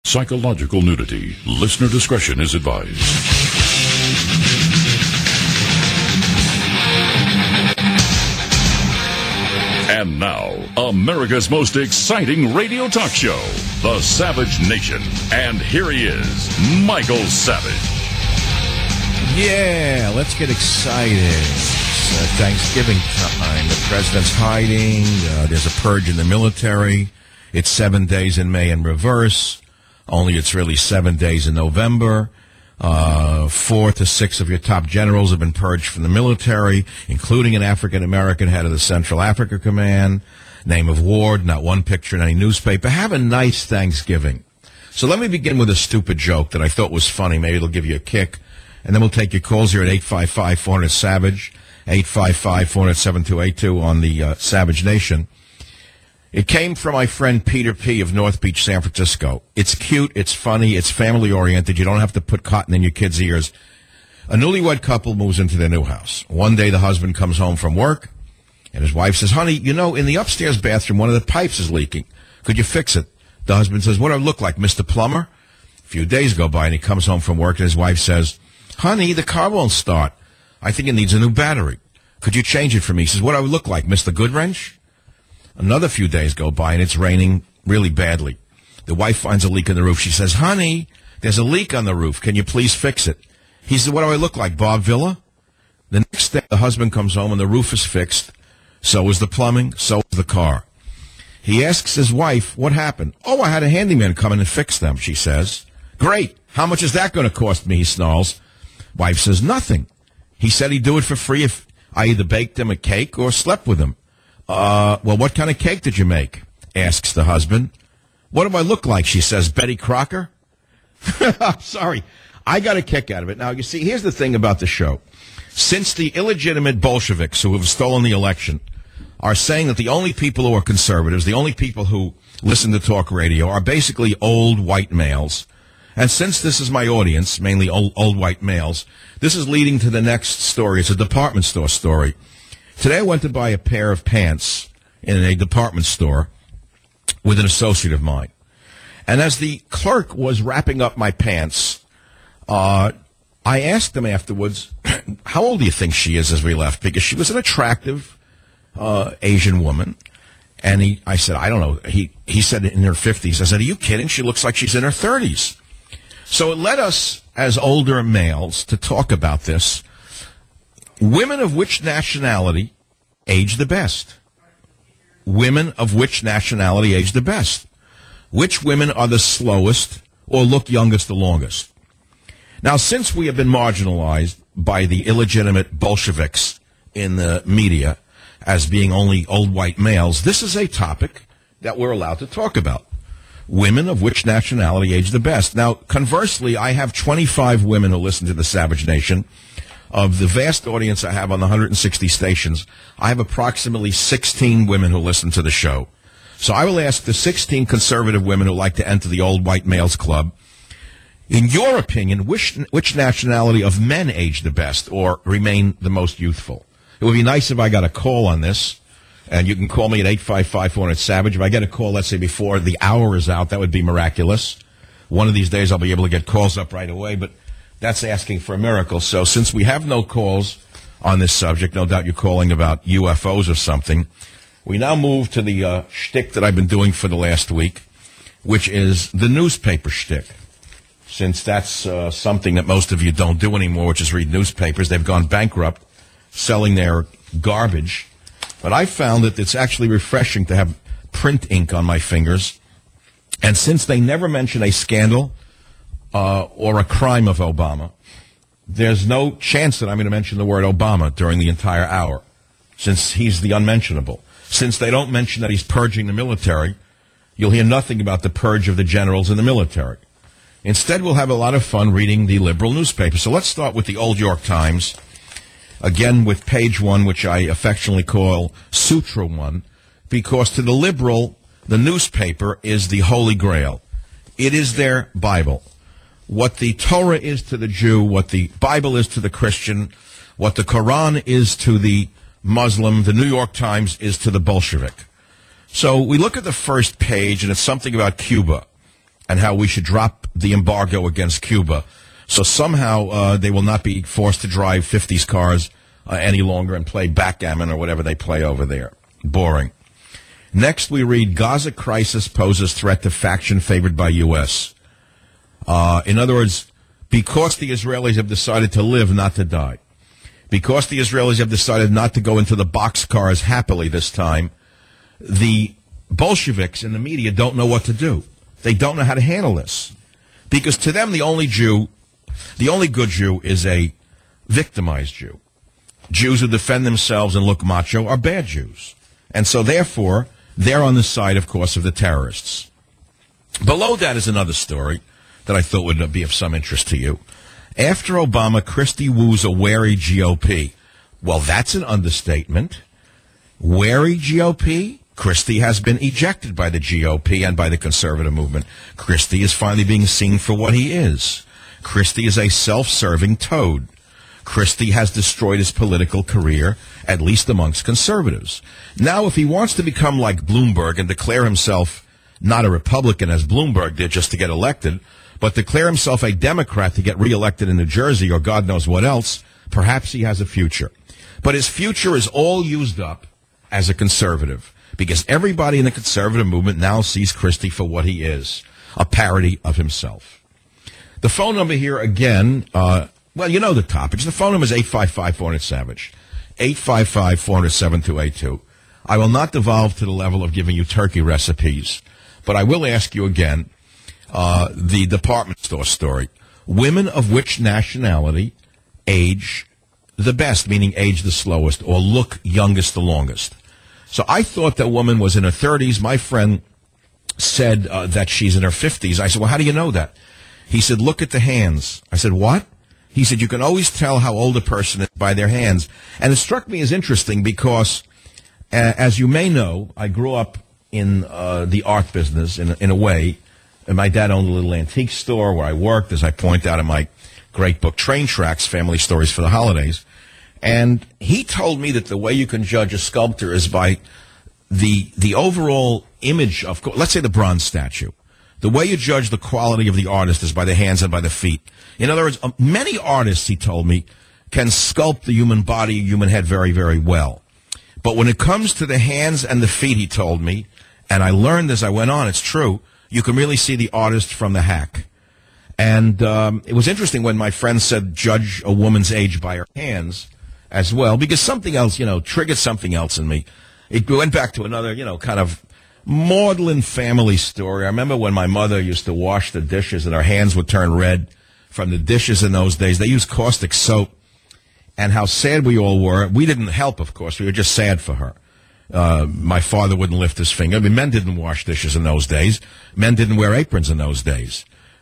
Psychological nudity. Listener discretion is advised. And now, America's most exciting radio talk show, The Savage Nation. And here he is, Michael Savage. Yeah, let's get excited. It's Thanksgiving time. The president's hiding. There's a purge in the military. It's 7 days in May in reverse. Only it's really 7 days in November. 4 to 6 of your top generals have been purged from the military, including an African-American head of the Central Africa Command. Name of Ward, not one picture in any newspaper. Have a nice Thanksgiving. So let me begin with a stupid joke that I thought was funny. Maybe it'll give you a kick. And then we'll take your calls here at 855-400-SAVAGE, 855-400-7282 on the Savage Nation. It came from my friend Peter P. of North Beach, San Francisco. It's cute, it's funny, it's family-oriented. You don't have to put cotton in your kids' ears. A newlywed couple moves into their new house. One day the husband comes home from work, and his wife says, honey, you know, in the upstairs bathroom, one of the pipes is leaking. Could you fix it? The husband says, what do I look like, Mr. Plumber? A few days go by, and he comes home from work, and his wife says, honey, the car won't start. I think it needs a new battery. Could you change it for me? He says, what do I look like, Mr. Goodwrench? Another few days go by, and it's raining really badly. The wife finds a leak in the roof. She says, honey, there's a leak on the roof. Can you please fix it? He says, what do I look like, Bob Villa? The next day, the husband comes home, and the roof is fixed. So is the plumbing. So is the car. He asks his wife, what happened? Oh, I had a handyman come in and fix them, she says. Great. How much is that going to cost me, he snarls. Wife says, nothing. He said he'd do it for free if I either baked him a cake or slept with him. Well, what kind of cake did you make? Asks the husband. What do I look like? She says, Betty Crocker? I'm sorry. I got a kick out of it. Now, you see, here's the thing about the show. Since the illegitimate Bolsheviks who have stolen the election are saying that the only people who are conservatives, the only people who listen to talk radio are basically old white males, and since this is my audience, mainly old white males, this is leading to the next story. It's a department store story. Today I went to buy a pair of pants in a department store with an associate of mine. And as the clerk was wrapping up my pants, I asked him afterwards, how old do you think she is as we left? Because she was an attractive Asian woman. And I said, I don't know. He said in her 50s. I said, are you kidding? She looks like she's in her 30s. So it led us, as older males, to talk about this. Women of which nationality age the best? Women of which nationality age the best? Which women are the slowest or look youngest the longest? Now, since we have been marginalized by the illegitimate Bolsheviks in the media as being only old white males, this is a topic that we're allowed to talk about. Women of which nationality age the best? Now, conversely, I have 25 women who listen to the Savage Nation. Of the vast audience I have on the 160 stations, I have approximately 16 women who listen to the show. So I will ask the 16 conservative women who like to enter the old white males club, in your opinion, which nationality of men age the best or remain the most youthful? It would be nice if I got a call on this, and you can call me at 855-400-SAVAGE. If I get a call, let's say, before the hour is out, that would be miraculous. One of these days I'll be able to get calls up right away, but that's asking for a miracle. So since we have no calls on this subject, no doubt you're calling about UFOs or something, we now move to the shtick that I've been doing for the last week, which is the newspaper shtick. Since that's something that most of you don't do anymore, which is read newspapers. They've gone bankrupt selling their garbage. But I found that it's actually refreshing to have print ink on my fingers. And since they never mention a scandal or a crime of Obama, there's no chance that I'm going to mention the word Obama during the entire hour, since he's the unmentionable. Since they don't mention that he's purging the military, you'll hear nothing about the purge of the generals in the military. Instead, we'll have a lot of fun reading the liberal newspaper. So let's start with the Old York Times, again with page 1, which I affectionately call Sutra 1, because to the liberal, the newspaper is the Holy Grail. It is their Bible. What the Torah is to the Jew, what the Bible is to the Christian, what the Quran is to the Muslim, the New York Times is to the Bolshevik. So we look at the first page, and it's something about Cuba. and how we should drop the embargo against Cuba. So somehow they will not be forced to drive 50s cars any longer and play backgammon or whatever they play over there. Boring. Next, we read, Gaza crisis poses threat to faction favored by U.S. In other words, because the Israelis have decided to live, not to die. Because the Israelis have decided not to go into the boxcars happily this time, the Bolsheviks in the media don't know what to do. They don't know how to handle this. Because to them, the only good Jew is a victimized Jew. Jews who defend themselves and look macho are bad Jews. And so therefore, they're on the side, of course, of the terrorists. Below that is another story that I thought would be of some interest to you. After Obama, Christie woos a wary GOP. Well, that's an understatement. Wary GOP? Christie has been ejected by the GOP and by the conservative movement. Christie is finally being seen for what he is. Christie is a self-serving toad. Christie has destroyed his political career, at least amongst conservatives. Now, if he wants to become like Bloomberg and declare himself not a Republican as Bloomberg did just to get elected, but declare himself a Democrat to get reelected in New Jersey or God knows what else, perhaps he has a future. But his future is all used up as a conservative because everybody in the conservative movement now sees Christie for what he is, a parody of himself. The phone number here again, well, you know the topics. The phone number is 855-400-SAVAGE, 855-400-7282. I will not devolve to the level of giving you turkey recipes, but I will ask you again, the department store story. Women of which nationality age the best, meaning age the slowest, or look youngest the longest? So I thought that woman was in her 30s. My friend said that she's in her 50s. I said, well, how do you know that? He said, look at the hands. I said, what? He said, you can always tell how old a person is by their hands. And it struck me as interesting because, as you may know, I grew up in the art business in a way. And my dad owned a little antique store where I worked, as I point out in my great book, Train Tracks, Family Stories for the Holidays. And he told me that the way you can judge a sculptor is by the overall image of, let's say, the bronze statue. The way you judge the quality of the artist is by the hands and by the feet. In other words, many artists, he told me, can sculpt the human body, human head very, very well. But when it comes to the hands and the feet, he told me, and I learned as I went on, it's true, you can really see the artist from the hack. And it was interesting when my friend said judge a woman's age by her hands as well, because something else, triggered something else in me. It went back to another, kind of maudlin family story. I remember when my mother used to wash the dishes and her hands would turn red from the dishes in those days. They used caustic soap, and how sad we all were. We didn't help, of course. We were just sad for her. My father wouldn't lift his finger. I mean, men didn't wash dishes in those days. Men didn't wear aprons in those days.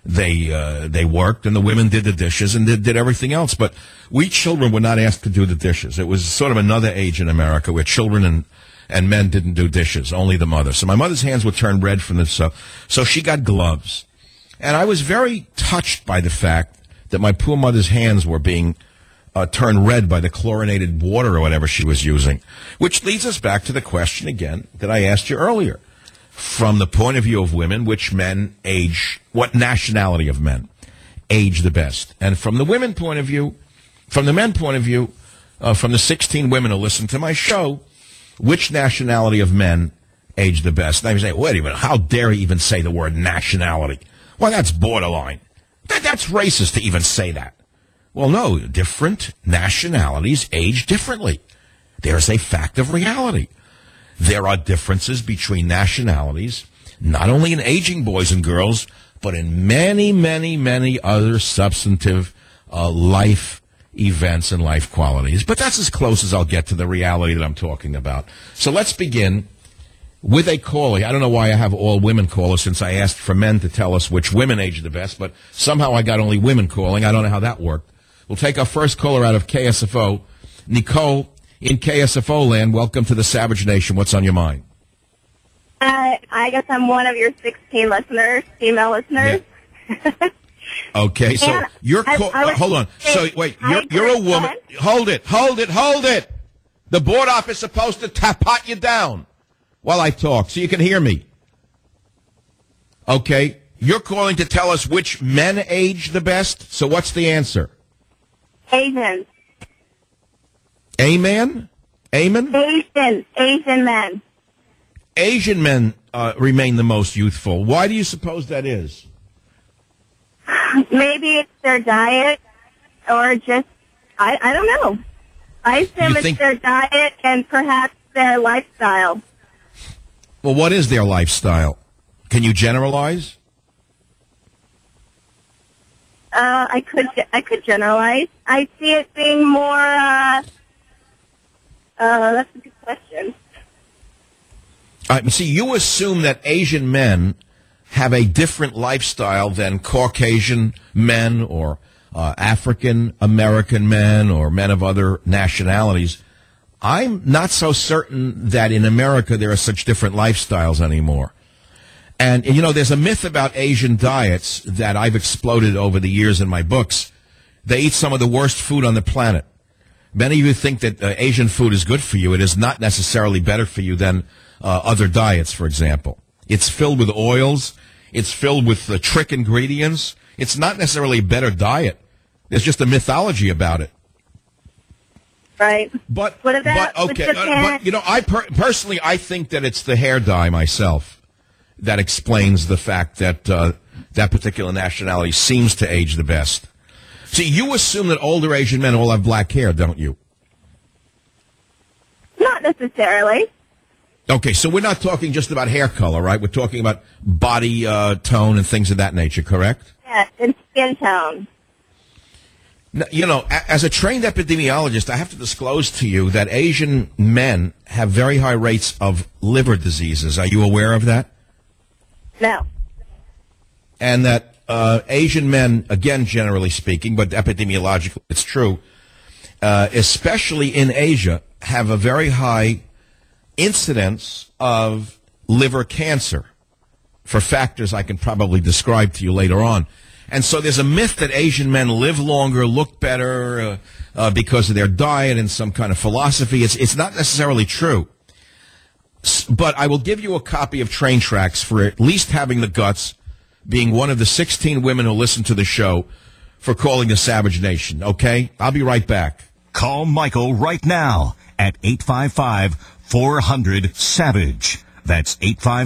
They worked, and the women did the dishes and did everything else. But we children were not asked to do the dishes. It was sort of another age in America where children and men didn't do dishes, only the mother. So my mother's hands would turn red from this stuff. So she got gloves. And I was very touched by the fact that my poor mother's hands were being turned red by the chlorinated water or whatever she was using. Which leads us back to the question again that I asked you earlier. From the point of view of women, which men age, what nationality of men age the best? And from the women point of view, from the men point of view, from the 16 women who listen to my show, which nationality of men age the best? And I say, wait a minute, how dare he even say the word nationality? Well, that's borderline. That's racist to even say that. Well, no, different nationalities age differently. There's a fact of reality. There are differences between nationalities, not only in aging boys and girls, but in many, many, many other substantive life events and life qualities. But that's as close as I'll get to the reality that I'm talking about. So let's begin with a caller. I don't know why I have all women callers since I asked for men to tell us which women age the best, but somehow I got only women calling. I don't know how that worked. We'll take our first caller out of KSFO. Nicole in KSFO land, welcome to the Savage Nation. What's on your mind? I guess I'm one of your 16 listeners, female listeners. Yeah. Okay, so you're hold on. So wait, you're a woman. Hold it. The board office is supposed to pot you down while I talk, so you can hear me. Okay, You're calling to tell us which men age the best? So what's the answer? Asians. Amen? Amen? Asian men. Asian men remain the most youthful. Why do you suppose that is? Maybe it's their diet or just, I don't know. I assume it's their diet and perhaps their lifestyle. Well, what is their lifestyle? Can you generalize? I could generalize. I see it being more, that's a good question. See, you assume that Asian men have a different lifestyle than Caucasian men or African American men or men of other nationalities. I'm not so certain that in America there are such different lifestyles anymore. And, you know, there's a myth about Asian diets that I've exploded over the years in my books. They eat some of the worst food on the planet. Many of you think that Asian food is good for you. It is not necessarily better for you than other diets, for example. It's filled with oils. It's filled with trick ingredients. It's not necessarily a better diet. There's just a mythology about it. Right. But what about okay. But you know, I personally I think that it's the hair dye myself that explains the fact that that particular nationality seems to age the best. See, you assume that older Asian men all have black hair, don't you? Not necessarily. Okay, so we're not talking just about hair color, right? We're talking about body tone and things of that nature, correct? Yes, and skin tone. Now, you know, as a trained epidemiologist, I have to disclose to you that Asian men have very high rates of liver diseases. Are you aware of that? No. And that Asian men, again, generally speaking, but epidemiologically it's true, especially in Asia, have a very high incidence of liver cancer for factors I can probably describe to you later on. And so there's a myth that Asian men live longer, look better because of their diet and some kind of philosophy. It's not necessarily true. But I will give you a copy of Train Tracks for at least having the guts, being one of the 16 women who listen to the show, for calling the Savage Nation, okay? I'll be right back. Call Michael right now at 855-400-SAVAGE. That's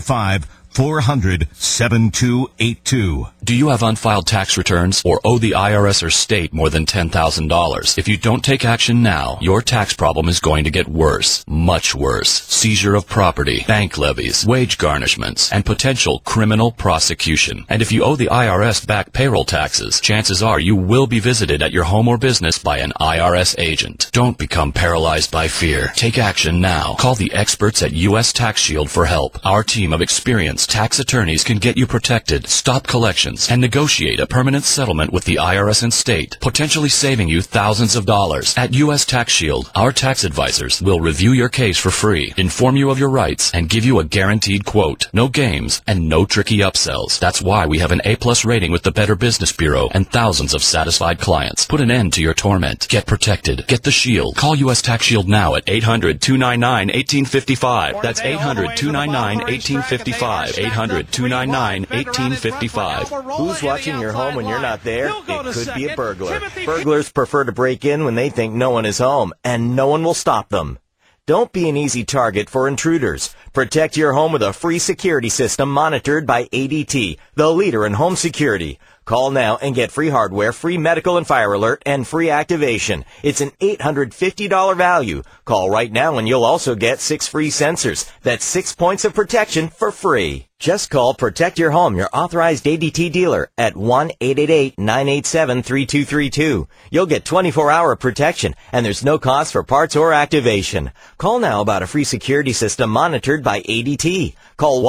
855-400-7282. Do you have unfiled tax returns or owe the IRS or state more than $10,000? If you don't take action now, your tax problem is going to get worse, much worse. Seizure of property, bank levies, wage garnishments, and potential criminal prosecution. And if you owe the IRS back payroll taxes, chances are you will be visited at your home or business by an IRS agent. Don't become paralyzed by fear. Take action now. Call the experts at U.S. Tax Shield for help. Our team of experienced tax attorneys can get you protected, stop collections, and negotiate a permanent settlement with the IRS and state, potentially saving you thousands of dollars. At U.S. Tax Shield, our tax advisors will review your case for free, inform you of your rights, and give you a guaranteed quote. No games and no tricky upsells. That's why we have an A+ rating with the Better Business Bureau and thousands of satisfied clients. Put an end to your torment. Get protected. Get the Shield. Call U.S. Tax Shield now at 800-299-1855. That's 800-299-1855. 800-299-1855. Who's watching your home when you're not there? It could be a burglar. Burglars prefer to break in when they think no one is home, and no one will stop them. Don't be an easy target for intruders. Protect your home with a free security system monitored by ADT, the leader in home security. Call now and get free hardware, free medical and fire alert, and free activation. It's an $850 value. Call right now and you'll also get 6 free sensors. That's 6 points of protection for free. Just call Protect Your Home, your authorized ADT dealer, at 1-888-987-3232. You'll get 24-hour protection, and there's no cost for parts or activation. Call now about a free security system monitored by ADT. Call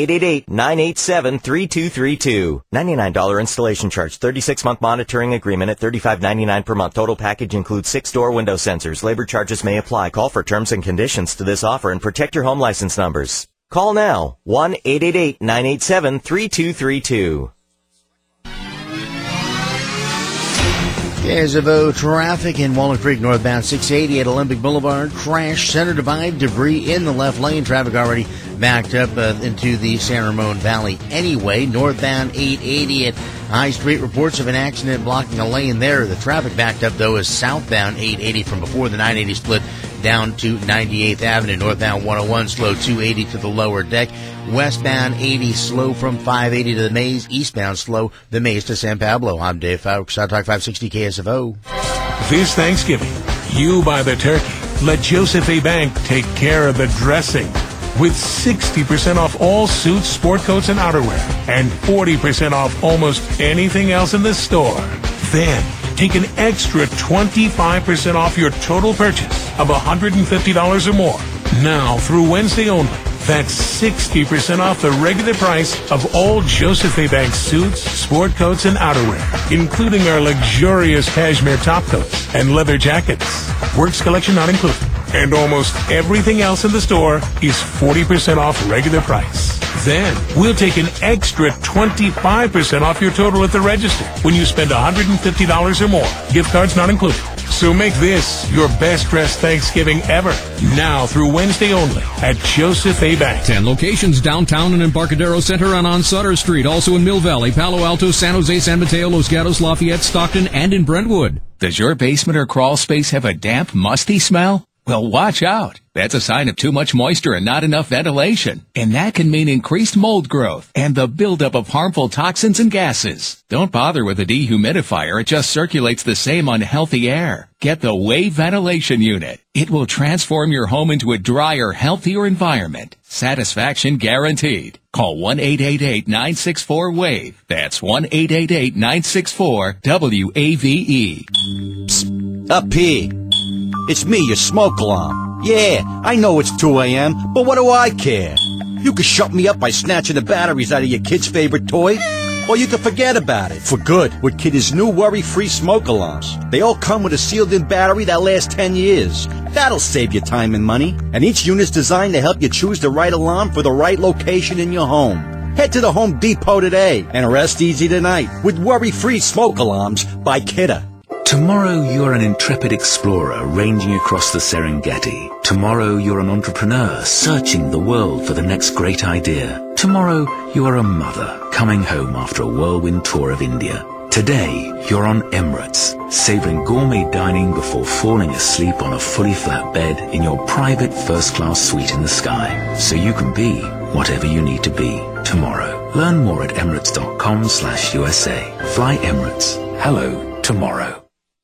1-888-987-3232. $99 installation charge, 36-month monitoring agreement at $35.99 per month. Total package includes 6 door window sensors. Labor charges may apply. Call for terms and conditions to this offer and protect your home license numbers. Call now, 1-888-987-3232. Gazebo traffic in Walnut Creek northbound 680 at Olympic Boulevard. Crash, center divide, debris in the left lane. Traffic already backed up into the San Ramon Valley anyway. Northbound 880 at High Street, reports of an accident blocking a lane there. The traffic backed up, though, is southbound 880 from before the 980 split down to 98th Avenue. Northbound 101 slow 280 to the lower deck. Westbound 80 slow from 580 to the Maze. Eastbound slow the Maze to San Pablo. I'm Dave Fowles, Talk 560 KSFO. This Thanksgiving, you buy the turkey. Let Joseph A. Bank take care of the dressing. With 60% off all suits, sport coats, and outerwear, and 40% off almost anything else in the store. Then, take an extra 25% off your total purchase of $150 or more. Now through Wednesday only. That's 60% off the regular price of all Joseph A. Bank suits, sport coats, and outerwear, including our luxurious cashmere top coats and leather jackets. Works collection not included. And almost everything else in the store is 40% off regular price. Then, we'll take an extra 25% off your total at the register when you spend $150 or more. Gift cards not included. So make this your best dressed Thanksgiving ever. Now through Wednesday only at Joseph A. Bank. 10 locations downtown and Embarcadero Center and on Sutter Street. Also in Mill Valley, Palo Alto, San Jose, San Mateo, Los Gatos, Lafayette, Stockton, and in Brentwood. Does your basement or crawl space have a damp, musty smell? Well, watch out. That's a sign of too much moisture and not enough ventilation. And that can mean increased mold growth and the buildup of harmful toxins and gases. Don't bother with a dehumidifier. It just circulates the same unhealthy air. Get the Wave Ventilation Unit. It will transform your home into a drier, healthier environment. Satisfaction guaranteed. Call 1-888-964-WAVE. That's 1-888-964-WAVE. Psst, up here. It's me, your smoke alarm. Yeah, I know it's 2 a.m., but what do I care? You could shut me up by snatching the batteries out of your kid's favorite toy, or you could forget about it for good with Kidder's new worry-free smoke alarms. They all come with a sealed-in battery that lasts 10 years. That'll save you time and money, and each unit's designed to help you choose the right alarm for the right location in your home. Head to the Home Depot today and rest easy tonight with worry-free smoke alarms by Kidder. Tomorrow you're an intrepid explorer ranging across the Serengeti. Tomorrow you're an entrepreneur searching the world for the next great idea. Tomorrow you are a mother coming home after a whirlwind tour of India. Today you're on Emirates, savoring gourmet dining before falling asleep on a fully flat bed in your private first-class suite in the sky. So you can be whatever you need to be tomorrow. Learn more at emirates.com/USA. Fly Emirates. Hello tomorrow.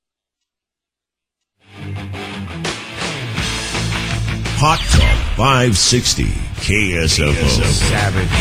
Hot Talk 560 KSFO. Savage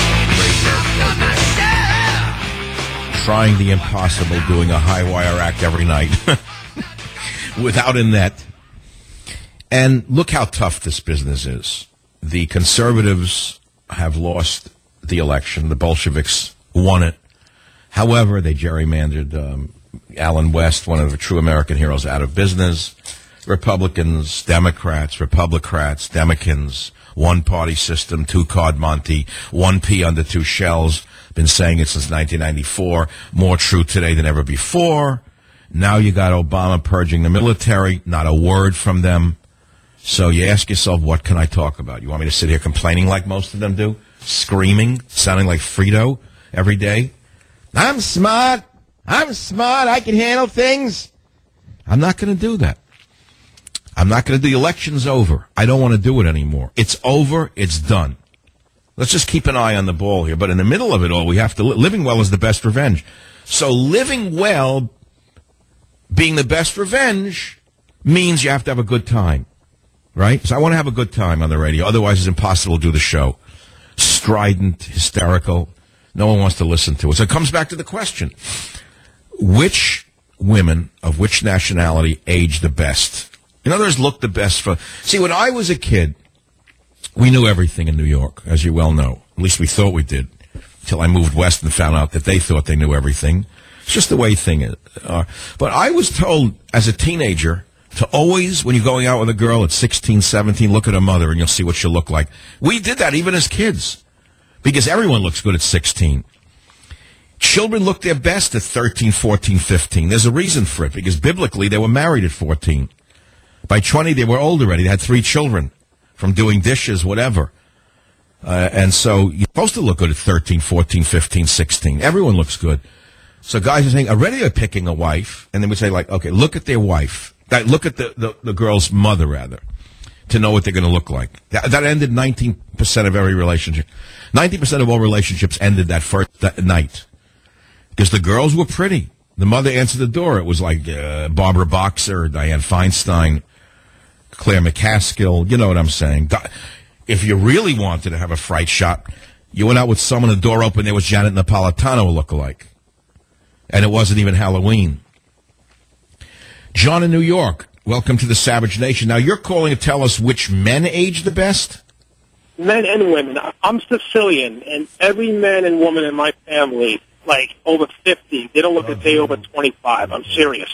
radio. Trying the impossible, doing a high wire act every night without a net. And look how tough this business is. The conservatives have lost the election. The Bolsheviks won it. However, they gerrymandered Alan West, one of the true American heroes, out of business. Republicans, Democrats, Republicrats, Demicans, one-party system, two-card Monty, one pea under two shells. Been saying it since 1994. More true today than ever before. Now you got Obama purging the military. Not a word from them. So you ask yourself, what can I talk about? You want me to sit here complaining like most of them do? Screaming, sounding like Frito every day? I'm smart. I can handle things. I'm not going to do that. I'm not going to do the election's over. I don't want to do it anymore. It's over. It's done. Let's just keep an eye on the ball here. But in the middle of it all, we have to living well is the best revenge. So living well, being the best revenge, means you have to have a good time, right? So I want to have a good time on the radio. Otherwise, it's impossible to do the show. Strident, hysterical. No one wants to listen to it. So it comes back to the question: which women of which nationality age the best? In other words, look the best for... See, when I was a kid, we knew everything in New York, as you well know. At least we thought we did, until I moved west and found out that they thought they knew everything. It's just the way things are. But I was told as a teenager to always, when you're going out with a girl at 16, 17, look at her mother and you'll see what she'll look like. We did that even as kids, because everyone looks good at 16. Children look their best at 13, 14, 15. There's a reason for it, because biblically they were married at 14. By 20, they were old already. They had 3 children from doing dishes, whatever. And so you're supposed to look good at 13, 14, 15, 16. Everyone looks good. So guys are saying, already they're picking a wife. And then we say, like, okay, look at their wife. Look at the girl's mother, rather, to know what they're going to look like. That ended 19% of every relationship. 90% of all relationships ended that first night. Because the girls were pretty. The mother answered the door. It was like Barbara Boxer, Diane Feinstein, Claire McCaskill. You know what I'm saying. If you really wanted to have a fright shot, you went out with someone, the door opened, there was Janet Napolitano look-alike. And it wasn't even Halloween. John in New York, welcome to the Savage Nation. Now, you're calling to tell us which men age the best? Men and women. I'm Sicilian, and every man and woman in my family, like over 50, they don't look a day over 25. I'm serious.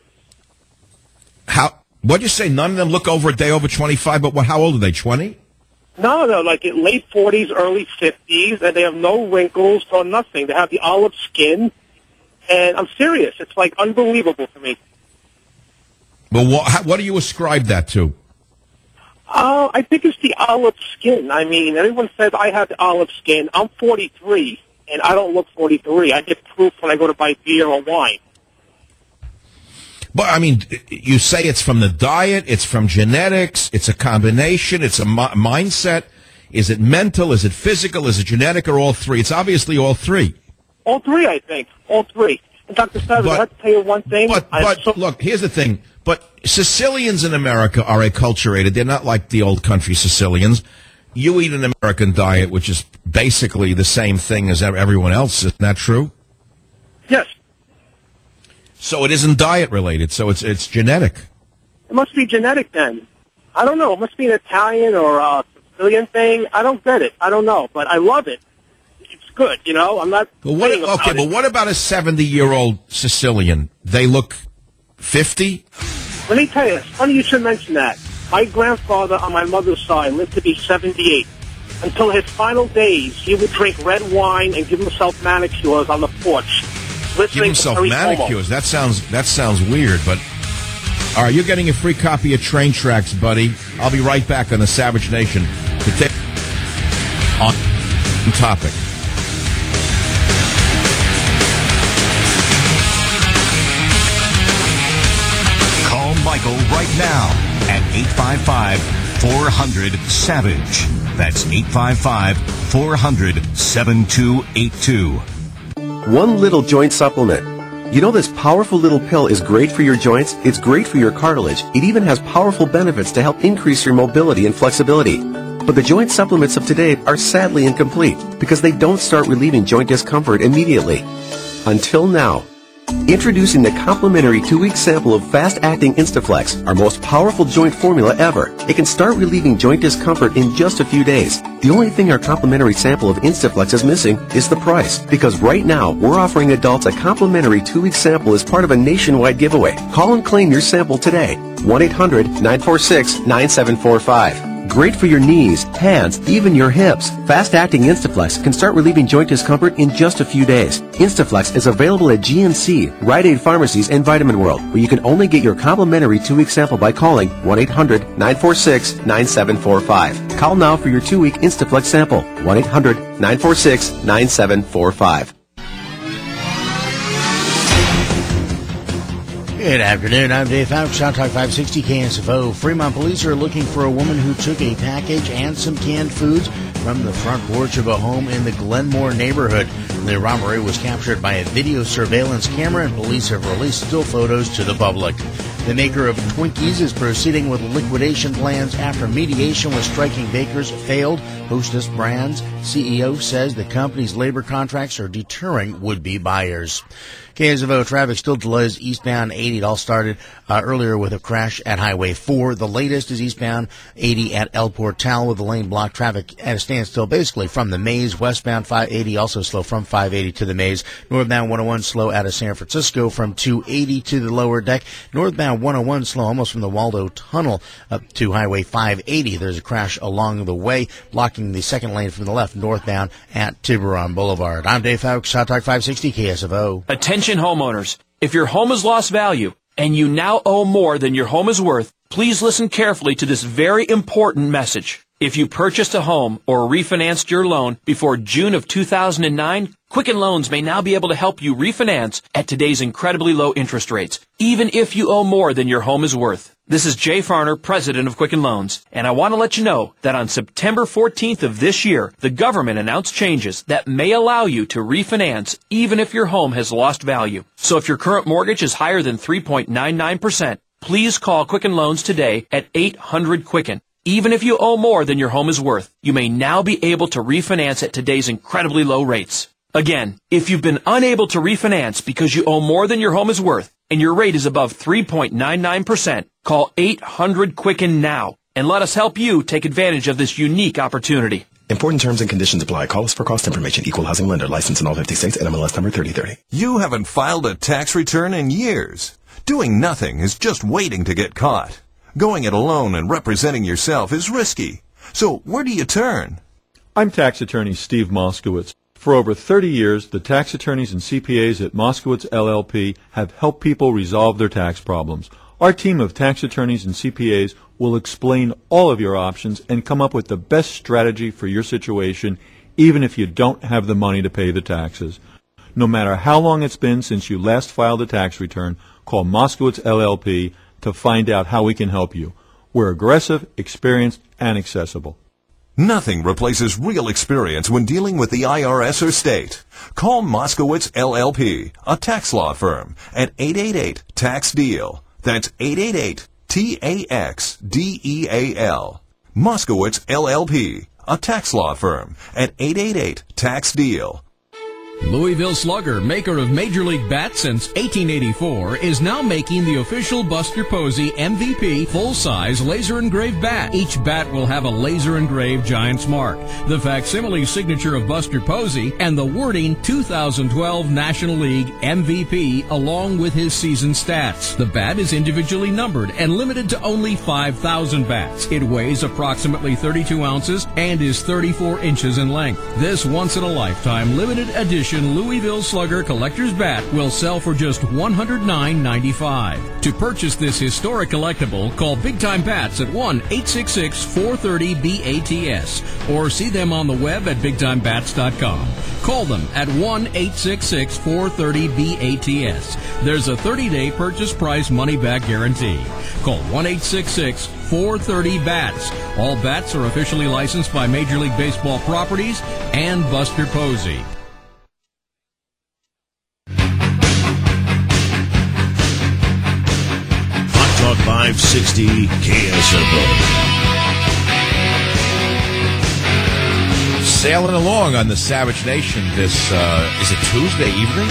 What'd you say? None of them look over a day over 25, but how old are they, 20? No, like in late 40s, early 50s, and they have no wrinkles or nothing. They have the olive skin, and I'm serious. It's like unbelievable to me. Well, what do you ascribe that to? I think it's the olive skin. I mean, everyone says I have the olive skin. I'm 43, and I don't look 43. I get proof when I go to buy beer or wine. But, I mean, you say it's from the diet, it's from genetics, it's a combination, it's a mindset. Is it mental, is it physical, is it genetic, or all three? It's obviously all three. All three, I think. All three. And Dr. Savage, I have to tell you one thing. But look, here's the thing. But Sicilians in America are acculturated. They're not like the old country Sicilians. You eat an American diet, which is basically the same thing as everyone else. Isn't that true? Yes. So it isn't diet related. So it's genetic. It must be genetic then. I don't know. It must be an Italian or a Sicilian thing. I don't get it. I don't know. But I love it. It's good, you know. I'm not. But what about a 70-year-old Sicilian? They look 50? Let me tell you, it's funny you should mention that. My grandfather on my mother's side lived to be 78. Until his final days, he would drink red wine and give himself manicures on the porch. Give himself manicures? That sounds weird, but... All right, you're getting a free copy of Train Tracks, buddy. I'll be right back on the Savage Nation to take on topic. Call Michael right now at 855-400-SAVAGE. That's 855-400-7282. One little joint supplement. You know this powerful little pill is great for your joints, it's great for your cartilage, it even has powerful benefits to help increase your mobility and flexibility. But the joint supplements of today are sadly incomplete because they don't start relieving joint discomfort immediately. Until now. Introducing the complimentary 2-week sample of fast-acting Instaflex, our most powerful joint formula ever. It can start relieving joint discomfort in just a few days. The only thing our complimentary sample of Instaflex is missing is the price. Because right now, we're offering adults a complimentary 2-week sample as part of a nationwide giveaway. Call and claim your sample today. 1-800-946-9745. Great for your knees, hands, even your hips. Fast-acting Instaflex can start relieving joint discomfort in just a few days. Instaflex is available at GNC, Rite Aid Pharmacies, and Vitamin World, where you can only get your complimentary 2-week sample by calling 1-800-946-9745. Call now for your 2-week Instaflex sample. 1-800-946-9745. Good afternoon. I'm Dave Fouch, Sound Talk 560 KSFO. Fremont police are looking for a woman who took a package and some canned foods from the front porch of a home in the Glenmore neighborhood. The robbery was captured by a video surveillance camera, and police have released still photos to the public. The maker of Twinkies is proceeding with liquidation plans after mediation with Striking Bakers failed. Hostess Brands CEO says the company's labor contracts are deterring would-be buyers. KSFO traffic still delays eastbound 80. It all started earlier with a crash at Highway 4. The latest is eastbound 80 at El Portal with the lane blocked. Traffic at a standstill basically from the Maze. Westbound 580 also slow from 580 to the Maze. Northbound 101 slow out of San Francisco from 280 to the lower deck. Northbound 101 slow almost from the Waldo Tunnel up to Highway 580. There's a crash along the way, blocking the second lane from the left northbound at Tiburon Boulevard. I'm Dave Fouch, Hot Talk 560 KSFO. Attention homeowners. If your home has lost value and you now owe more than your home is worth, please listen carefully to this very important message. If you purchased a home or refinanced your loan before June of 2009, Quicken Loans may now be able to help you refinance at today's incredibly low interest rates, even if you owe more than your home is worth. This is Jay Farner, president of Quicken Loans, and I want to let you know that on September 14th of this year, the government announced changes that may allow you to refinance even if your home has lost value. So if your current mortgage is higher than 3.99%, please call Quicken Loans today at 800-QUICKEN. Even if you owe more than your home is worth, you may now be able to refinance at today's incredibly low rates. Again, if you've been unable to refinance because you owe more than your home is worth and your rate is above 3.99%, call 800-QUICKEN now and let us help you take advantage of this unique opportunity. Important terms and conditions apply. Call us for cost information. Equal housing lender. License in all 50 states. NMLS number 3030. You haven't filed a tax return in years. Doing nothing is just waiting to get caught. Going it alone and representing yourself is risky. So where do you turn? I'm tax attorney Steve Moskowitz. For over 30 years, the tax attorneys and CPAs at Moskowitz LLP have helped people resolve their tax problems. Our team of tax attorneys and CPAs will explain all of your options and come up with the best strategy for your situation, even if you don't have the money to pay the taxes. No matter how long it's been since you last filed a tax return, call Moskowitz LLP to find out how we can help you. We're aggressive, experienced, and accessible. Nothing replaces real experience when dealing with the IRS or state. Call Moskowitz LLP, a tax law firm, at 888-TAX-DEAL. That's 888-TAXDEAL. Moskowitz LLP, a tax law firm, at 888-TAX-DEAL. Louisville Slugger, maker of Major League bats since 1884, is now making the official Buster Posey MVP full-size laser-engraved bat. Each bat will have a laser-engraved Giants mark, the facsimile signature of Buster Posey, and the wording 2012 National League MVP along with his season stats. The bat is individually numbered and limited to only 5,000 bats. It weighs approximately 32 ounces and is 34 inches in length. This once-in-a-lifetime limited edition Louisville Slugger collector's bat will sell for just $109.95. To purchase this historic collectible, call Big Time Bats at 1-866-430-BATS or see them on the web at BigTimeBats.com. Call them at 1-866-430-BATS. There's a 30-day purchase price money-back guarantee. Call 1-866-430-BATS. All bats are officially licensed by Major League Baseball Properties and Buster Posey. Talk 560 KSFO. Sailing along on the Savage Nation this, is it Tuesday evening?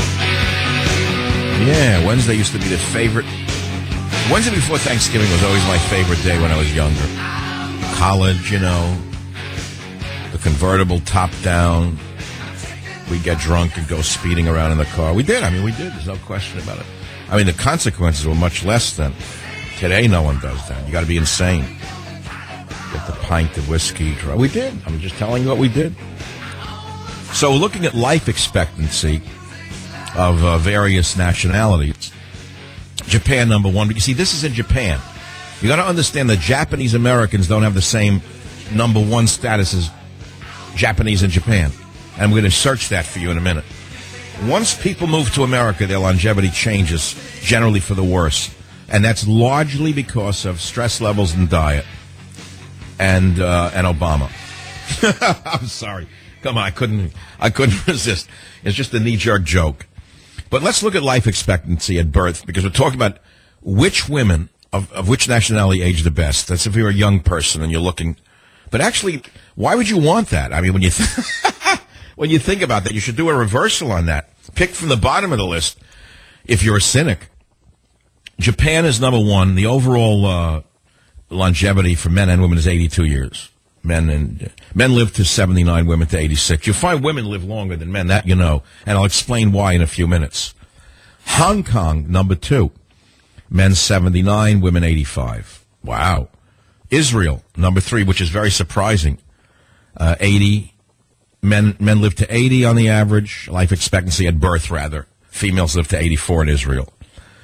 Yeah, Wednesday used to be the favorite. Wednesday before Thanksgiving was always my favorite day when I was younger. College, you know, the convertible top down. We'd get drunk and go speeding around in the car. We did. There's no question about it. I mean, the consequences were much less then. Today, no one does that. You got to be insane. Get the pint of whiskey. We did. I'm just telling you what we did. So, looking at life expectancy of various nationalities, Japan number one. But you see, this is in Japan. You got to understand that Japanese Americans don't have the same number one status as Japanese in Japan. And we're going to search that for you in a minute. Once people move to America, their longevity changes, generally for the worse. And that's largely because of stress levels and diet and Obama. I'm sorry. Come on, I couldn't resist. It's just a knee-jerk joke. But let's look at life expectancy at birth, because we're talking about which women of which nationality age the best. That's if you're a young person and you're looking. But actually, why would you want that? I mean, when you when you think about that, you should do a reversal on that. Pick from the bottom of the list if you're a cynic. Japan is number one. The overall longevity for men and women is 82 years. Men live to 79, women to 86. You'll find women live longer than men, that you know, and I'll explain why in a few minutes. Hong Kong, number two. Men 79, women 85. Wow. Israel, number three, which is very surprising. 80. Men live to 80 on the average. Life expectancy at birth, rather. Females live to 84 in Israel.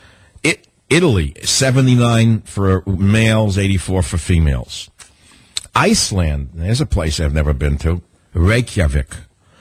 Italy, 79 for males, 84 for females. Iceland, there's a place I've never been to. Reykjavik,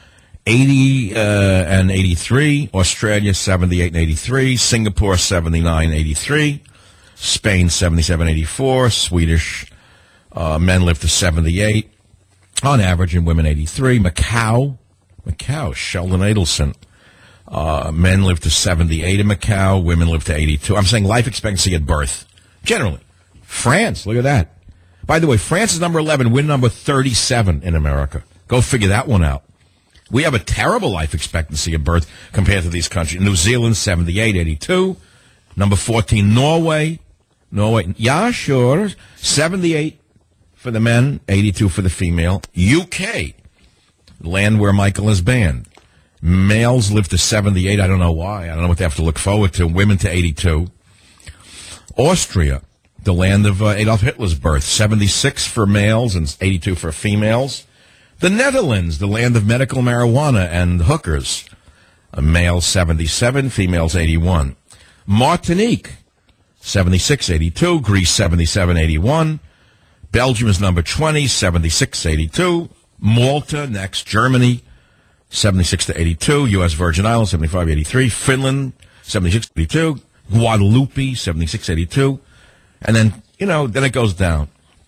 80 and 83. Australia, 78 and 83. Singapore, 79, 83. Spain, 77, 84. Swedish men live to 78. On average, and women 83. Macau, Sheldon Adelson. Men live to 78 in Macau. Women live to 82. I'm saying life expectancy at birth, generally. France, look at that. By the way, France is number 11. We're number 37 in America. Go figure that one out. We have a terrible life expectancy at birth compared to these countries. New Zealand, 78, 82. Number 14, Norway. Yeah, sure. 78 for the men, 82 for the female. UK, land where Michael is banned. Males live to 78. I don't know why. I don't know what they have to look forward to. Women to 82. Austria, the land of Adolf Hitler's birth, 76 for males and 82 for females. The Netherlands, the land of medical marijuana and hookers, males 77, females 81. Martinique, 76, 82. Greece, 77, 81. Belgium is number 20, 76, 82. Malta, next. Germany, 76 to 82. U.S. Virgin Islands, 75, 83. Finland, 76, 82. Guadeloupe, 76, 82. And then, then it goes down.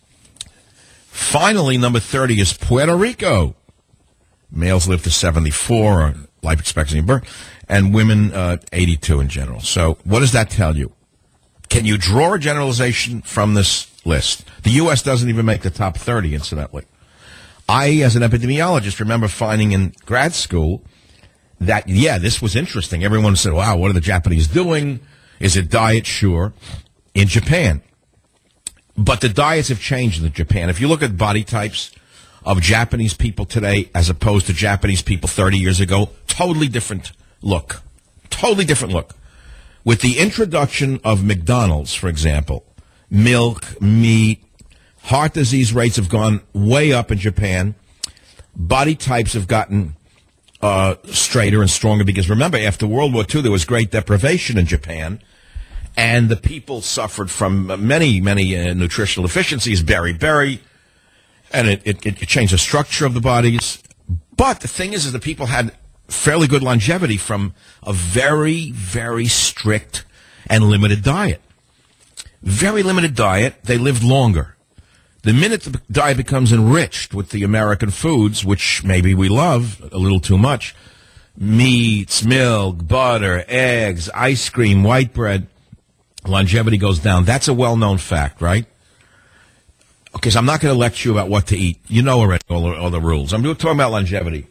Finally, number 30 is Puerto Rico. Males live to 74, life expectancy in birth, and women 82 in general. So what does that tell you? Can you draw a generalization from this list? The U.S. doesn't even make the top 30, incidentally. I, as an epidemiologist, remember finding in grad school that, this was interesting. Everyone said, wow, what are the Japanese doing? Is it diet? Sure. In Japan. But the diets have changed in Japan. If you look at body types of Japanese people today as opposed to Japanese people 30 years ago, totally different look. Totally different look. With the introduction of McDonald's, for example, milk, meat, heart disease rates have gone way up in Japan. Body types have gotten straighter and stronger because, remember, after World War II, there was great deprivation in Japan, and the people suffered from many, many nutritional deficiencies, beriberi, and it changed the structure of the bodies. But the thing is the people had fairly good longevity from a very, very strict and limited diet. Very limited diet, they lived longer. The minute the diet becomes enriched with the American foods, which maybe we love a little too much, meats, milk, butter, eggs, ice cream, white bread, longevity goes down. That's a well-known fact, right? Okay, so I'm not going to lecture you about what to eat. You know already all the rules. I'm talking about longevity.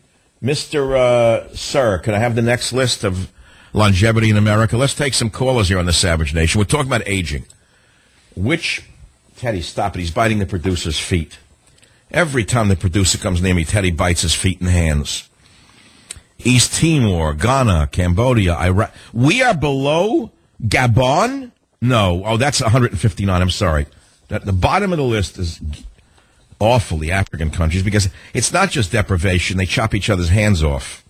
Mr. Sir, can I have the next list of longevity in America? Let's take some callers here on the Savage Nation. We're talking about aging. Teddy, stop it. He's biting the producer's feet. Every time the producer comes near me, Teddy bites his feet and hands. East Timor, Ghana, Cambodia, Iraq. We are below Gabon? No. Oh, that's 159. I'm sorry. The bottom of the list is awful, the African countries, because it's not just deprivation. They chop each other's hands off.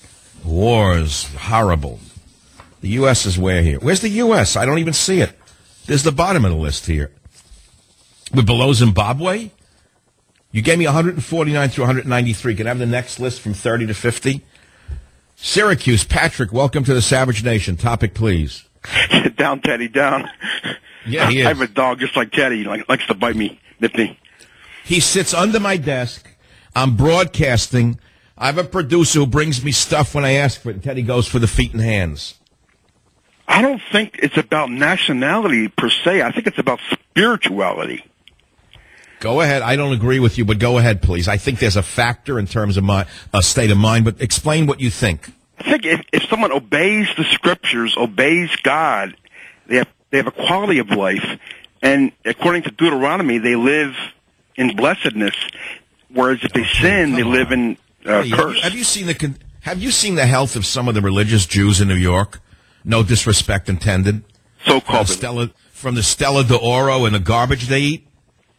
Wars, horrible. The U.S. is where here? Where's the U.S.? I don't even see it. There's the bottom of the list here. We're below Zimbabwe? You gave me 149 through 193. Can I have the next list from 30 to 50? Syracuse, Patrick, welcome to the Savage Nation. Topic, please. Down, Teddy, down. Yeah, he is. I have a dog just like Teddy. He likes to bite me, nip me. He sits under my desk. I'm broadcasting. I have a producer who brings me stuff when I ask for it, and Teddy goes for the feet and hands. I don't think it's about nationality per se. I think it's about spirituality. Go ahead. I don't agree with you, but go ahead, please. I think there's a factor in terms of my state of mind, but explain what you think. I think if someone obeys the scriptures, obeys God, they have a quality of life, and according to Deuteronomy, they live in blessedness. Whereas if they sin, they live in curse. Have you seen the health of some of the religious Jews in New York? No disrespect intended. So-called from the Stella d'Oro and the garbage they eat.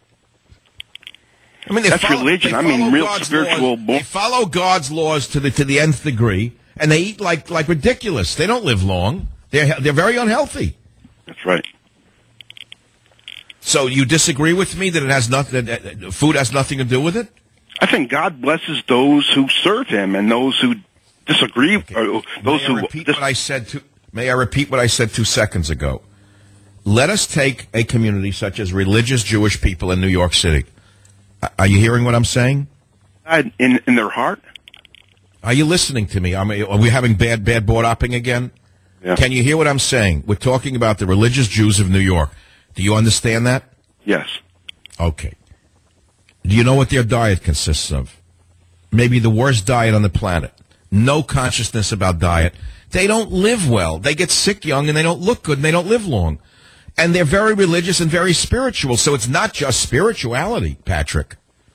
I mean, that's religion. I mean, real God's spiritual. They follow God's laws to the nth degree, and they eat like ridiculous. They don't live long. They're very unhealthy. That's right. So you disagree with me that it has nothing, that food has nothing to do with it? I think God blesses those who serve Him and those who disagree. Or those who May I repeat what I said 2 seconds ago? Let us take a community such as religious Jewish people in New York City. Are you hearing what I'm saying? In their heart. Are you listening to me? Are we having bad board hopping again? Yeah. Can you hear what I'm saying? We're talking about the religious Jews of New York. Do you understand that? Yes. Okay. Do you know what their diet consists of? Maybe the worst diet on the planet. No consciousness about diet. They don't live well. They get sick young, and they don't look good, and they don't live long. And they're very religious and very spiritual, so it's not just spirituality, Patrick.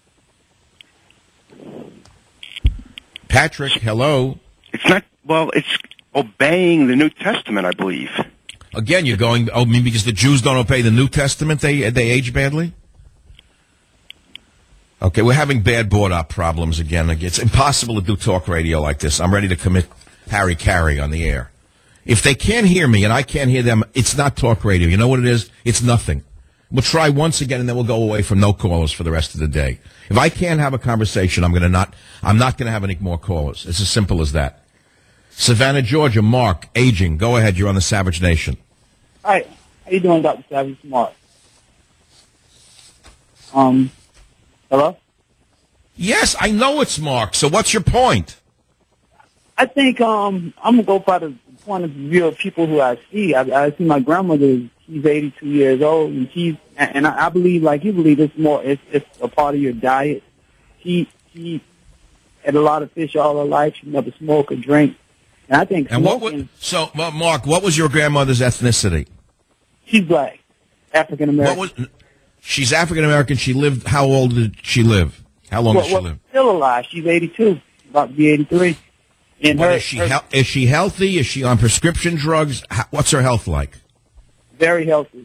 Patrick, hello. It's not, well, it's obeying the New Testament, I believe. Again, you're going, maybe because the Jews don't obey the New Testament, they age badly? Okay, we're having bad board-op problems again. It's impossible to do talk radio like this. I'm ready to commit Harry Carey on the air. If they can't hear me and I can't hear them, it's not talk radio. You know what it is? It's nothing. We'll try once again, and then we'll go away from no callers for the rest of the day. If I can't have a conversation, I'm not going to have any more callers. It's as simple as that. Savannah, Georgia, Mark, aging. Go ahead. You're on the Savage Nation. Hi. How you doing, Dr. Savage? Mark. Hello? Yes, I know it's Mark. So what's your point? I think I'm going to go by the point of view of people who I see. I see my grandmother. She's 82 years old, and I believe, like you believe, it's a part of your diet. She had a lot of fish all her life. She never smoked or drink. And I think smoking... Mark, what was your grandmother's ethnicity? She's black, African American. She's African American. She lived. How old did she live? How long did she live? Still alive. She's 82, about to be 83. And is she healthy? Is she on prescription drugs? What's her health like? Very healthy.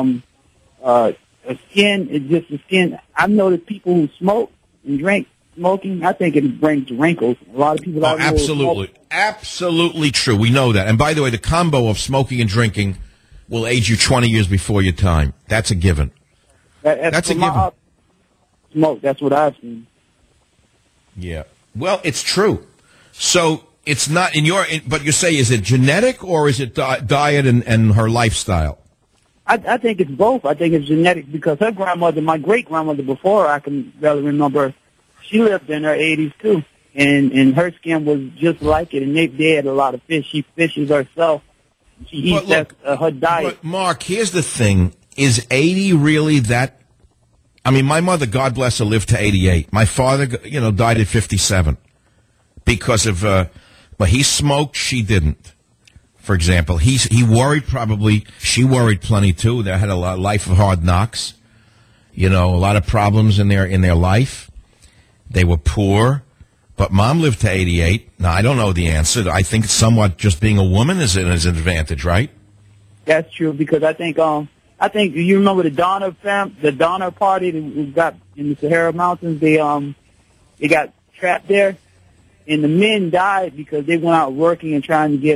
Her skin is just the skin. I've noticed people who smoke and drink. Smoking, I think it brings wrinkles. A lot of people. Absolutely true. We know that. And by the way, the combo of smoking and drinking will age you 20 years before your time. That's a given. That's a given. Smoke. That's what I've seen. Yeah. Well, it's true. So it's not but you say, is it genetic or is it diet and her lifestyle? I think it's both. I think it's genetic because her grandmother, my great grandmother before I can barely remember, she lived in her 80s too, and her skin was just like it. And they had a lot of fish. She fishes herself. She eats her diet. But Mark, here's the thing: is 80 really that? I mean, my mother, God bless her, lived to 88. My father, died at 57 because of. But he smoked. She didn't. For example, he worried probably. She worried plenty too. They had a life of hard knocks. A lot of problems in their life. They were poor, but Mom lived to 88. Now, I don't know the answer. I think somewhat just being a woman is an advantage, right? That's true because I think you remember the Donner Party that got in the Sahara Mountains. They got trapped there, and the men died because they went out working and trying to get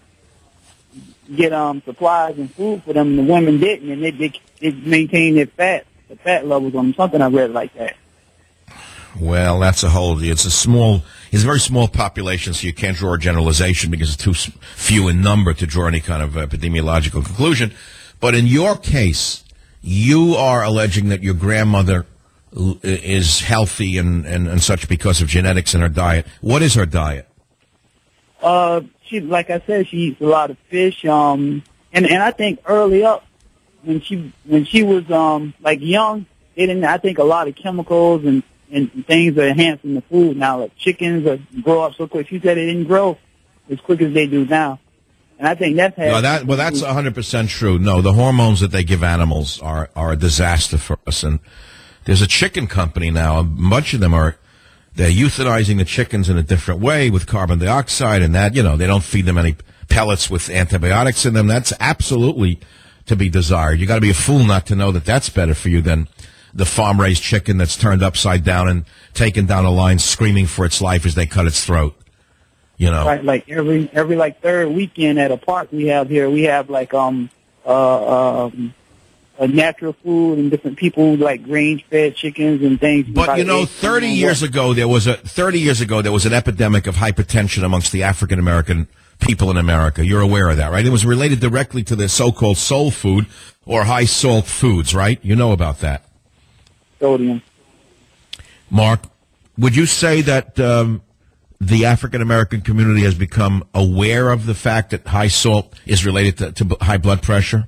supplies and food for them, and the women didn't, and they maintained the fat levels on them. Something I read like that. Well, it's a very small population, so you can't draw a generalization because it's too few in number to draw any kind of epidemiological conclusion. But in your case, you are alleging that your grandmother is healthy and such because of genetics in her diet. What is her diet? She, like I said, she eats a lot of fish. And I think early up, when she was young, they didn't. I think a lot of chemicals and things are enhancing the food now. Like chickens grow up so quick. She said they didn't grow as quick as they do now. And I think that's that's 100% true. No, the hormones that they give animals are a disaster for us. And there's a chicken company now. A bunch of them they're euthanizing the chickens in a different way with carbon dioxide and that. They don't feed them any pellets with antibiotics in them. That's absolutely to be desired. You got to be a fool not to know that that's better for you than the farm-raised chicken that's turned upside down and taken down a line screaming for its life as they cut its throat. Right, like every third weekend at a park we have here, we have a natural food, and different people like range-fed chickens and things. But 30 years ago there was an epidemic of hypertension amongst the African American people in America. You're aware of that, right? It was related directly to the so-called soul food or high salt foods, right? You know about that. Sodium. Mark, would you say that the African American community has become aware of the fact that high salt is related to high blood pressure?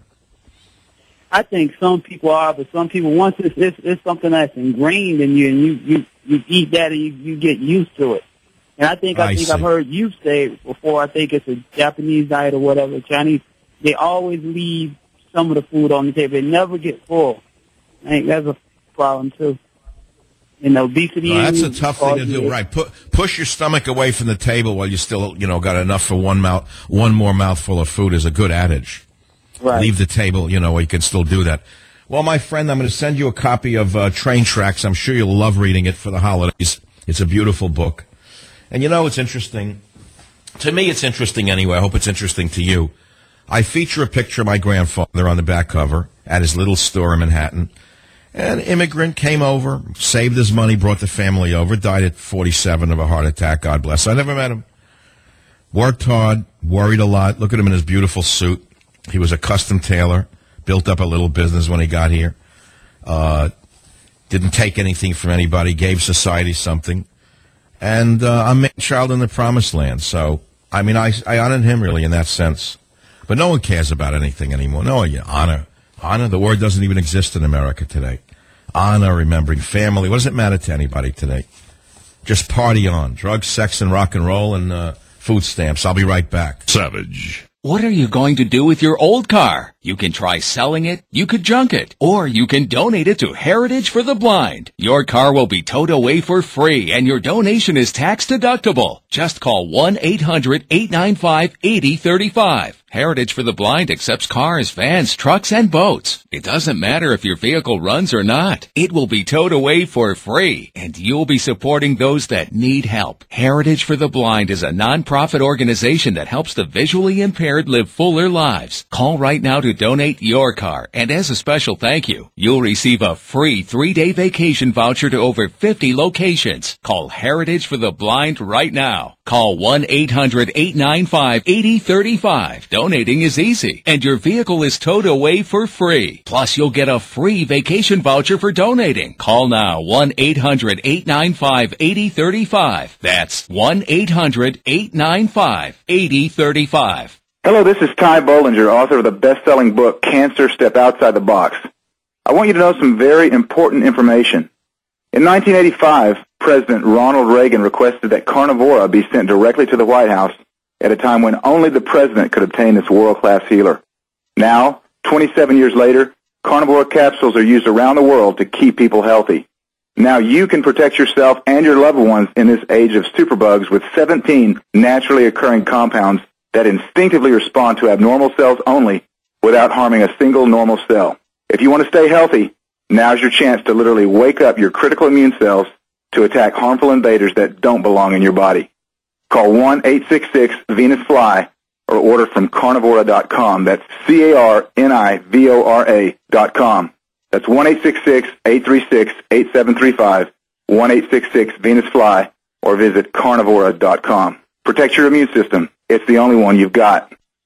I think some people are, but some people, once it's something that's ingrained in you, and you eat that and you get used to it. And I think I've heard you say before, I think it's a Japanese diet or whatever, Chinese, they always leave some of the food on the table. They never get full. I think that's a problem, too. Obesity. No, that's a tough thing to do, right? Push your stomach away from the table while you still, got enough for one more mouthful of food is a good adage. Right. Leave the table, where you can still do that. Well, my friend, I'm going to send you a copy of Train Tracks. I'm sure you'll love reading it for the holidays. It's a beautiful book. And it's interesting. To me, it's interesting anyway. I hope it's interesting to you. I feature a picture of my grandfather on the back cover at his little store in Manhattan. An immigrant came over, saved his money, brought the family over, died at 47 of a heart attack, God bless. I never met him. Worked hard, worried a lot. Look at him in his beautiful suit. He was a custom tailor, built up a little business when he got here. Didn't take anything from anybody, gave society something. And I'm a child in the promised land. So, I honored him really in that sense. But no one cares about anything anymore. No, honor. Honor, the word doesn't even exist in America today. Honor, remembering family. What does it matter to anybody today? Just party on. Drugs, sex, and rock and roll, and food stamps. I'll be right back. Savage. What are you going to do with your old car? You can try selling it, you could junk it, or you can donate it to Heritage for the Blind. Your car will be towed away for free, and your donation is tax deductible. Just call 1-800-895-8035. Heritage for the Blind accepts cars, vans, trucks, and boats. It doesn't matter if your vehicle runs or not. It will be towed away for free, and you'll be supporting those that need help. Heritage for the Blind is a non-profit organization that helps the visually impaired live fuller lives. Call right now to donate your car, and as a special thank you, you'll receive a free 3-day vacation voucher to over 50 locations. Call Heritage for the Blind right now. Call 1-800-895-8035. Donating is easy, and your vehicle is towed away for free. Plus, you'll get a free vacation voucher for donating. Call now, 1-800-895-8035. That's 1-800-895-8035. Hello, this is Ty Bollinger, author of the best-selling book, Cancer, Step Outside the Box. I want you to know some very important information. In 1985, President Ronald Reagan requested that Carnivora be sent directly to the White House at a time when only the president could obtain this world-class healer. Now, 27 years later, Carnivora capsules are used around the world to keep people healthy. Now you can protect yourself and your loved ones in this age of superbugs with 17 naturally occurring compounds that instinctively respond to abnormal cells only without harming a single normal cell. If you want to stay healthy, now's your chance to literally wake up your critical immune cells to attack harmful invaders that don't belong in your body. Call 1-866-VENUS-FLY or order from Carnivora.com. That's Carnivora.com. That's 1-866-836-8735, 1-866-VENUS-FLY, or visit Carnivora.com. Protect your immune system. It's the only one you've got.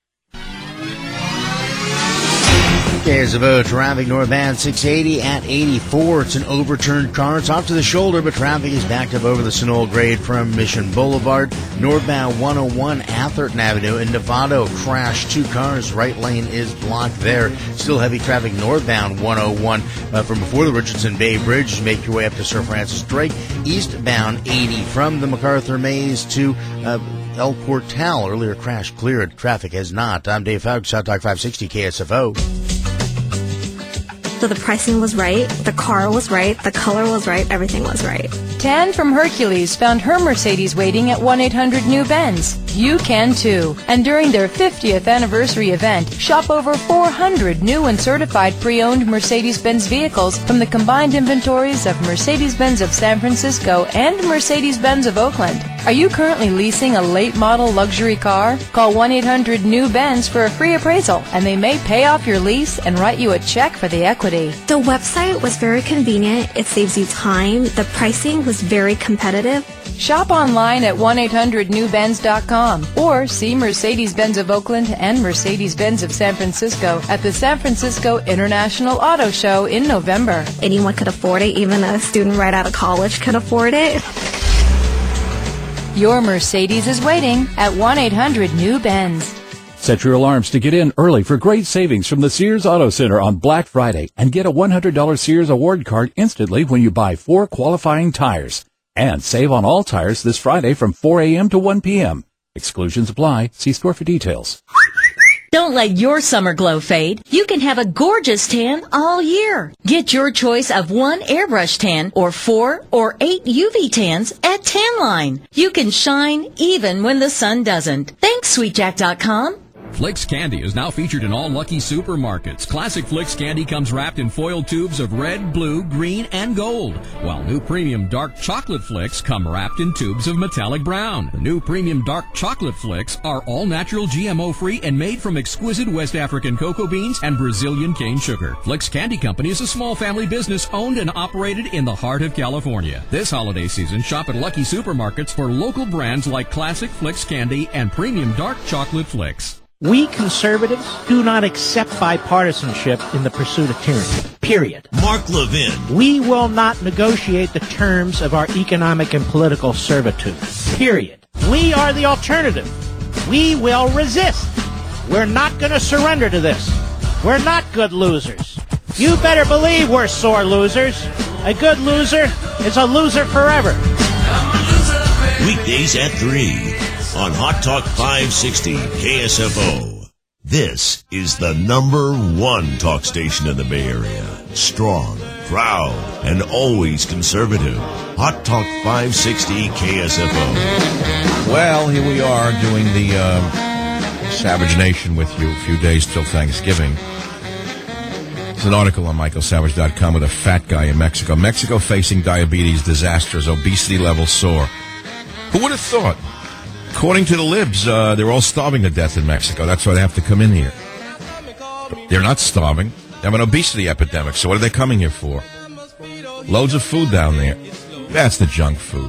KSFO traffic northbound 680 at 84. It's an overturned car. It's off to the shoulder, but traffic is backed up over the Sunol grade from Mission Boulevard. Northbound 101 Atherton Avenue in Novato crashed 2 cars. Right lane is blocked there. Still heavy traffic northbound 101 from before the Richardson Bay Bridge. Make your way up to Sir Francis Drake. Eastbound 80 from the MacArthur Maze to El Portal. Earlier crash cleared. Traffic has not. I'm Dave Fowler, South Talk 560 KSFO. So the pricing was right, the car was right, the color was right, everything was right. Tan from Hercules found her Mercedes waiting at 1-800-NEW-BENZ. Mercedes, you can too. And during their 50th anniversary event, shop over 400 new and certified pre-owned Mercedes-Benz vehicles from the combined inventories of Mercedes-Benz of San Francisco and Mercedes-Benz of Oakland. Are you currently leasing a late model luxury car? Call 1-800-NEW-BENZ for a free appraisal, and they may pay off your lease and write you a check for the equity. The website was very convenient. It saves you time. The pricing was very competitive. Shop online at 1-800-NEW-BENZ.com or see Mercedes-Benz of Oakland and Mercedes-Benz of San Francisco at the San Francisco International Auto Show in November. Anyone could afford it. Even a student right out of college could afford it. Your Mercedes is waiting at 1-800-NEW-BENZ. Set your alarms to get in early for great savings from the Sears Auto Center on Black Friday and get a $100 Sears award card instantly when you buy 4 qualifying tires. And save on all tires this Friday from 4 a.m. to 1 p.m. Exclusions apply. See store for details. Don't let your summer glow fade. You can have a gorgeous tan all year. Get your choice of 1 airbrush tan or 4 or 8 UV tans at Tanline. You can shine even when the sun doesn't. Thanks, SweetJack.com. Flicks Candy is now featured in all Lucky supermarkets. Classic Flicks Candy comes wrapped in foil tubes of red, blue, green, and gold, while new premium dark chocolate Flicks come wrapped in tubes of metallic brown. The new premium dark chocolate Flicks are all natural, GMO-free, and made from exquisite West African cocoa beans and Brazilian cane sugar. Flicks Candy Company is a small family business owned and operated in the heart of California. This holiday season, shop at Lucky supermarkets for local brands like Classic Flicks Candy and premium dark chocolate Flicks. We conservatives do not accept bipartisanship in the pursuit of tyranny. Period. Mark Levin. We will not negotiate the terms of our economic and political servitude. Period. We are the alternative. We will resist. We're not going to surrender to this. We're not good losers. You better believe we're sore losers. A good loser is a loser forever. Weekdays at 3 on Hot Talk 560 KSFO. This is the #1 talk station in the Bay Area. Strong, proud, and always conservative. Hot Talk 560 KSFO. Well, here we are doing the Savage Nation with you. A few days till Thanksgiving. There's an article on michaelsavage.com with a fat guy in Mexico. Mexico facing diabetes disasters, obesity levels soar. Who would have thought? According to the libs, they're all starving to death in Mexico. That's why they have to come in here. They're not starving. They have an obesity epidemic, so what are they coming here for? Loads of food down there. That's the junk food.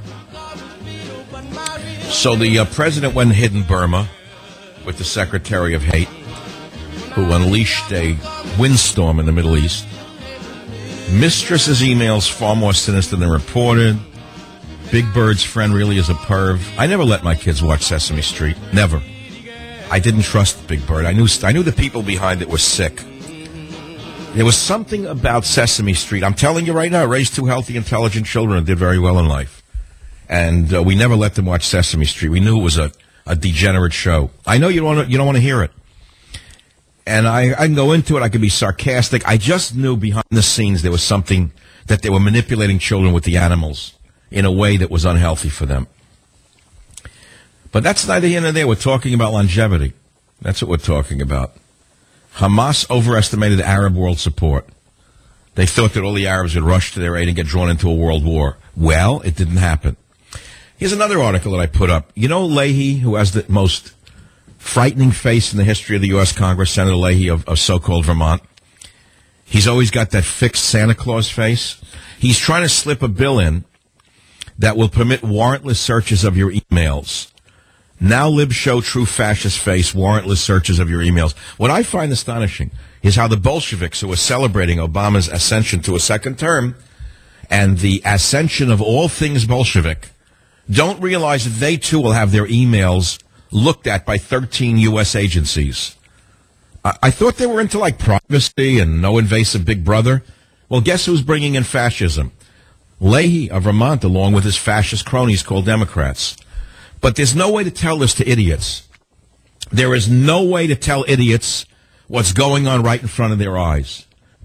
So the president went and hid in Burma with the Secretary of Hate, who unleashed a windstorm in the Middle East. Mistress's emails far more sinister than reported. Big Bird's friend really is a perv. I never let my kids watch Sesame Street. Never. I didn't trust Big Bird. I knew the people behind it were sick. There was something about Sesame Street. I'm telling you right now, I raised 2 healthy, intelligent children and did very well in life. And we never let them watch Sesame Street. We knew it was a degenerate show. I know you don't want to hear it. And I can go into it. I can be sarcastic. I just knew behind the scenes there was something that they were manipulating children with the animals in a way that was unhealthy for them. But that's neither here nor there. We're talking about longevity. That's what we're talking about. Hamas overestimated Arab world support. They thought that all the Arabs would rush to their aid and get drawn into a world war. Well, it didn't happen. Here's another article that I put up. You know Leahy, who has the most frightening face in the history of the U.S. Congress, Senator Leahy of so-called Vermont? He's always got that fixed Santa Claus face. He's trying to slip a bill in that will permit warrantless searches of your emails. Now libs show true fascist face, warrantless searches of your emails. What I find astonishing is how the Bolsheviks, who are celebrating Obama's ascension to a second term and the ascension of all things Bolshevik, don't realize that they too will have their emails looked at by 13 U.S. agencies. I thought they were into like privacy and no invasive big brother. Well, guess who's bringing in fascism? Leahy of Vermont, along with his fascist cronies called Democrats. But there's no way to tell this to idiots. There is no way to tell idiots what's going on right in front of their eyes.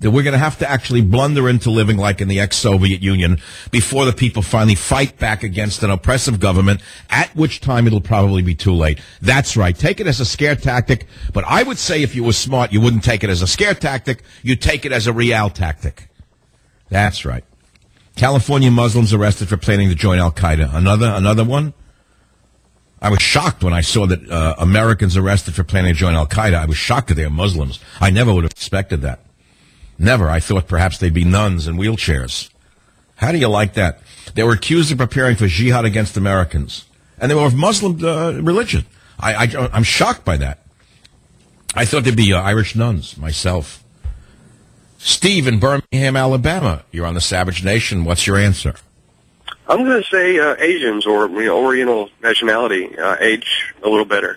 that we're going to have to actually blunder into living like in the ex-Soviet Union before the people finally fight back against an oppressive government, at which time it'll probably be too late. That's right. Take it as a scare tactic, but I would say if you were smart, you wouldn't take it as a scare tactic. You'd take it as a real tactic. That's right. California Muslims arrested for planning to join Al-Qaeda. Another one? I was shocked when I saw that Americans arrested for planning to join Al-Qaeda. I was shocked that they were Muslims. I never would have expected that. Never. I thought perhaps they'd be nuns in wheelchairs. How do you like that? They were accused of preparing for jihad against Americans. And they were of Muslim religion. I'm shocked by that. I thought they'd be Irish nuns, myself. Steve in Birmingham, Alabama. You're on the Savage Nation. What's your answer? I'm going to say Asians or Oriental nationality age a little better.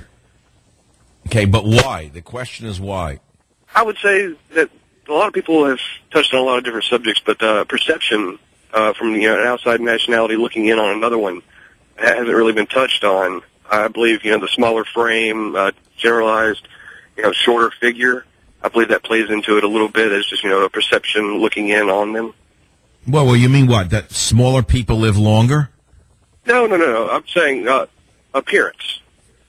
Okay, but why? The question is why. I would say that a lot of people have touched on a lot of different subjects, but perception from an outside nationality looking in on another one hasn't really been touched on. I believe the smaller frame, generalized, shorter figure. I believe that plays into it a little bit as just a perception looking in on them. Well, you mean what? That smaller people live longer? No. I'm saying appearance.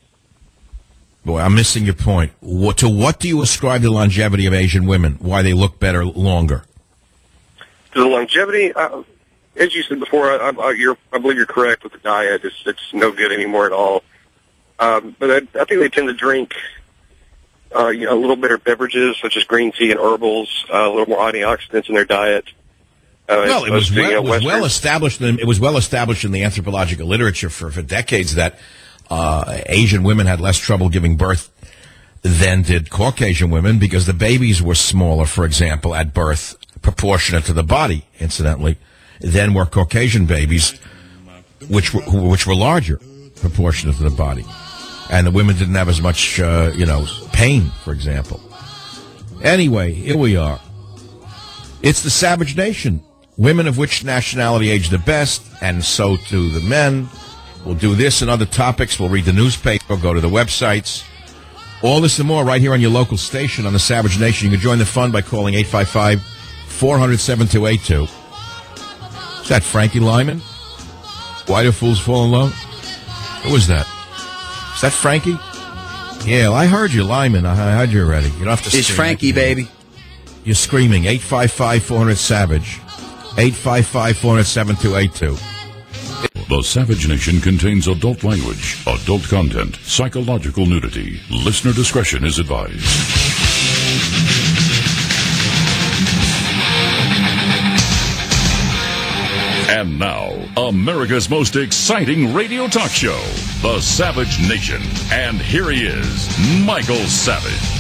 Boy, I'm missing your point. To what do you ascribe the longevity of Asian women? Why they look better longer? To the longevity, as you said before, I believe you're correct with the diet. It's no good anymore at all. But I think they tend to drink a little better beverages such as green tea and herbals, a little more antioxidants in their diet. Well, it was well established. It was well established in the anthropological literature for decades that Asian women had less trouble giving birth than did Caucasian women because the babies were smaller, for example, at birth, proportionate to the body, incidentally, than were Caucasian babies, which were larger, proportionate to the body, and the women didn't have as much, pain, for example. Anyway, here we are. It's the Savage Nation. Women of which nationality age the best, and so do the men. We'll do this and other topics. We'll read the newspaper, go to the websites. All this and more right here on your local station on the Savage Nation. You can join the fun by calling 855-400-7282. Is that Frankie Lyman? Why do fools fall in love? Who was that? Is that Frankie? Yeah, well, I heard you, Lyman. I heard you already. You don't have to. It's Frankie, baby. You're screaming 855-400-SAVAGE. 855-400-7282. The Savage Nation contains adult language, adult content, psychological nudity. Listener discretion is advised. And now, America's most exciting radio talk show, The Savage Nation. And here he is, Michael Savage.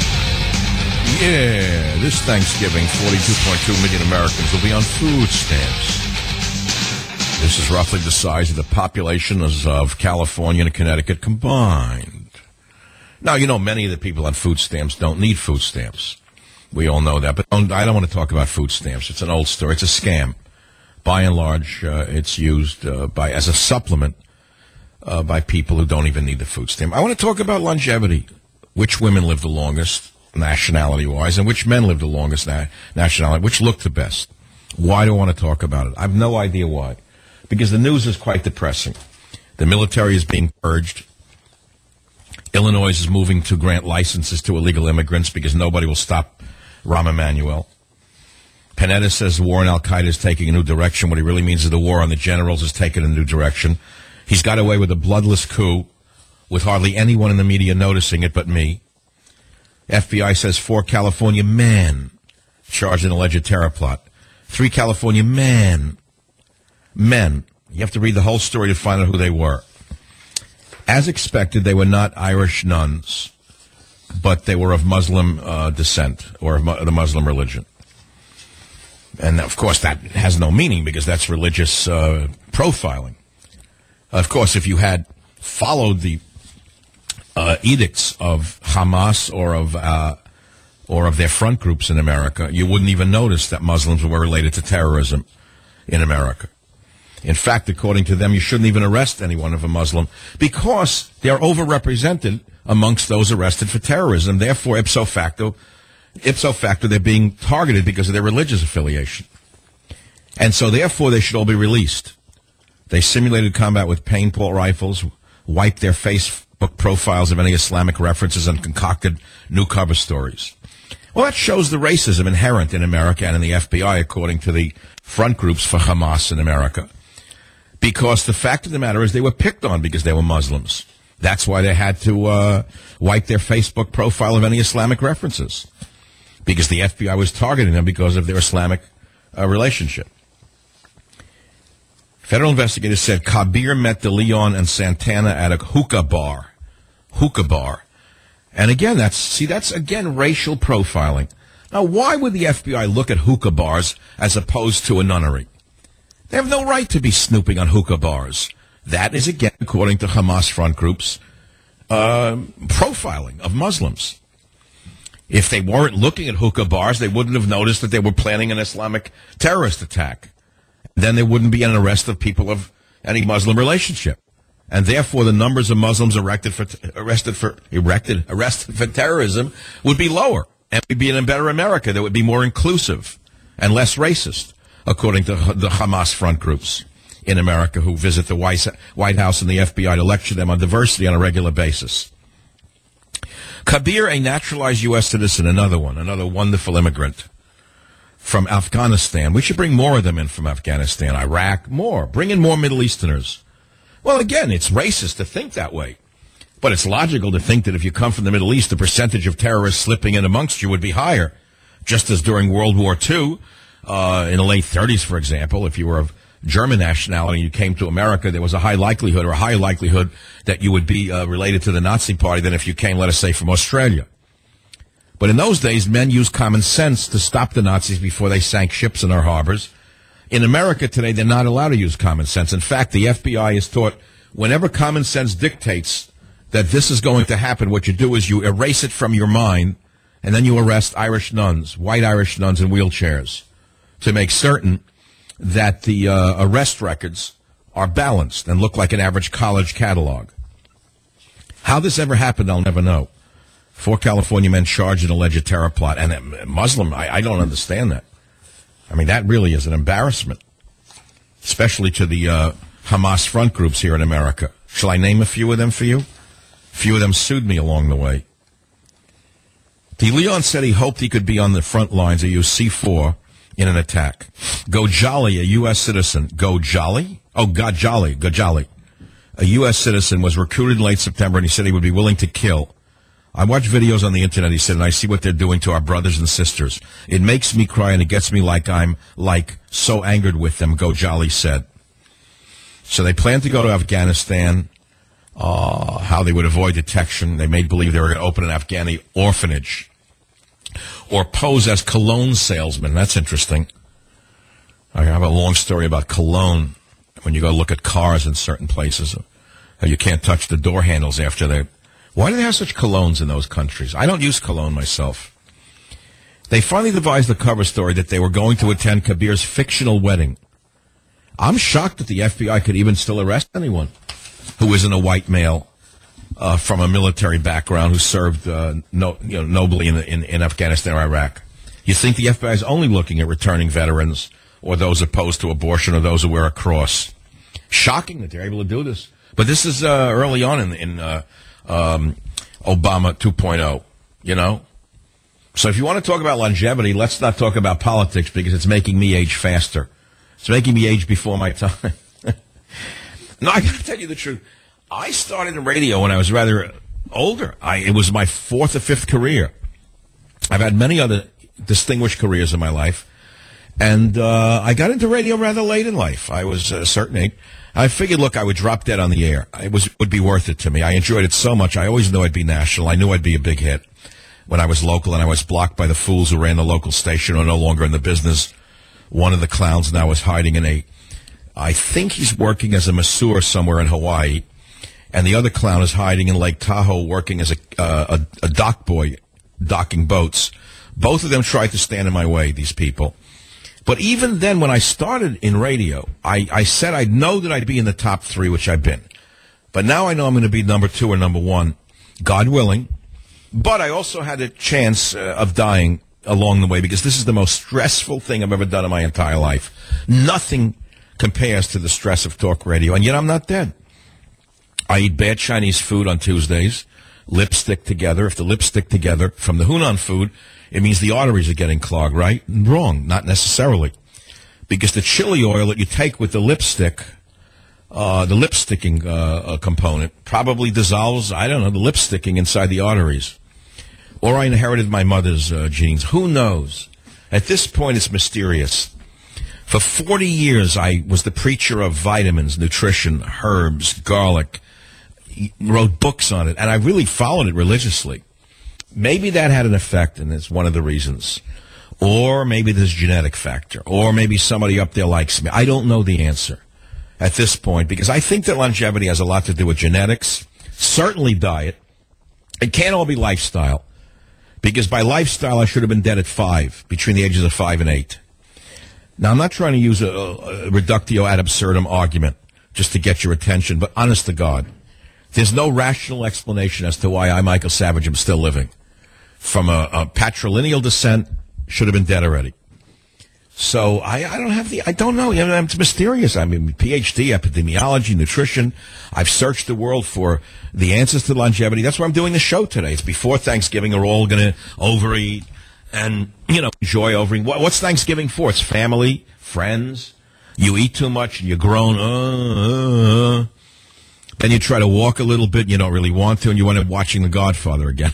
Yeah, this Thanksgiving, 42.2 million Americans will be on food stamps. This is roughly the size of the population of California and Connecticut combined. Now, many of the people on food stamps don't need food stamps. We all know that, but I don't want to talk about food stamps. It's an old story. It's a scam. By and large, it's used as a supplement by people who don't even need the food stamp. I want to talk about longevity. Which women live the longest, nationality-wise, and which men live the longest nationality, which look the best. Why do I want to talk about it? I have no idea why. Because the news is quite depressing. The military is being purged. Illinois is moving to grant licenses to illegal immigrants because nobody will stop Rahm Emanuel. Panetta says the war on Al-Qaeda is taking a new direction. What he really means is the war on the generals is taking a new direction. He's got away with a bloodless coup with hardly anyone in the media noticing it but me. FBI says 4 California men charged in alleged terror plot. 3 California men. You have to read the whole story to find out who they were. As expected, they were not Irish nuns, but they were of Muslim descent or of the Muslim religion. And, of course, that has no meaning because that's religious profiling. Of course, if you had followed the edicts of Hamas or of their front groups in America, you wouldn't even notice that Muslims were related to terrorism in America. In fact, according to them, you shouldn't even arrest anyone of a Muslim because they're overrepresented amongst those arrested for terrorism. Therefore, ipso facto, ipso facto, they're being targeted because of their religious affiliation. And so, therefore, they should all be released. They simulated combat with paintball rifles, wiped their Facebook profiles of any Islamic references, and concocted new cover stories. Well, that shows the racism inherent in America and in the FBI, according to the front groups for Hamas in America. Because the fact of the matter is they were picked on because they were Muslims. That's why they had to wipe their Facebook profile of any Islamic references. Because the FBI was targeting them because of their Islamic relationship. Federal investigators said Kabir met DeLeon and Santana at a hookah bar. Hookah bar. And again, that's again racial profiling. Now, why would the FBI look at hookah bars as opposed to a nunnery? They have no right to be snooping on hookah bars. That is, again, according to Hamas front groups, profiling of Muslims. If they weren't looking at hookah bars, they wouldn't have noticed that they were planning an Islamic terrorist attack. Then there wouldn't be an arrest of people of any Muslim relationship. And therefore, the numbers of Muslims arrested for terrorism would be lower. And we'd be in a better America that would be more inclusive and less racist, according to the Hamas front groups in America who visit the White House and the FBI to lecture them on diversity on a regular basis. Kabir, a naturalized U.S. citizen, another wonderful immigrant from Afghanistan. We should bring more of them in from Afghanistan, Iraq, more. Bring in more Middle Easterners. Well, again, it's racist to think that way. But it's logical to think that if you come from the Middle East, the percentage of terrorists slipping in amongst you would be higher. Just as during World War II, in the late 30s, for example, if you were of German nationality and you came to America, there was a higher likelihood that you would be related to the Nazi Party than if you came, let us say, from Australia. But in those days, men used common sense to stop the Nazis before they sank ships in our harbors. In America today, they're not allowed to use common sense. In fact, the FBI is taught whenever common sense dictates that this is going to happen, what you do is you erase it from your mind, and then you arrest Irish nuns, white Irish nuns in wheelchairs, to make certain that the arrest records are balanced and look like an average college catalog. How this ever happened, I'll never know. 4 California men charged in alleged terror plot. And a Muslim, I don't understand that. I mean, that really is an embarrassment, especially to the Hamas front groups here in America. Shall I name a few of them for you? A few of them sued me along the way. DeLeon said he hoped he could be on the front lines of C4 in an attack. Gojali, a U.S. citizen. Gojali? Oh, Gojali. A U.S. citizen was recruited in late September, and he said he would be willing to kill. I watch videos on the internet, he said, and I see what they're doing to our brothers and sisters. It makes me cry, and it gets me like I'm, so angered with them, Gojali said. So they planned to go to Afghanistan, how they would avoid detection. They made believe they were going to open an Afghani orphanage or pose as cologne salesmen. That's interesting. I have a long story about cologne when you go look at cars in certain places. How you can't touch the door handles after they... Why do they have such colognes in those countries? I don't use cologne myself. They finally devised the cover story that they were going to attend Kabir's fictional wedding. I'm shocked that the FBI could even still arrest anyone who isn't a white male from a military background who served nobly in Afghanistan or Iraq. You think the FBI is only looking at returning veterans or those opposed to abortion or those who wear a cross. Shocking that they're able to do this. But this is early on in Obama 2.0, you know? So if you want to talk about longevity, let's not talk about politics because it's making me age faster. It's making me age before my time. No, I got to tell you the truth. I started in radio when I was rather older. It was my 4th or 5th career. I've had many other distinguished careers in my life. And I got into radio rather late in life. I was a certain age. I figured, look, I would drop dead on the air. It would be worth it to me. I enjoyed it so much. I always knew I'd be national. I knew I'd be a big hit when I was local, and I was blocked by the fools who ran the local station who are no longer in the business. One of the clowns now is hiding I think he's working as a masseur somewhere in Hawaii, and the other clown is hiding in Lake Tahoe working as a dock boy, docking boats. Both of them tried to stand in my way, these people. But even then, when I started in radio, I said I'd know that I'd be in the top 3, which I've been. But now I know I'm going to be number 2 or number 1, God willing. But I also had a chance of dying along the way because this is the most stressful thing I've ever done in my entire life. Nothing compares to the stress of talk radio, and yet I'm not dead. I eat bad Chinese food on Tuesdays. Lips stick together. If the lips stick together from the Hunan food, it means the arteries are getting clogged, right? Wrong, not necessarily. Because the chili oil that you take with the lipstick, the lip sticking component, probably dissolves, I don't know, the lip sticking inside the arteries. Or I inherited my mother's genes. Who knows? At this point, it's mysterious. For 40 years, I was the preacher of vitamins, nutrition, herbs, garlic, wrote books on it, and I really followed it religiously. Maybe that had an effect, and it's one of the reasons. Or maybe there's a genetic factor. Or maybe somebody up there likes me. I don't know the answer at this point, because I think that longevity has a lot to do with genetics, certainly diet. It can't all be lifestyle, because by lifestyle, I should have been dead at 5, between the ages of 5 and 8. Now, I'm not trying to use a reductio ad absurdum argument just to get your attention, but honest to God, there's no rational explanation as to why I, Michael Savage, am still living. From a patrilineal descent, should have been dead already. So I don't know. It's mysterious. I mean, PhD, epidemiology, nutrition. I've searched the world for the answers to longevity. That's why I'm doing the show today. It's before Thanksgiving. We're all going to overeat and, enjoy overeating. What's Thanksgiving for? It's family, friends. You eat too much and you're grown. Then you try to walk a little bit, you don't really want to, and you end up watching The Godfather again.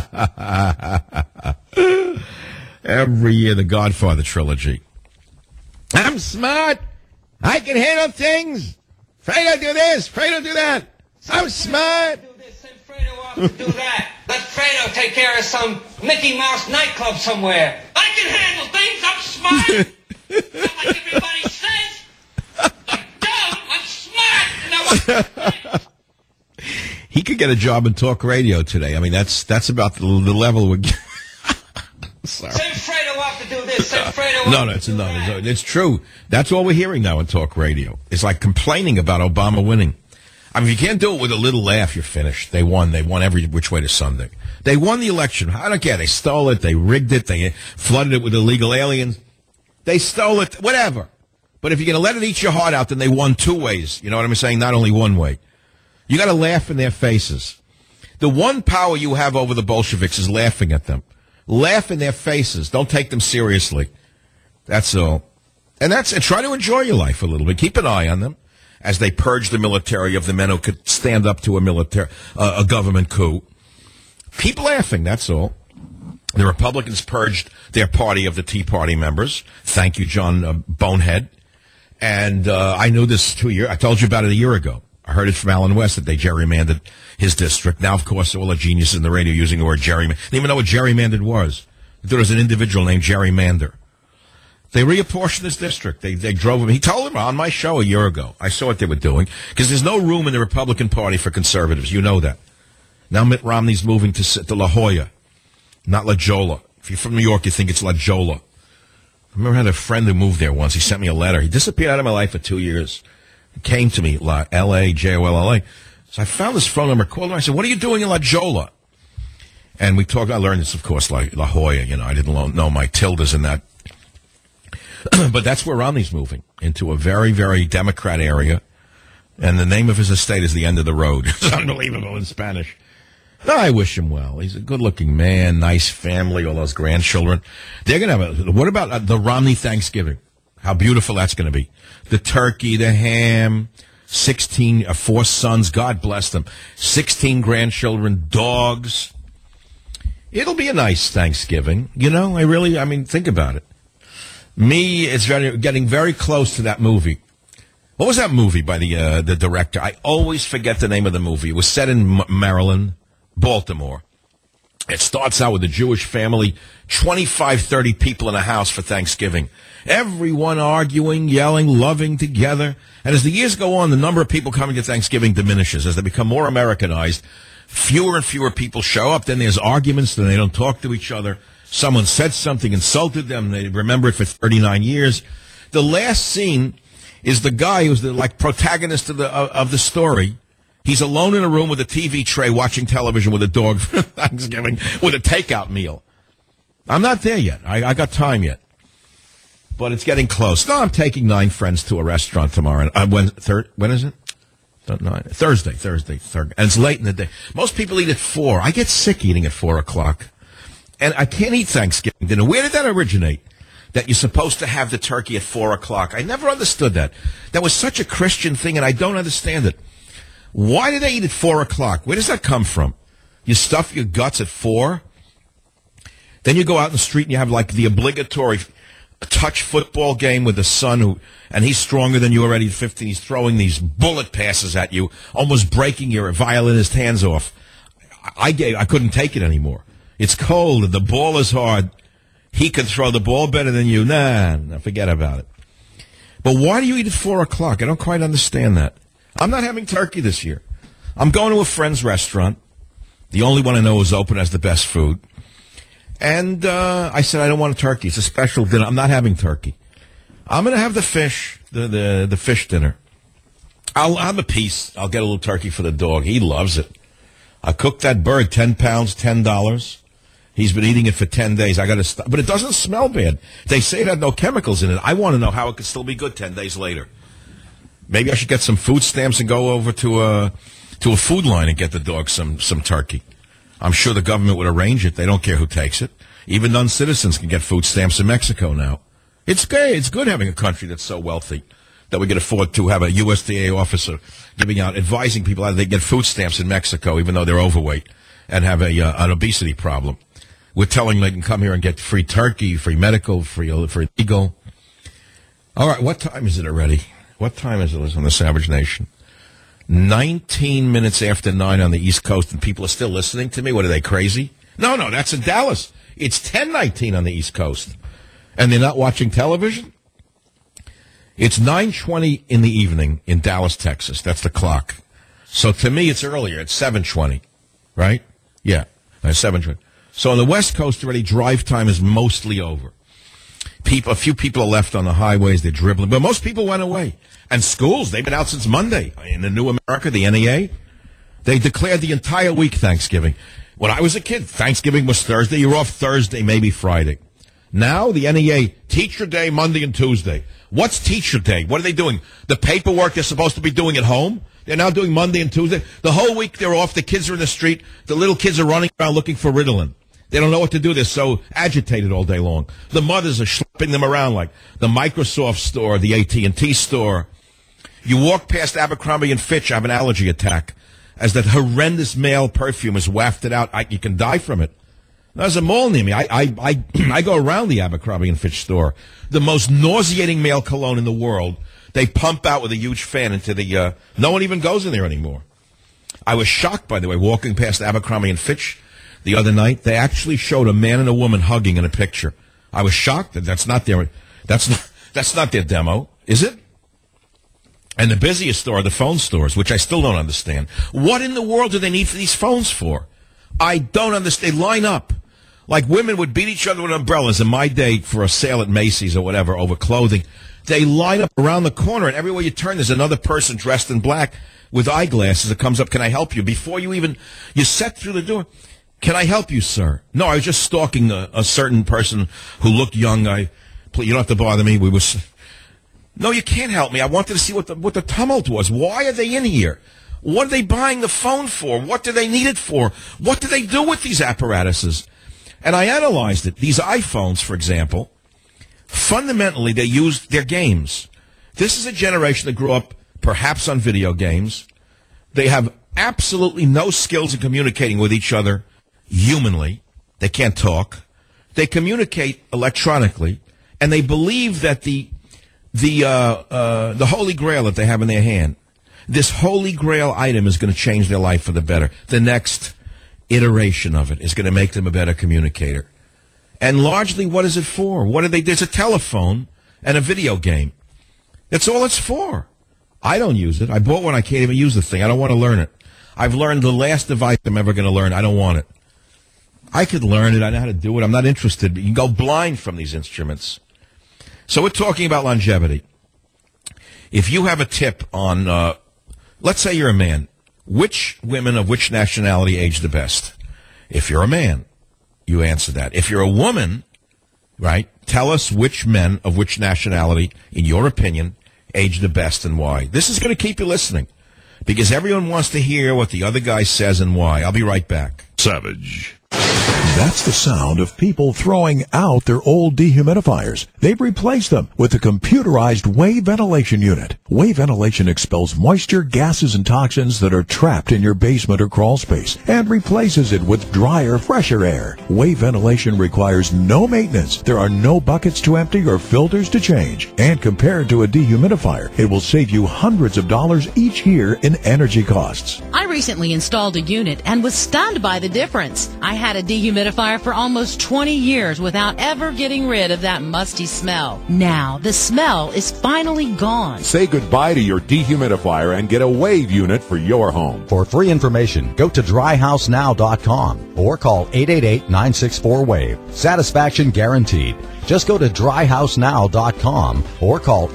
Every year, The Godfather trilogy. I'm smart. I can handle things. Fredo, do this. Fredo, do that. I'm smart. Do that. Let Fredo take care of some Mickey Mouse nightclub somewhere. I can handle things. I'm smart. Not like everybody says. I'm dumb. I'm smart. He could get a job in talk radio today. I mean, that's about the level we're getting. Sorry. Send Fredo off to do this. Send Fredo off No, it's true. That's all we're hearing now in talk radio. It's like complaining about Obama winning. I mean, if you can't do it with a little laugh, you're finished. They won. They won every which way to Sunday. They won the election. I don't care. They stole it. They rigged it. They flooded it with illegal aliens. They stole it. Whatever. But if you're going to let it eat your heart out, then they won 2 ways. You know what I'm saying? Not only one way. You got to laugh in their faces. The one power you have over the Bolsheviks is laughing at them. Laugh in their faces. Don't take them seriously. That's all. And try to enjoy your life a little bit. Keep an eye on them as they purge the military of the men who could stand up to a government coup. Keep laughing. That's all. The Republicans purged their party of the Tea Party members. Thank you, John Bonehead. And I knew this 2 years. I told you about it a year ago. I heard it from Alan West that they gerrymandered his district. Now, of course, all the geniuses in the radio using the word gerrymander. They didn't even know what gerrymandered was. There was an individual named Gerrymander. They reapportioned his district. They drove him. He told him on my show a year ago. I saw what they were doing. Because there's no room in the Republican Party for conservatives. You know that. Now Mitt Romney's moving to La Jolla, not La Jolla. If you're from New York, you think it's La Jolla. I remember I had a friend who moved there once. He sent me a letter. He disappeared out of my life for 2 years. He came to me, L.A., Jolla. So I found this phone number, called him. I said, what are you doing in La Jolla? And we talked. I learned this, of course, like La Jolla. I didn't know my tildes in that. But that's where Romney's moving, into a very, very Democrat area. And the name of his estate is the end of the road. It's unbelievable in Spanish. No, I wish him well. He's a good-looking man, nice family, all those grandchildren. They're going to have what about the Romney Thanksgiving? How beautiful that's going to be. The turkey, the ham, 4 sons, God bless them, 16 grandchildren, dogs. It'll be a nice Thanksgiving. Think about it. Me, it's getting very close to that movie. What was that movie by the director? I always forget the name of the movie. It was set in Maryland, Baltimore. It starts out with a Jewish family, 25, 30 people in a house for Thanksgiving. Everyone arguing, yelling, loving together. And as the years go on, the number of people coming to Thanksgiving diminishes. As they become more Americanized, fewer and fewer people show up. Then there's arguments, then they don't talk to each other. Someone said something, insulted them. They remember it for 39 years. The last scene is the guy who's the protagonist of the story. He's alone in a room with a TV tray watching television with a dog for Thanksgiving with a takeout meal. I'm not there yet. I got time yet. But it's getting close. No, I'm taking 9 friends to a restaurant tomorrow. When is it? Thursday. And it's late in the day. Most people eat at 4. I get sick eating at 4 o'clock. And I can't eat Thanksgiving dinner. Where did that originate? That you're supposed to have the turkey at 4 o'clock. I never understood that. That was such a Christian thing, and I don't understand it. Why do they eat at 4 o'clock? Where does that come from? You stuff your guts at 4? Then you go out in the street and you have like the obligatory touch football game with the son and he's stronger than you already at 15. He's throwing these bullet passes at you, almost breaking your violinist hands off. I couldn't take it anymore. It's cold and the ball is hard. He can throw the ball better than you. Nah, forget about it. But why do you eat at 4 o'clock? I don't quite understand that. I'm not having turkey this year. I'm going to a friend's restaurant. The only one I know is open, has the best food. And I said, I don't want a turkey. It's a special dinner. I'm not having turkey. I'm going to have the fish, the fish dinner. I'll have a piece. I'll get a little turkey for the dog. He loves it. I cooked that bird, 10 pounds, $10. He's been eating it for 10 days. I got to stop. But it doesn't smell bad. They say it had no chemicals in it. I want to know how it could still be good 10 days later. Maybe I should get some food stamps and go over to a food line and get the dog some turkey. I'm sure the government would arrange it. They don't care who takes it. Even non-citizens can get food stamps in Mexico now. It's good. It's good having a country that's so wealthy that we can afford to have a USDA officer advising people how they get food stamps in Mexico, even though they're overweight and have an obesity problem. We're telling them they can come here and get free turkey, free medical, free legal. All right, what time is it already? What time is it on the Savage Nation? 19 minutes after 9 on the East Coast, and people are still listening to me? What, are they crazy? No, that's in Dallas. It's 10:19 on the East Coast, and they're not watching television? It's 9:20 in the evening in Dallas, Texas. That's the clock. So to me, it's earlier. It's 7:20, right? Yeah, 7:20. So on the West Coast already, drive time is mostly over. A few people are left on the highways. They're dribbling. But most people went away. And schools, they've been out since Monday. In the New America, the NEA, they declared the entire week Thanksgiving. When I was a kid, Thanksgiving was Thursday. You were off Thursday, maybe Friday. Now, the NEA, Teacher Day, Monday and Tuesday. What's Teacher Day? What are they doing? The paperwork they're supposed to be doing at home? They're now doing Monday and Tuesday. The whole week they're off. The kids are in the street. The little kids are running around looking for Ritalin. They don't know what to do. They're so agitated all day long. The mothers are schlepping them around like the Microsoft store, the AT&T store. You walk past Abercrombie & Fitch, I have an allergy attack, as that horrendous male perfume is wafted out. You can die from it. There's a mall near me. I go around the Abercrombie & Fitch store. The most nauseating male cologne in the world. They pump out with a huge fan into the, no one even goes in there anymore. I was shocked, by the way, walking past Abercrombie & Fitch the other night. They actually showed a man and a woman hugging in a picture. I was shocked that that's not their demo, is it? And the busiest store are the phone stores, which I still don't understand. What in the world do they need these phones for? I don't understand. They line up. Like women would beat each other with umbrellas in my day for a sale at Macy's or whatever over clothing. They line up around the corner, and everywhere you turn, there's another person dressed in black with eyeglasses that comes up. Can I help you? Before you set through the door. Can I help you, sir? No, I was just stalking a certain person who looked young. You don't have to bother me. No, you can't help me. I wanted to see what the tumult was. Why are they in here? What are they buying the phone for? What do they need it for? What do they do with these apparatuses? And I analyzed it. These iPhones, for example, fundamentally, they use their games. This is a generation that grew up perhaps on video games. They have absolutely no skills in communicating with each other humanly. They can't talk. They communicate electronically, and they believe that the Holy Grail that they have in their hand, this Holy Grail item is going to change their life for the better. The next iteration of it is going to make them a better communicator. And largely, what is it for? There's a telephone and a video game. That's all it's for. I don't use it. I bought one. I can't even use the thing. I don't want to learn it. I've learned the last device I'm ever going to learn. I don't want it. I could learn it. I know how to do it. I'm not interested. You can go blind from these instruments. So we're talking about longevity. If you have a tip on, let's say you're a man, which women of which nationality age the best? If you're a man, you answer that. If you're a woman, right, tell us which men of which nationality, in your opinion, age the best and why. This is going to keep you listening because everyone wants to hear what the other guy says and why. I'll be right back. Savage. That's the sound of people throwing out their old dehumidifiers. They've replaced them with a computerized wave ventilation unit. Wave ventilation expels moisture, gases, and toxins that are trapped in your basement or crawl space and replaces it with drier, fresher air. Wave ventilation requires no maintenance. There are no buckets to empty or filters to change. And compared to a dehumidifier, it will save you hundreds of dollars each year in energy costs. I recently installed a unit and was stunned by the difference. I had a dehumidifier for almost 20 years without ever getting rid of that musty smell. Now, the smell is finally gone. Say goodbye to your dehumidifier and get a wave unit for your home. For free information, go to dryhousenow.com or call 888-964-WAVE. Satisfaction guaranteed. Just go to dryhousenow.com or call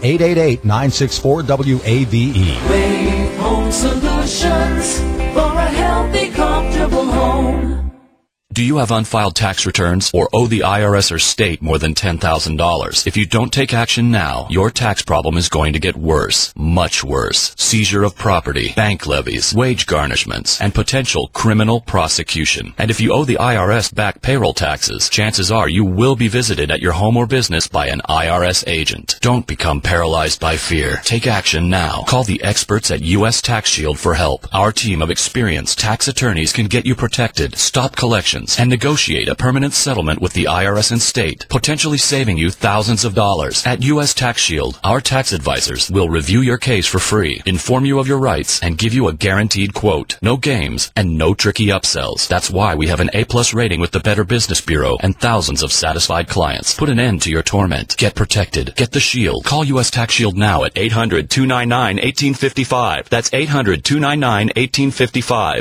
888-964-WAVE. Wave Home Solutions for a healthy, comfortable home. Do you have unfiled tax returns or owe the IRS or state more than $10,000? If you don't take action now, your tax problem is going to get worse, much worse. Seizure of property, bank levies, wage garnishments, and potential criminal prosecution. And if you owe the IRS back payroll taxes, chances are you will be visited at your home or business by an IRS agent. Don't become paralyzed by fear. Take action now. Call the experts at U.S. Tax Shield for help. Our team of experienced tax attorneys can get you protected, stop collections, and negotiate a permanent settlement with the IRS and state, potentially saving you thousands of dollars. At U.S. Tax Shield, our tax advisors will review your case for free, inform you of your rights, and give you a guaranteed quote. No games and no tricky upsells. That's why we have an A+ rating with the Better Business Bureau and thousands of satisfied clients. Put an end to your torment. Get protected. Get the Shield. Call U.S. Tax Shield now at 800-299-1855. That's 800-299-1855.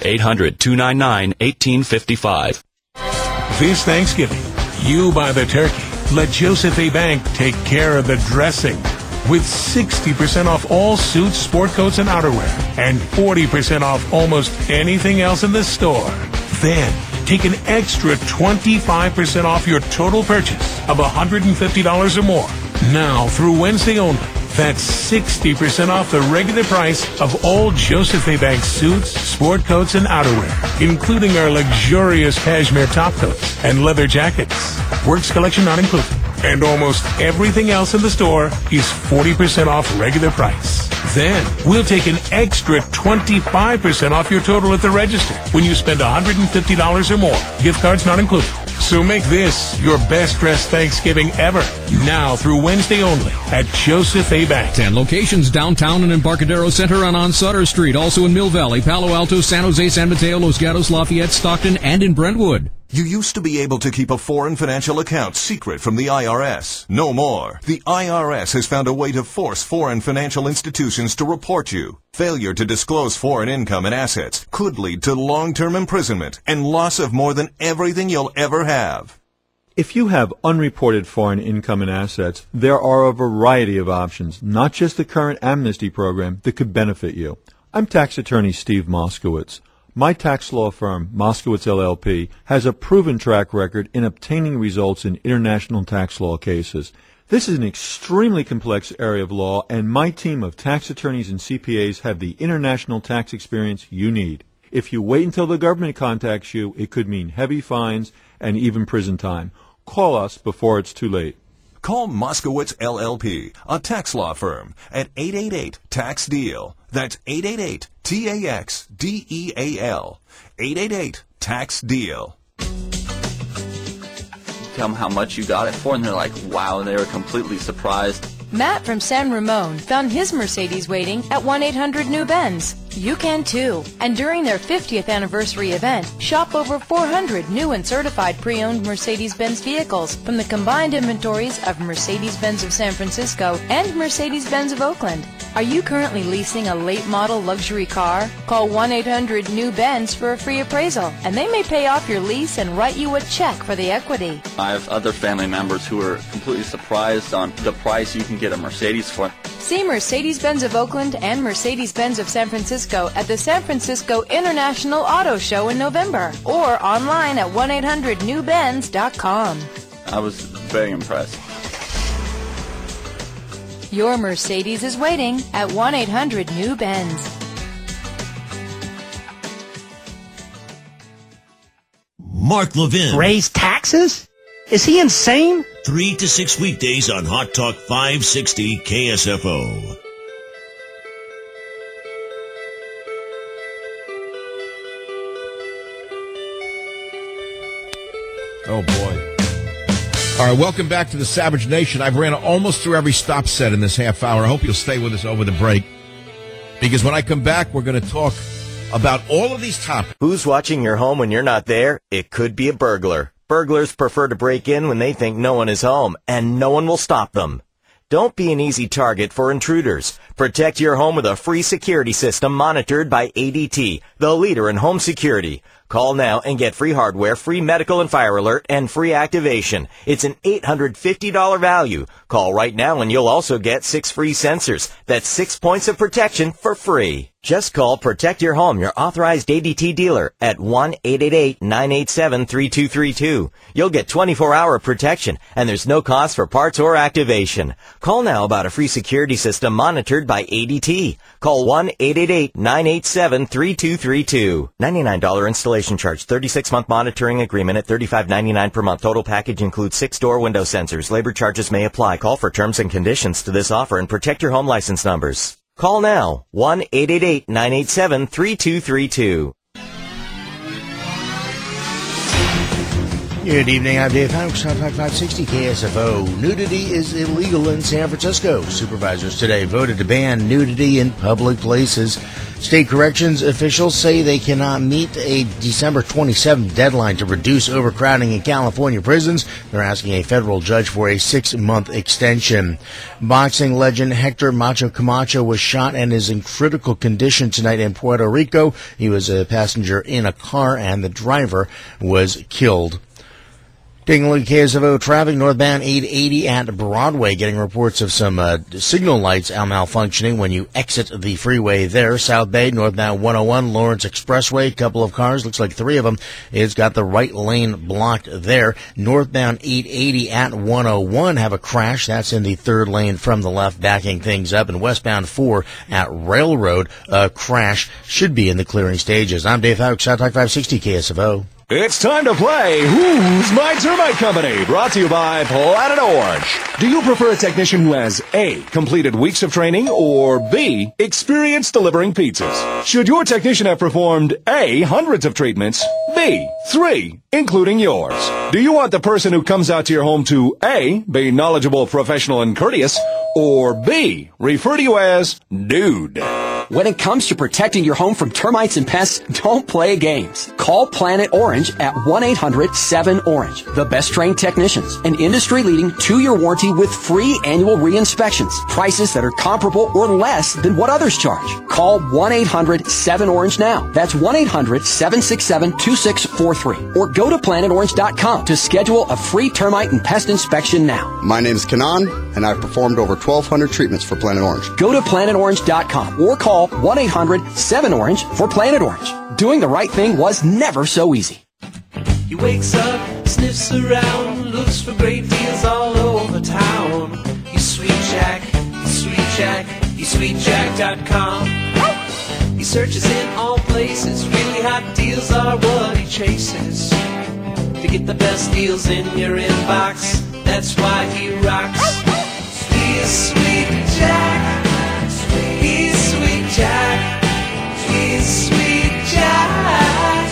800-299-1855. This Thanksgiving, you buy the turkey. Let Joseph A. Bank take care of the dressing. With 60% off all suits, sport coats, and outerwear, and 40% off almost anything else in the store. Then, take an extra 25% off your total purchase of $150 or more. Now through Wednesday only. That's 60% off the regular price of all Joseph A. Bank suits, sport coats, and outerwear, including our luxurious cashmere top coats and leather jackets. Works collection not included. And almost everything else in the store is 40% off regular price. Then, we'll take an extra 25% off your total at the register when you spend $150 or more. Gift cards not included. So make this your best dressed Thanksgiving ever. Now through Wednesday only at Joseph A. Bank. 10 locations downtown and Embarcadero Center and on Sutter Street. Also in Mill Valley, Palo Alto, San Jose, San Mateo, Los Gatos, Lafayette, Stockton, and in Brentwood. You used to be able to keep a foreign financial account secret from the IRS. No more. The IRS has found a way to force foreign financial institutions to report you. Failure to disclose foreign income and assets could lead to long-term imprisonment and loss of more than everything you'll ever have. If you have unreported foreign income and assets, there are a variety of options, not just the current amnesty program, that could benefit you. I'm tax attorney Steve Moskowitz. My tax law firm, Moskowitz LLP, has a proven track record in obtaining results in international tax law cases. This is an extremely complex area of law, and my team of tax attorneys and CPAs have the international tax experience you need. If you wait until the government contacts you, it could mean heavy fines and even prison time. Call us before it's too late. Call Moskowitz LLP, a tax law firm, at 888-TAX-DEAL. That's 888-TAX-DEAL. 888-TAX-DEAL. Tell them how much you got it for, and they're like, wow, and they were completely surprised. Matt from San Ramon found his Mercedes waiting at 1-800-NEW-BENZ. You can too. And during their 50th anniversary event, shop over 400 new and certified pre-owned Mercedes-Benz vehicles from the combined inventories of Mercedes-Benz of San Francisco and Mercedes-Benz of Oakland. Are you currently leasing a late model luxury car? Call 1-800-NEW-BENZ for a free appraisal, and they may pay off your lease and write you a check for the equity. I have other family members who are completely surprised on the price you can get a Mercedes for. See Mercedes-Benz of Oakland and Mercedes-Benz of San Francisco at the San Francisco International Auto Show in November or online at 1-800-NEW-BENZ.com. I was very impressed. Your Mercedes is waiting at 1-800-NEW-BENZ. Mark Levin. Raise taxes? Is he insane? 3 to 6 weekdays on Hot Talk 560 KSFO. Oh, boy. All right, welcome back to the Savage Nation. I've ran almost through every stop set in this half hour. I hope you'll stay with us over the break, because when I come back, we're going to talk about all of these topics. Who's watching your home when you're not there? It could be a burglar. Burglars prefer to break in when they think no one is home, and no one will stop them. Don't be an easy target for intruders. Protect your home with a free security system monitored by ADT, the leader in home security. Call now and get free hardware, free medical and fire alert, and free activation. It's an $850 value. Call right now and you'll also get 6 free sensors. That's 6 points of protection for free. Just call Protect Your Home, your authorized ADT dealer, at 1-888-987-3232. You'll get 24-hour protection, and there's no cost for parts or activation. Call now about a free security system monitored by ADT. Call 1-888-987-3232. $99 installation charge, 36-month monitoring agreement at $35.99 per month. Total package includes 6 door window sensors. Labor charges may apply. Call for terms and conditions to this offer and protect your home license numbers. Call now, 1-888-987-3232. Good evening, I'm Dave Howks, Hot Talk 560 KSFO. Nudity is illegal in San Francisco. Supervisors today voted to ban nudity in public places. State corrections officials say they cannot meet a December 27th deadline to reduce overcrowding in California prisons. They're asking a federal judge for a 6-month extension. Boxing legend Hector Macho Camacho was shot and is in critical condition tonight in Puerto Rico. He was a passenger in a car and the driver was killed. Taking a look at KSFO traffic, northbound 880 at Broadway, getting reports of some signal lights malfunctioning when you exit the freeway there. South Bay, northbound 101, Lawrence Expressway, couple of cars, looks like 3 of them. It's got the right lane blocked there. Northbound 880 at 101 have a crash. That's in the 3rd lane from the left, backing things up. And westbound 4 at Railroad, a crash should be in the clearing stages. I'm Dave Howks, South Talk 560 KSFO. It's time to play Who's My Termite Company, brought to you by Planet Orange. Do you prefer a technician who has A, completed weeks of training, or B, experience delivering pizzas? Should your technician have performed A, hundreds of treatments, B, 3, including yours? Do you want the person who comes out to your home to A, be knowledgeable, professional, and courteous, or B, refer to you as Dude? When it comes to protecting your home from termites and pests, don't play games. Call Planet Orange at 1-800-7-ORANGE. The best trained technicians, an industry-leading 2-year warranty with free annual re-inspections. Prices that are comparable or less than what others charge. Call 1-800-7-ORANGE now. That's 1-800-767-2643. Or go to planetorange.com to schedule a free termite and pest inspection now. My name is Kanan, and I've performed over 1,200 treatments for Planet Orange. Go to planetorange.com or call 1-800-7-ORANGE for Planet Orange. Doing the right thing was never so easy. He wakes up, sniffs around, looks for great deals all over town. He's Sweet Jack, he's Sweet Jack, he's SweetJack.com. He searches in all places, really hot deals are what he chases. To get the best deals in your inbox, that's why he rocks. He's Sweet Jack. He's Sweet Jack. He's Sweet Jack.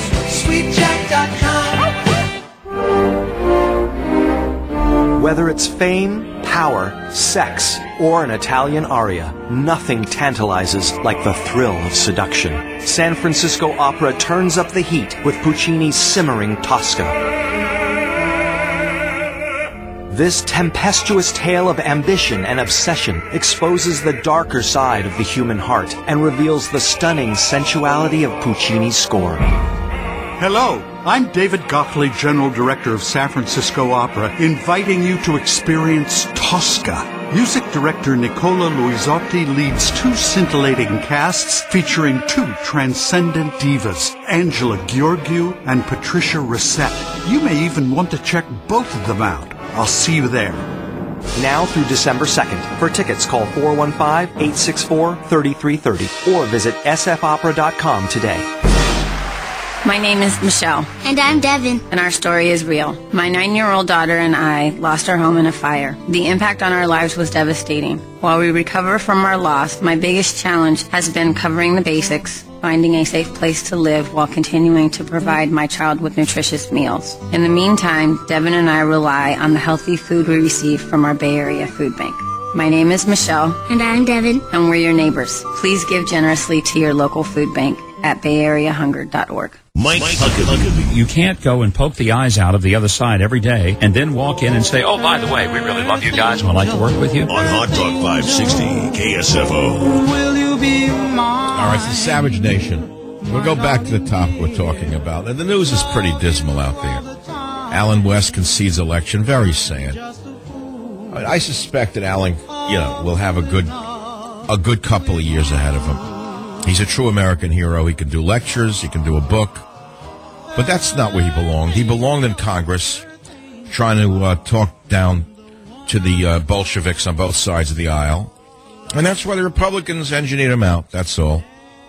SweetJack.com. Whether it's fame, power, sex, or an Italian aria, nothing tantalizes like the thrill of seduction. San Francisco Opera turns up the heat with Puccini's simmering Tosca. This tempestuous tale of ambition and obsession exposes the darker side of the human heart and reveals the stunning sensuality of Puccini's score. Hello, I'm David Gockley, General Director of San Francisco Opera, inviting you to experience Tosca, Music director Nicola Luisotti leads 2 scintillating casts featuring 2 transcendent divas, Angela Gheorghiu and Patricia Racette. You may even want to check both of them out. I'll see you there. Now through December 2nd. For tickets, call 415-864-3330 or visit sfopera.com today. My name is Michelle. And I'm Devin. And our story is real. My 9-year-old daughter and I lost our home in a fire. The impact on our lives was devastating. While we recover from our loss, my biggest challenge has been covering the basics, finding a safe place to live while continuing to provide my child with nutritious meals. In the meantime, Devin and I rely on the healthy food we receive from our Bay Area Food Bank. My name is Michelle. And I'm Devin. And we're your neighbors. Please give generously to your local food bank at bayareahunger.org. Mike Huckabee. You can't go and poke the eyes out of the other side every day and then walk in and say, oh, by the way, we really love you guys and would like to work with you. On Hot Talk 560 KSFO. Will you be mine? All right, the Savage Nation. We'll go back to the topic we're talking about. And the news is pretty dismal out there. Alan West concedes election. Very sad. I suspect that Alan, will have a good couple of years ahead of him. He's a true American hero. He can do lectures. He can do a book. But that's not where he belonged. He belonged in Congress, trying to talk down to the Bolsheviks on both sides of the aisle. And that's why the Republicans engineered him out. That's all.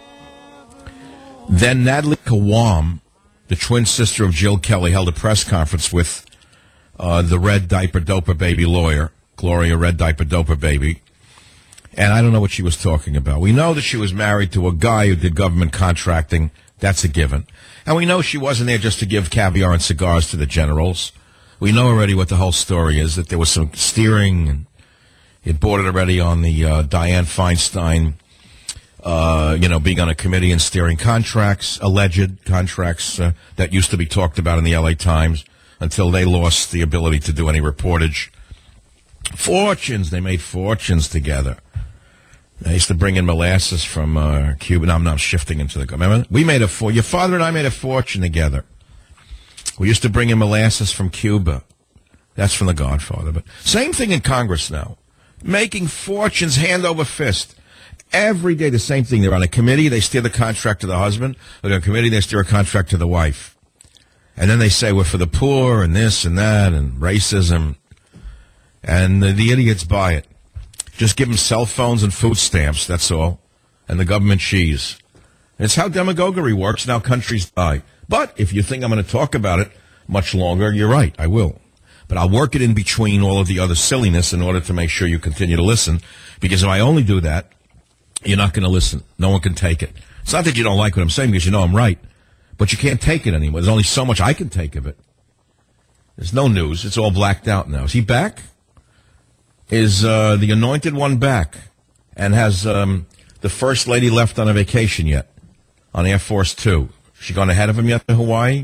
Then Natalie Kawam, the twin sister of Jill Kelly, held a press conference with the Red Diaper Doper Baby lawyer, Gloria Red Diaper Doper Baby. And I don't know what she was talking about. We know that she was married to a guy who did government contracting. That's a given. And we know she wasn't there just to give caviar and cigars to the generals. We know already what the whole story is, that there was some steering, and it bordered already on the Dianne Feinstein, being on a committee and steering contracts, alleged contracts that used to be talked about in the L.A. Times until they lost the ability to do any reportage. Fortunes. They made fortunes together. They used to bring in molasses from Cuba. Now I'm not shifting into the... Remember? Your father and I made a fortune together. We used to bring in molasses from Cuba. That's from The Godfather. But same thing in Congress now. Making fortunes hand over fist. Every day the same thing. They're on a committee. They steer the contract to the husband. They're on a committee. They steer a contract to the wife. And then they say we're for the poor and this and that and racism. And the idiots buy it. Just give them cell phones and food stamps, that's all. And the government cheese. It's how demagoguery works. Now countries die. But if you think I'm going to talk about it much longer, you're right, I will. But I'll work it in between all of the other silliness in order to make sure you continue to listen. Because if I only do that, you're not going to listen. No one can take it. It's not that you don't like what I'm saying because you know I'm right. But you can't take it anymore. There's only so much I can take of it. There's no news. It's all blacked out now. Is he back? Is the anointed one back? And has the First Lady left on a vacation yet? On Air Force 2? She gone ahead of him yet to Hawaii?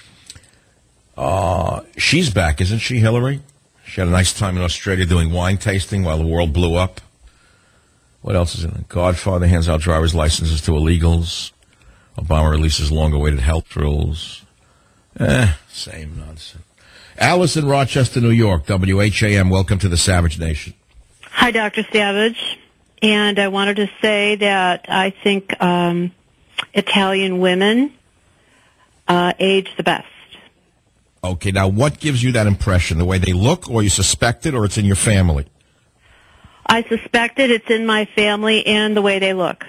She's back, isn't she, Hillary? She had a nice time in Australia doing wine tasting while the world blew up. What else is in it? Godfather hands out driver's licenses to illegals. Obama releases long-awaited health rules. Same nonsense. Alice in Rochester, New York, WHAM. Welcome to the Savage Nation. Hi, Dr. Savage. And I wanted to say that I think Italian women age the best. Okay, now what gives you that impression? The way they look, or you suspect it, or it's in your family? I suspect it. It's in my family and the way they look.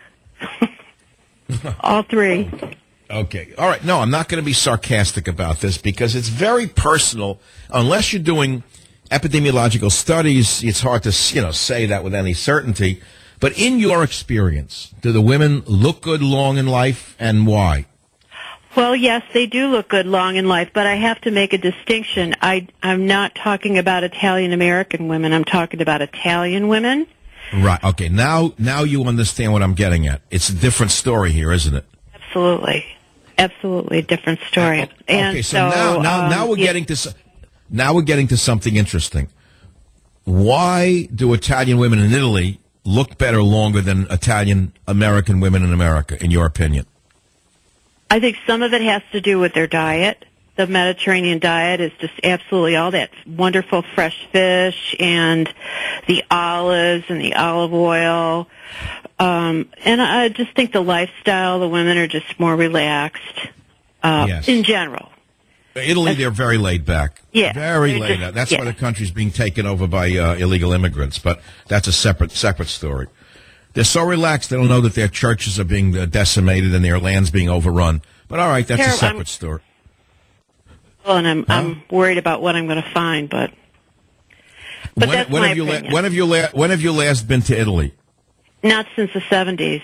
All three. Okay. All right. No, I'm not going to be sarcastic about this because it's very personal. Unless you're doing epidemiological studies, it's hard to, say that with any certainty. But in your experience, do the women look good long in life, and why? Well, yes, they do look good long in life, but I have to make a distinction. I'm not talking about Italian-American women. I'm talking about Italian women. Right. Okay. Now you understand what I'm getting at. It's a different story here, isn't it? Absolutely. Absolutely a different story. Okay, so now we're getting to something interesting. Why do Italian women in Italy look better longer than Italian American women in America, in your opinion? I think some of it has to do with their diet. the Mediterranean diet is just absolutely all that wonderful fresh fish and the olives and the olive oil. And I just think the lifestyle, the women are just more relaxed in general. Italy, they're very laid back. Yeah. Very laid back. That's why the country's being taken over by illegal immigrants, but that's a separate story. They're so relaxed they don't know that their churches are being decimated and their land's being overrun. But all right, that's a separate story. Well, and I'm worried about what I'm going to find, but that's my opinion. When have you last been to Italy? Not since the 70s.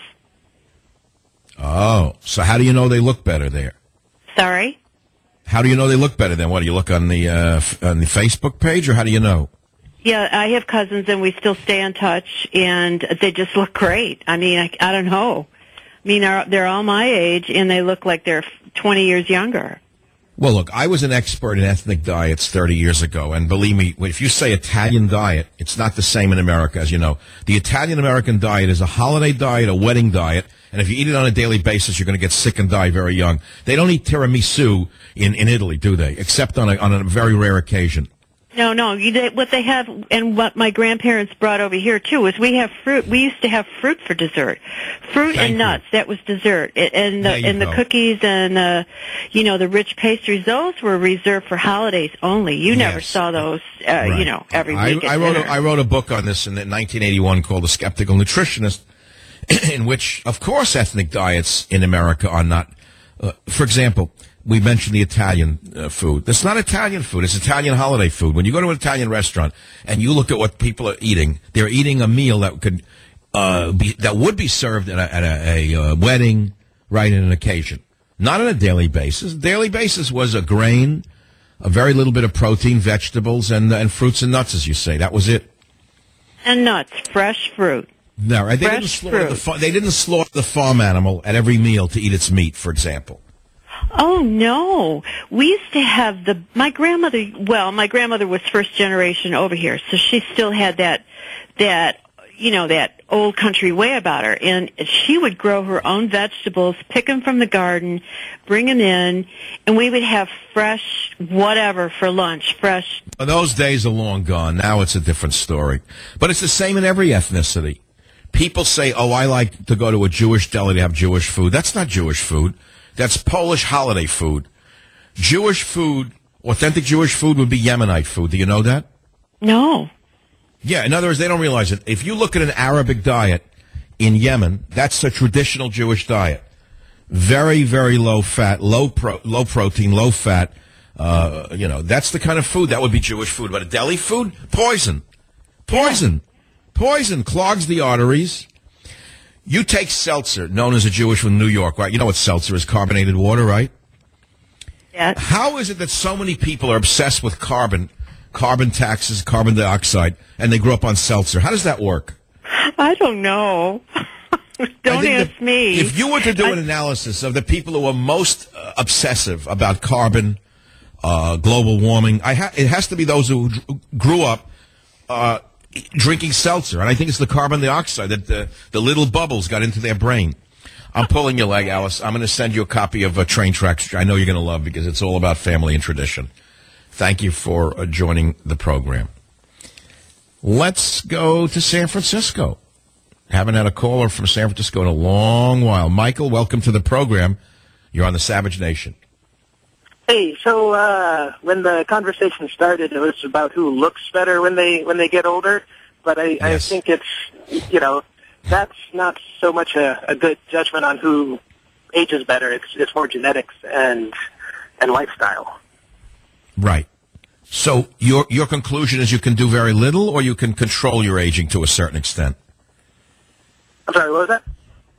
Oh, so how do you know they look better there? Sorry? How do you know they look better then? What, do you look on the Facebook page, or how do you know? Yeah, I have cousins, and we still stay in touch, and they just look great. I mean, I don't know. I mean, they're all my age, and they look like they're 20 years younger. Well, look, I was an expert in ethnic diets 30 years ago, and believe me, if you say Italian diet, it's not the same in America, as you know. The Italian-American diet is a holiday diet, a wedding diet, and if you eat it on a daily basis, you're going to get sick and die very young. They don't eat tiramisu in Italy, do they? Except on a very rare occasion. No. What they have, and what my grandparents brought over here too, is we have fruit. We used to have fruit for dessert, and nuts. That was dessert, and the cookies and the rich pastries. Those were reserved for holidays only. You never saw those, every week. I wrote a book on this in 1981 called The Skeptical Nutritionist, in which, of course, ethnic diets in America are not. For example, we mentioned the Italian food. That's not Italian food. It's Italian holiday food. When you go to an Italian restaurant and you look at what people are eating, they're eating a meal that could that would be served at a wedding, right, in an occasion. Not on a daily basis. Daily basis was a grain, a very little bit of protein, vegetables, and fruits and nuts, as you say. That was it. And nuts, fresh fruit. No, right? They didn't slaughter the farm animal at every meal to eat its meat, for example. Oh, no. We used to have my grandmother was first generation over here, so she still had that old country way about her. And she would grow her own vegetables, pick them from the garden, bring them in, and we would have fresh whatever for lunch, fresh. Well, those days are long gone. Now it's a different story. But it's the same in every ethnicity. People say, oh, I like to go to a Jewish deli to have Jewish food. That's not Jewish food. That's Polish holiday food. Jewish food, authentic Jewish food would be Yemenite food. Do you know that? No. Yeah, in other words, they don't realize it. If you look at an Arabic diet in Yemen, that's a traditional Jewish diet. Very, very low fat, low protein, low fat. That's the kind of food that would be Jewish food. But a deli food, poison. Poison clogs the arteries. You take seltzer, known as a Jewish from New York, right? You know what seltzer is, carbonated water, right? Yes. How is it that so many people are obsessed with carbon taxes, carbon dioxide, and they grew up on seltzer? How does that work? I don't know. Don't ask me. If you were to do an analysis of the people who are most obsessive about carbon, global warming, it has to be those who grew up drinking seltzer, and I think it's the carbon dioxide that the little bubbles got into their brain. I'm pulling your leg, Alice. I'm going to send you a copy of Train Tracks. I know you're going to love because it's all about family and tradition. Thank you for joining the program. Let's go to San Francisco. Haven't had a caller from San Francisco in a long while. Michael, welcome to the program. You're on the Savage Nation. Hey, so when the conversation started, it was about who looks better when they get older. But I think it's, that's not so much a good judgment on who ages better. It's more genetics and lifestyle. Right. So your conclusion is you can do very little, or you can control your aging to a certain extent. I'm sorry, what was that?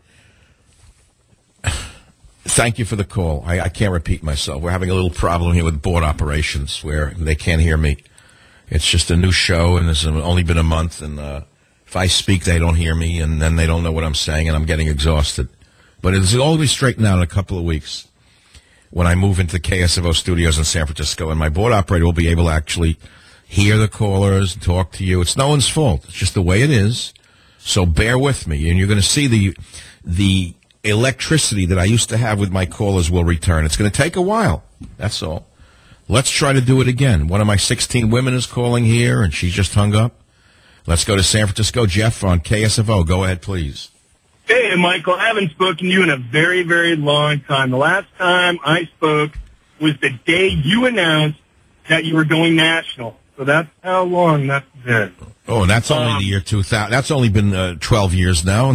Thank you for the call. I can't repeat myself. We're having a little problem here with board operations where they can't hear me. It's just a new show, and it's only been a month, and if I speak, they don't hear me, and then they don't know what I'm saying, and I'm getting exhausted. But it's all be straightened out in a couple of weeks when I move into the KSFO studios in San Francisco, and my board operator will be able to actually hear the callers and talk to you. It's no one's fault. It's just the way it is. So bear with me, and you're going to see the electricity that I used to have with my callers will return. It's going to take a while. That's all. Let's try to do it again. One of my 16 women is calling here, and she just hung up. Let's go to San Francisco. Jeff on KSFO. Go ahead, please. Hey, Michael, I haven't spoken to you in a very, very long time. The last time I spoke was the day you announced that you were going national. So that's how long that's been. Oh, and that's only the year 2000. That's only been 12 years now.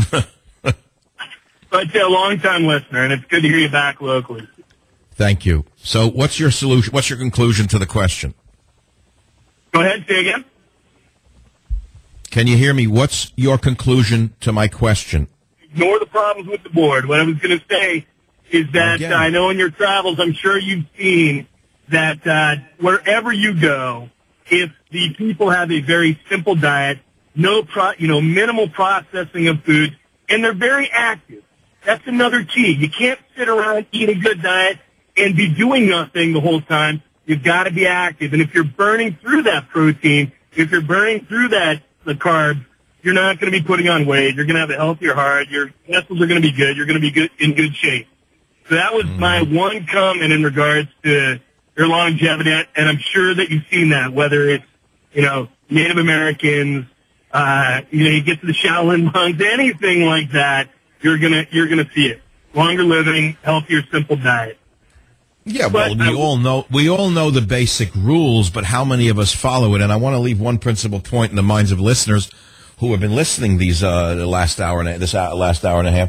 But a long-time listener, and it's good to hear you back locally. Thank you. So what's your solution? What's your conclusion to the question? Go ahead, say again. Can you hear me? What's your conclusion to my question? Ignore the problems with the board. What I was going to say is that I know in your travels, I'm sure you've seen that wherever you go, if the people have a very simple diet, minimal processing of foods, and they're very active. That's another key. You can't sit around, eat a good diet, and be doing nothing the whole time. You've got to be active. And if you're burning through that protein, if you're burning through the carbs, you're not going to be putting on weight. You're going to have a healthier heart. Your muscles are going to be good. You're going to be in good shape. So that was my one comment in regards to your longevity, and I'm sure that you've seen that, whether it's, Native Americans, you get to the Shaolin monks, anything like that, you're gonna see it. Longer living, healthier, simple diet. Yeah, well, we all know the basic rules, but how many of us follow it? And I want to leave one principal point in the minds of listeners who have been listening this last hour and a half.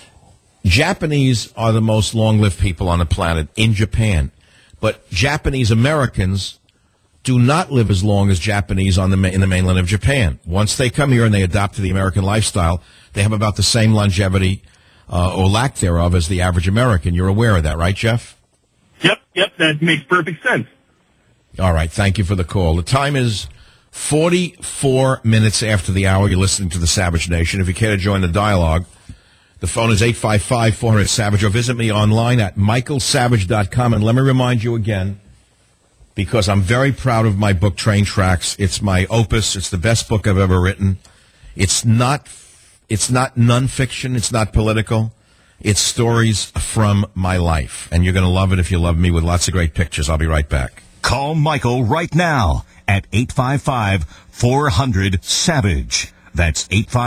Japanese are the most long-lived people on the planet in Japan, but Japanese Americans do not live as long as Japanese in the mainland of Japan. Once they come here and they adopt to the American lifestyle, they have about the same longevity or lack thereof as the average American. You're aware of that, right, Jeff? Yep, that makes perfect sense. All right, thank you for the call. The time is 44 minutes after the hour. You're listening to the Savage Nation. If you care to join the dialogue, the phone is 855-400-SAVAGE, or visit me online at michaelsavage.com. And let me remind you again, because I'm very proud of my book, Train Tracks. It's my opus. It's the best book I've ever written. It's not nonfiction. It's not political. It's stories from my life. And you're going to love it if you love me, with lots of great pictures. I'll be right back. Call Michael right now at 855-400-SAVAGE. That's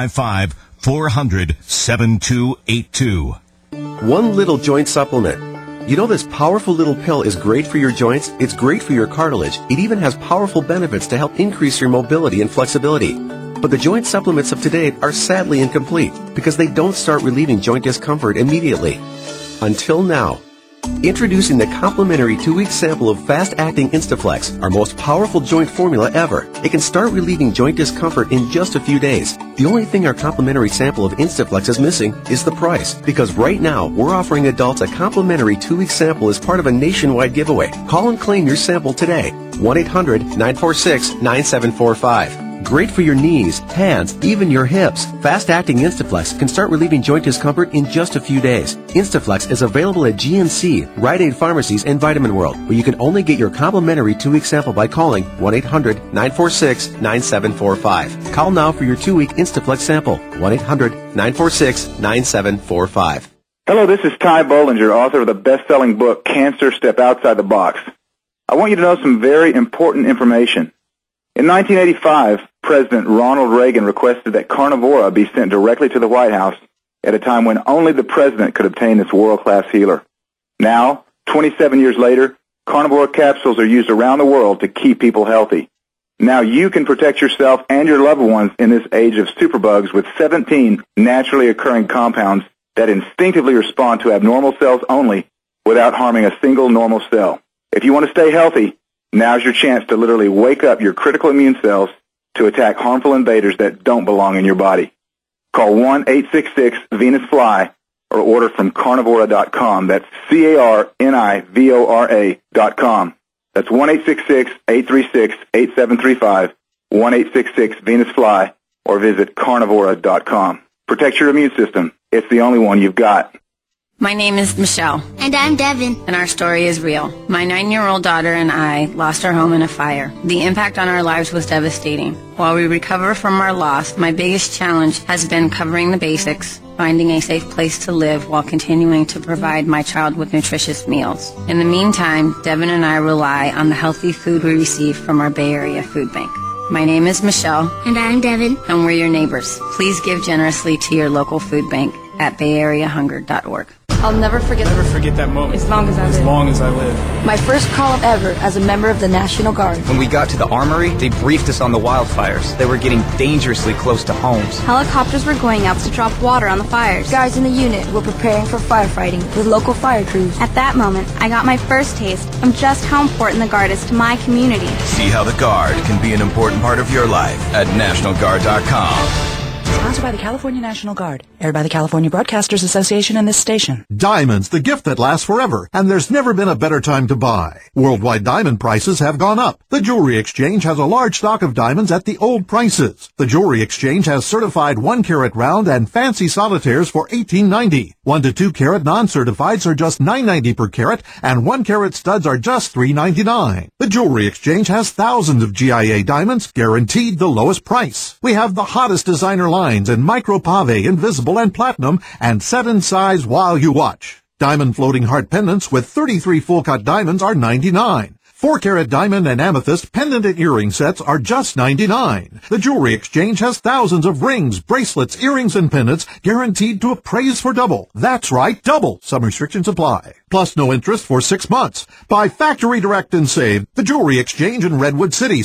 855-400-7282. One little joint supplement. You know this powerful little pill is great for your joints, it's great for your cartilage, it even has powerful benefits to help increase your mobility and flexibility. But the joint supplements of today are sadly incomplete because they don't start relieving joint discomfort immediately. Until now. Introducing the complimentary 2-week sample of fast-acting Instaflex, our most powerful joint formula ever. It can start relieving joint discomfort in just a few days. The only thing our complimentary sample of Instaflex is missing is the price. Because right now, we're offering adults a complimentary 2-week sample as part of a nationwide giveaway. Call and claim your sample today. 1-800-946-9745. Great for your knees, hands, even your hips. Fast-acting Instaflex can start relieving joint discomfort in just a few days. Instaflex is available at GNC, Rite Aid Pharmacies, and Vitamin World, where you can only get your complimentary 2-week sample by calling 1-800-946-9745. Call now for your 2-week Instaflex sample. 1-800-946-9745. Hello, this is Ty Bollinger, author of the best-selling book, Cancer, Step Outside the Box. I want you to know some very important information. In 1985, President Ronald Reagan requested that Carnivora be sent directly to the White House at a time when only the president could obtain this world-class healer. Now, 27 years later, Carnivora capsules are used around the world to keep people healthy. Now you can protect yourself and your loved ones in this age of superbugs with 17 naturally occurring compounds that instinctively respond to abnormal cells only without harming a single normal cell. If you want to stay healthy, now's your chance to literally wake up your critical immune cells to attack harmful invaders that don't belong in your body. Call 1-866-VENUS-FLY or order from Carnivora.com. That's Carnivora.com. That's 1-866-836-8735, 1-866-VENUS-FLY, or visit Carnivora.com. Protect your immune system. It's the only one you've got. My name is Michelle. And I'm Devin. And our story is real. My 9-year-old daughter and I lost our home in a fire. The impact on our lives was devastating. While we recover from our loss, my biggest challenge has been covering the basics, finding a safe place to live while continuing to provide my child with nutritious meals. In the meantime, Devin and I rely on the healthy food we receive from our Bay Area food bank. My name is Michelle. And I'm Devin. And we're your neighbors. Please give generously to your local food bank at bayareahunger.org. I'll never forget that moment. As long as I live. My first call ever as a member of the National Guard. When we got to the armory, they briefed us on the wildfires. They were getting dangerously close to homes. Helicopters were going out to drop water on the fires. Guys in the unit were preparing for firefighting with local fire crews. At that moment, I got my first taste of just how important the Guard is to my community. See how the Guard can be an important part of your life at NationalGuard.com. Sponsored by the California National Guard. Aired by the California Broadcasters Association and this station. Diamonds, the gift that lasts forever. And there's never been a better time to buy. Worldwide diamond prices have gone up. The Jewelry Exchange has a large stock of diamonds at the old prices. The Jewelry Exchange has certified 1-carat round and fancy solitaires for $18.90. 1 to 2 carat non-certifieds are just $9.90 per carat, and 1-carat studs are just $3.99. The Jewelry Exchange has thousands of GIA diamonds, guaranteed the lowest price. We have the hottest designer lines in micro pave, invisible, and platinum, and set in size while you watch. Diamond floating heart pendants with 33 full-cut diamonds are $99. 4-carat diamond and amethyst pendant and earring sets are just $99. The Jewelry Exchange has thousands of rings, bracelets, earrings, and pendants guaranteed to appraise for double. That's right, double. Some restrictions apply. Plus no interest for 6 months. Buy factory direct and save. The Jewelry Exchange in Redwood City,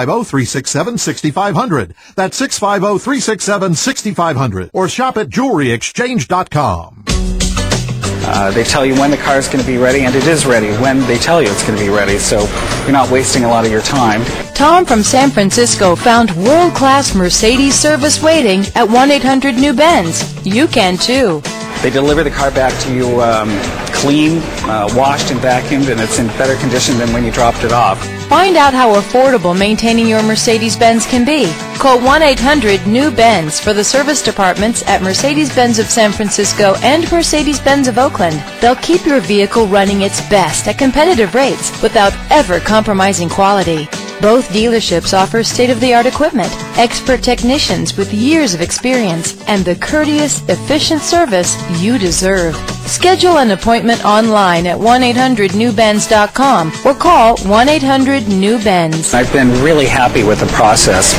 650-367-6500. That's 650-367-6500. Or shop at jewelryexchange.com. They tell you when the car is going to be ready, and it is ready when they tell you it's going to be ready, so you're not wasting a lot of your time. Tom from San Francisco found world-class Mercedes service waiting at 1-800-NEW-BENZ. You can too. They deliver the car back to you clean, washed and vacuumed, and it's in better condition than when you dropped it off. Find out how affordable maintaining your Mercedes-Benz can be. Call 1-800-NEW-BENZ for the service departments at Mercedes-Benz of San Francisco and Mercedes-Benz of Oakland. They'll keep your vehicle running its best at competitive rates without ever compromising quality. Both dealerships offer state-of-the-art equipment, expert technicians with years of experience, and the courteous, efficient service you deserve. Schedule an appointment online at 1-800-NEW-BENZ.com or call 1-800-NEW-BENZ. I've been really happy with the process.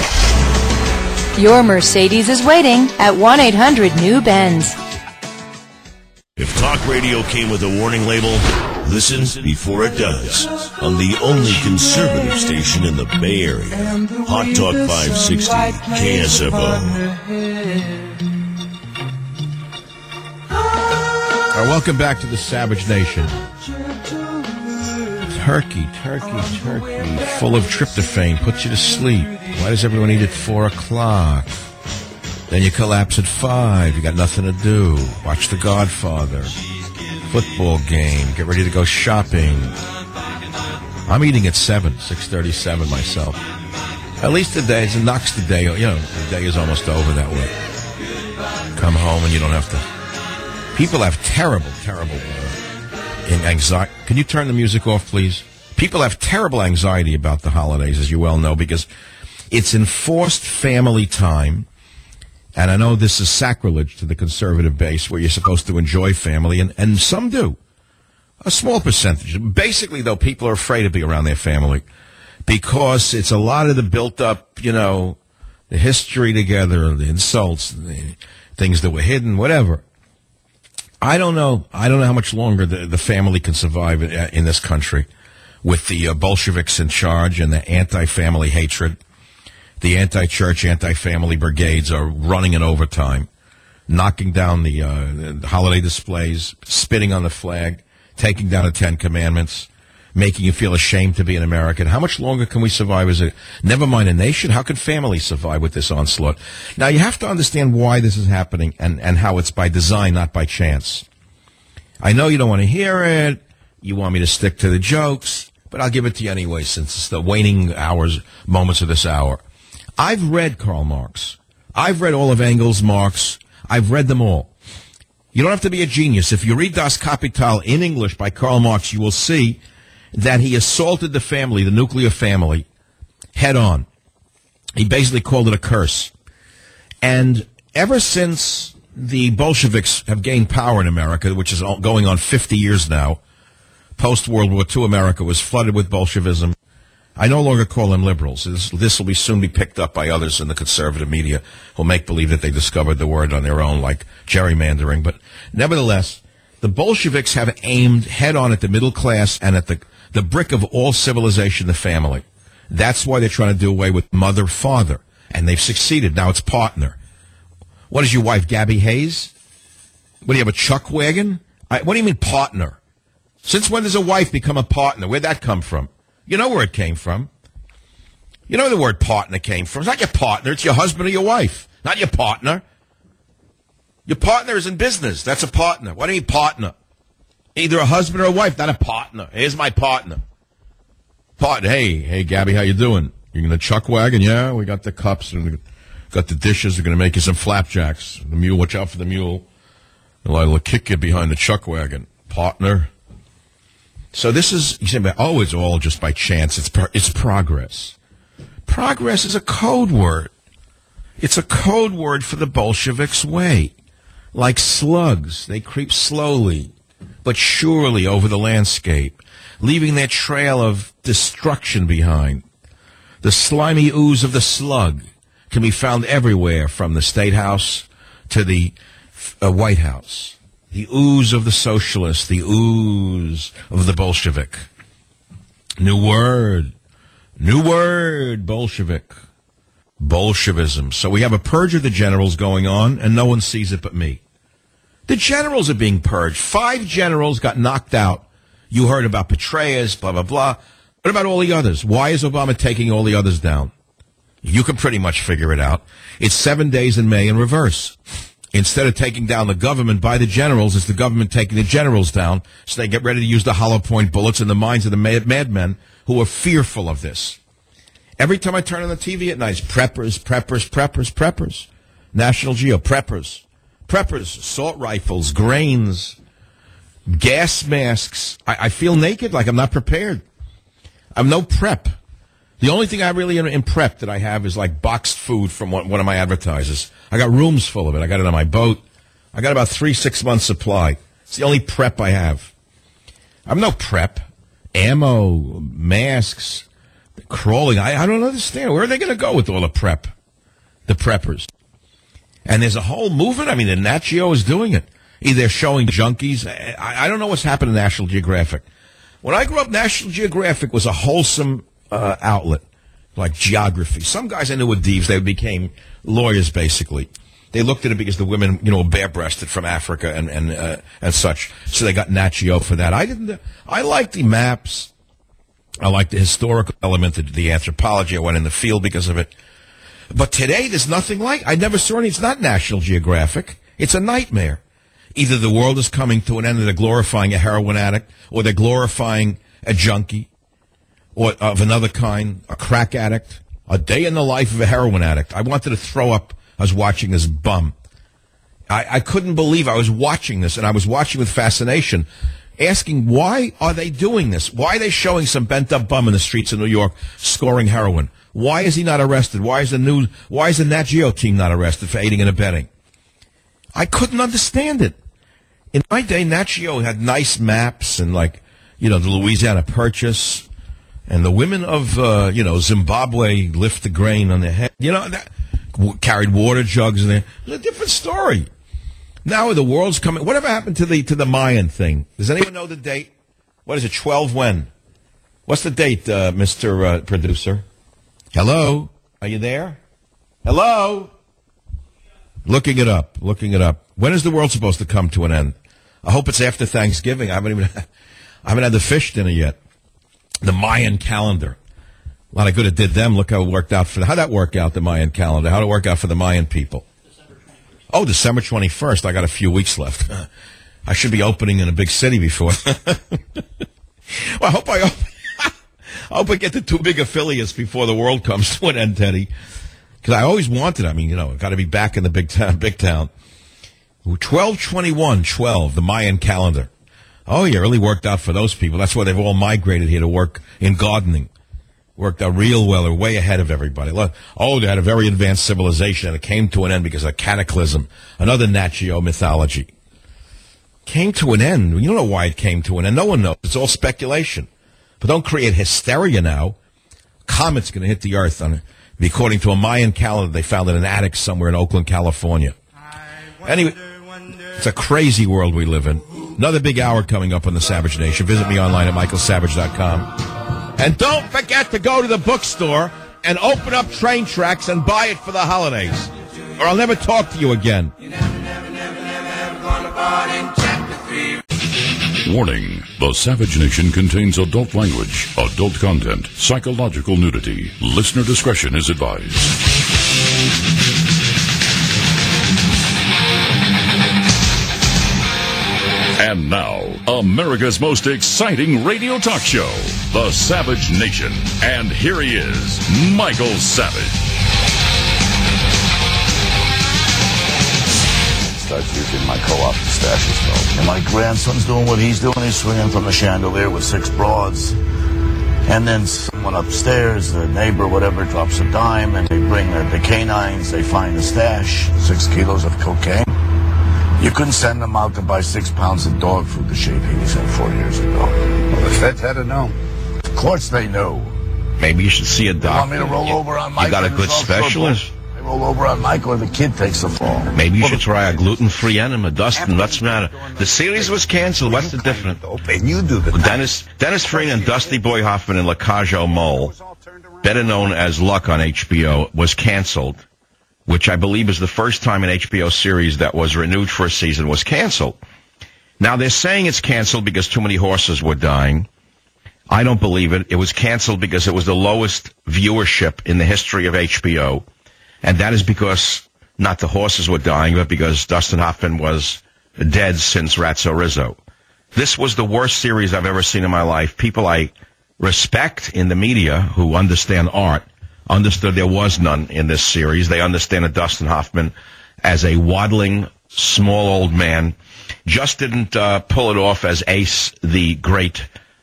Your Mercedes is waiting at 1-800-NEW-BENZ. If talk radio came with a warning label, listen before it does. On the only conservative station in the Bay Area, Hot Talk 560, KSFO. Welcome back to the Savage Nation. Turkey, full of tryptophan, puts you to sleep. Why does everyone eat at 4 o'clock? Then you collapse at 5. You got nothing to do. Watch The Godfather. Football game. Get ready to go shopping. I'm eating at 6:37 myself. At least the day, it knocks the day, the day is almost over that way. Come home and you don't have to. People have terrible anxiety. Can you turn the music off, please? People have terrible anxiety about the holidays, as you well know, because it's enforced family time. And I know this is sacrilege to the conservative base where you're supposed to enjoy family, and some do. A small percentage. Basically, though, people are afraid to be around their family because it's a lot of the built-up, the history together, the insults, the things that were hidden, whatever. I don't know how much longer the family can survive in this country with the Bolsheviks in charge and the anti-family hatred. The anti-church, anti-family brigades are running in overtime, knocking down the holiday displays, spitting on the flag, taking down the 10 Commandments, making you feel ashamed to be an American. How much longer can we survive as never mind a nation? How can families survive with this onslaught? Now, you have to understand why this is happening and how it's by design, not by chance. I know you don't want to hear it. You want me to stick to the jokes, but I'll give it to you anyway since it's the waning moments of this hour. I've read Karl Marx. I've read all of Engels, Marx. I've read them all. You don't have to be a genius. If you read Das Kapital in English by Karl Marx, you will see that he assaulted the family, the nuclear family, head on. He basically called it a curse. And ever since the Bolsheviks have gained power in America, which is going on 50 years now, post-World War II America was flooded with Bolshevism. I no longer call them liberals. This will soon be picked up by others in the conservative media who make believe that they discovered the word on their own, like gerrymandering. But nevertheless, the Bolsheviks have aimed head-on at the middle class and at the brick of all civilization, the family. That's why they're trying to do away with mother-father. And they've succeeded. Now it's partner. What is your wife, Gabby Hayes? What, do you have a chuck wagon? What do you mean partner? Since when does a wife become a partner? Where'd that come from? You know where it came from. You know where the word partner came from. It's not your partner. It's your husband or your wife. Not your partner. Your partner is in business. That's a partner. What do you mean partner? Either a husband or a wife, not a partner. Here's my partner. Partner. Hey, Gabby, how you doing? You in the chuck wagon? Yeah, we got the cups and got the dishes. We're going to make you some flapjacks. The mule, watch out for the mule. I'll kick you behind the chuck wagon. Partner. So this is, you say, oh, it's all just by chance. It's progress. Progress is a code word. It's a code word for the Bolsheviks' way. Like slugs, they creep slowly but surely over the landscape, leaving their trail of destruction behind. The slimy ooze of the slug can be found everywhere, from the State House to the White House. The ooze of the socialist, the ooze of the Bolshevik. New word, Bolshevik. Bolshevism. So we have a purge of the generals going on, and no one sees it but me. The generals are being purged. 5 generals got knocked out. You heard about Petraeus, blah, blah, blah. What about all the others? Why is Obama taking all the others down? You can pretty much figure it out. It's 7 days in May in reverse. Instead of taking down the government by the generals, it's the government taking the generals down, so they get ready to use the hollow point bullets in the minds of the madmen who are fearful of this. Every time I turn on the TV at night, it's preppers. National Geo, preppers, assault rifles, grains, gas masks. I feel naked, like I'm not prepared. I'm no prep. The only thing I really in prep that I have is like boxed food from one of my advertisers. I got rooms full of it. I got it on my boat. I got about 3-6 months supply. It's the only prep I have. I'm no prep. Ammo, masks, crawling. I don't understand. Where are they going to go with all the prep? The preppers. And there's a whole movement. I mean, the Nat Geo is doing it. Either they're showing junkies. I don't know what's happened to National Geographic. When I grew up, National Geographic was a wholesome outlet, like geography. Some guys I knew were thieves. They became lawyers, basically. They looked at it because the women, were bare-breasted from Africa and such. So they got Nat Geo for that. I like the maps. I like the historical element, the anthropology. I went in the field because of it. But today, there's nothing like. I never saw any. It's not National Geographic. It's a nightmare. Either the world is coming to an end and they're glorifying a heroin addict, or they're glorifying a junkie, or of another kind, a crack addict, a day in the life of a heroin addict. I wanted to throw up. I was watching this bum. I couldn't believe I was watching this, and I was watching with fascination, asking, why are they doing this? Why are they showing some bent-up bum in the streets of New York scoring heroin? Why is he not arrested? Why is the Nat Geo team not arrested for aiding and abetting? I couldn't understand it. In my day, Nat Geo had nice maps and, the Louisiana Purchase. And the women of, Zimbabwe lift the grain on their head. Carried water jugs in there. It was a different story. Now the world's coming. Whatever happened to the Mayan thing? Does anyone know the date? What is it, 12 when? What's the date, Mr. Producer? Hello? Are you there? Hello? Looking it up. When is the world supposed to come to an end? I hope it's after Thanksgiving. I haven't had the fish dinner yet. The Mayan calendar. A lot of good it did them. Look how it worked out for them. How'd that work out, the Mayan calendar? How'd it work out for the Mayan people? December 21st. I got a few weeks left. I should be opening in a big city before. Well, I hope I get the 2 big affiliates before the world comes to an end, Teddy. Because I always wanted, got to be back in the big town. 12/21/12, the Mayan calendar. Oh, yeah, really worked out for those people. That's why they've all migrated here to work in gardening. Worked out real well. They're way ahead of everybody. Oh, they had a very advanced civilization, and it came to an end because of a cataclysm. Another Nat Geo mythology. Came to an end. You don't know why it came to an end. No one knows. It's all speculation. But don't create hysteria now. Comet's going to hit the Earth. According to a Mayan calendar they found in an attic somewhere in Oakland, California. Anyway, it's a crazy world we live in. Another big hour coming up on the Savage Nation. Visit me online at michaelsavage.com. And don't forget to go to the bookstore and open up Train Tracks and buy it for the holidays. Or I'll never talk to you again. Warning. The Savage Nation contains adult language, adult content, psychological nudity. Listener discretion is advised. And now, America's most exciting radio talk show, The Savage Nation. And here he is, Michael Savage. Starts using my co-op stashes, though. And my grandson's doing what he's doing. He's swinging from the chandelier with 6 broads. And then someone upstairs, the neighbor, whatever, drops a dime, and they bring the canines. They find the stash, 6 kilos of cocaine. You couldn't send them out to buy 6 pounds of dog food to Shade Hades 4 years ago. Well, the feds had to know. Of course they know. Maybe you should see a doctor. You want me to roll over on Mike? You got a good specialist? I roll over on Mike or the kid takes the fall. Maybe you should try a gluten-free enema, Dustin. What's the matter? The series was canceled. What's the difference? You do the Dennis Farina and Dusty Boy Hoffman and Lakajo Mole, better known as Luck on HBO, was canceled, which I believe is the first time an HBO series that was renewed for a season was canceled. Now, they're saying it's canceled because too many horses were dying. I don't believe it. It was canceled because it was the lowest viewership in the history of HBO. And that is because not the horses were dying, but because Dustin Hoffman was dead since Ratso Rizzo. This was the worst series I've ever seen in my life. People I respect in the media who understand art understood there was none in this series. They understand that Dustin Hoffman, as a waddling, small old man, just didn't pull it off as Ace, the great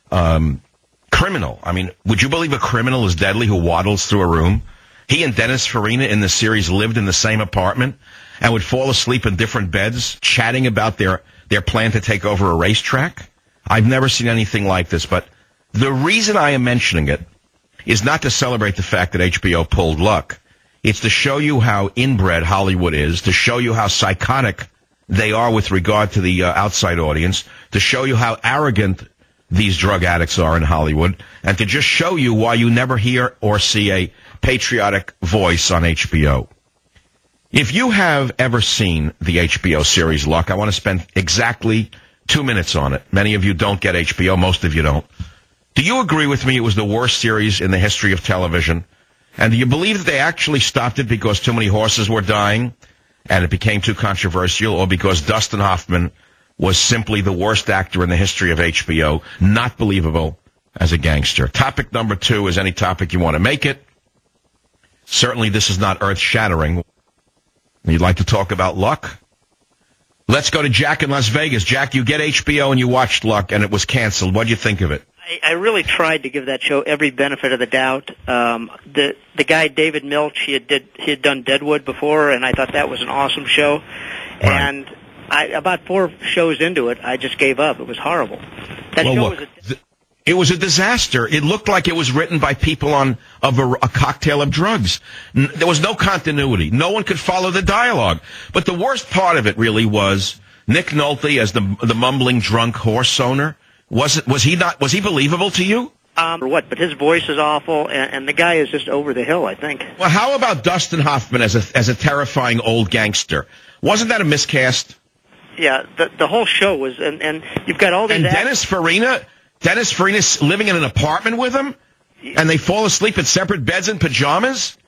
criminal. I mean, would you believe a criminal is deadly who waddles through a room? He and Dennis Farina in the series lived in the same apartment and would fall asleep in different beds, chatting about their plan to take over a racetrack. I've never seen anything like this, but the reason I am mentioning it is not to celebrate the fact that HBO pulled Luck. It's to show you how inbred Hollywood is, to show you how psychotic they are with regard to the outside audience, to show you how arrogant these drug addicts are in Hollywood, and to just show you why you never hear or see a patriotic voice on HBO. If you have ever seen the HBO series Luck, I want to spend exactly 2 minutes on it. Many of you don't get HBO, most of you don't. Do you agree with me it was the worst series in the history of television? And do you believe that they actually stopped it because too many horses were dying and it became too controversial, or because Dustin Hoffman was simply the worst actor in the history of HBO, not believable as a gangster? Topic number 2 is any topic you want to make it. Certainly this is not earth-shattering. You'd like to talk about Luck? Let's go to Jack in Las Vegas. Jack, you get HBO and you watched Luck and it was canceled. What do you think of it? I really tried to give that show every benefit of the doubt. The guy David Milch, he had done Deadwood before, and I thought that was an awesome show. Right. And about 4 shows into it, I just gave up. It was horrible. It was a disaster. It looked like it was written by people on a cocktail of drugs. There was no continuity. No one could follow the dialogue. But the worst part of it really was Nick Nolte as the mumbling drunk horse owner. Was he believable to you? But his voice is awful, and the guy is just over the hill, I think. Well, how about Dustin Hoffman as a terrifying old gangster? Wasn't that a miscast? Yeah, the whole show was, and you've got all these. And Dennis Farina living in an apartment with him, and they fall asleep in separate beds in pajamas.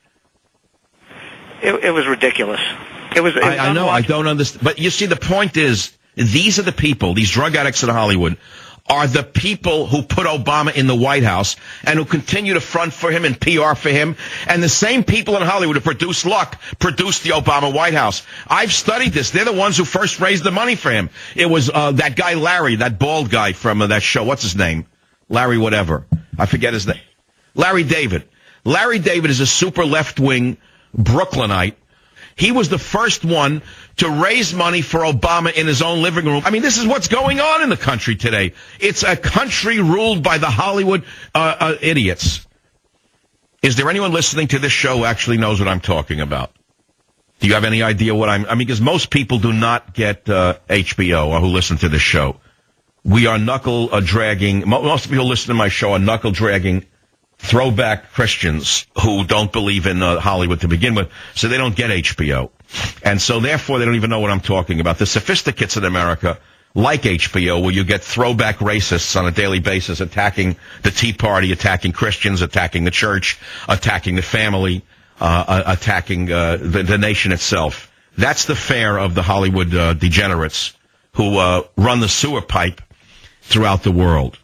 It was ridiculous. It was I know. I don't understand. But you see, the point is, these are the people, these drug addicts in Hollywood, are the people who put Obama in the White House and who continue to front for him and PR for him. And the same people in Hollywood who produced Luck produced the Obama White House. I've studied this. They're the ones who first raised the money for him. It was that guy Larry, that bald guy from that show. What's his name? Larry whatever. I forget his name. Larry David. Larry David is a super left-wing Brooklynite. He was the first one to raise money for Obama in his own living room. I mean, this is what's going on in the country today. It's a country ruled by the Hollywood idiots. Is there anyone listening to this show who actually knows what I'm talking about? Do you have any idea what I mean, because most people do not get HBO or who listen to this show. We are knuckle-dragging. Most people listen to my show are knuckle-dragging throwback Christians who don't believe in Hollywood to begin with, so they don't get HBO. And so, therefore, they don't even know what I'm talking about. The sophisticates in America like HBO, where you get throwback racists on a daily basis attacking the Tea Party, attacking Christians, attacking the church, attacking the family, attacking the nation itself. That's the fare of the Hollywood degenerates who run the sewer pipe throughout the world.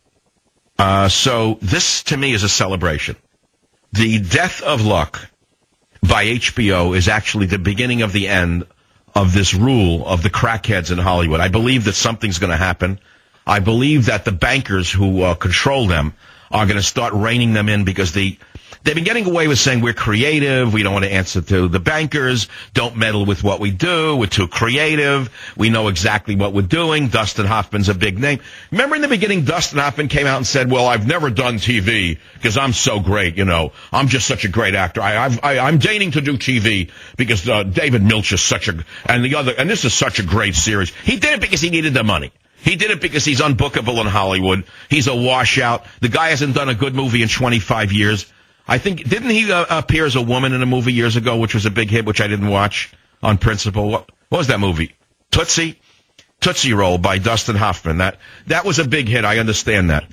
So this, to me, is a celebration. The death of Luck by HBO is actually the beginning of the end of this rule of the crackheads in Hollywood. I believe that something's going to happen. I believe that the bankers who control them are going to start reining them in because they've been getting away with saying we're creative, we don't want to answer to the bankers, don't meddle with what we do, we're too creative, we know exactly what we're doing. Dustin Hoffman's a big name. Remember in the beginning, Dustin Hoffman came out and said, well, I've never done TV because I'm so great, you know, I'm just such a great actor. I'm deigning to do TV because David Milch is and this is such a great series. He did it because he needed the money. He did it because he's unbookable in Hollywood. He's a washout. The guy hasn't done a good movie in 25 years. I think, didn't he appear as a woman in a movie years ago, which was a big hit, which I didn't watch on principle? What was that movie? Tootsie Roll by Dustin Hoffman. That was a big hit. I understand that.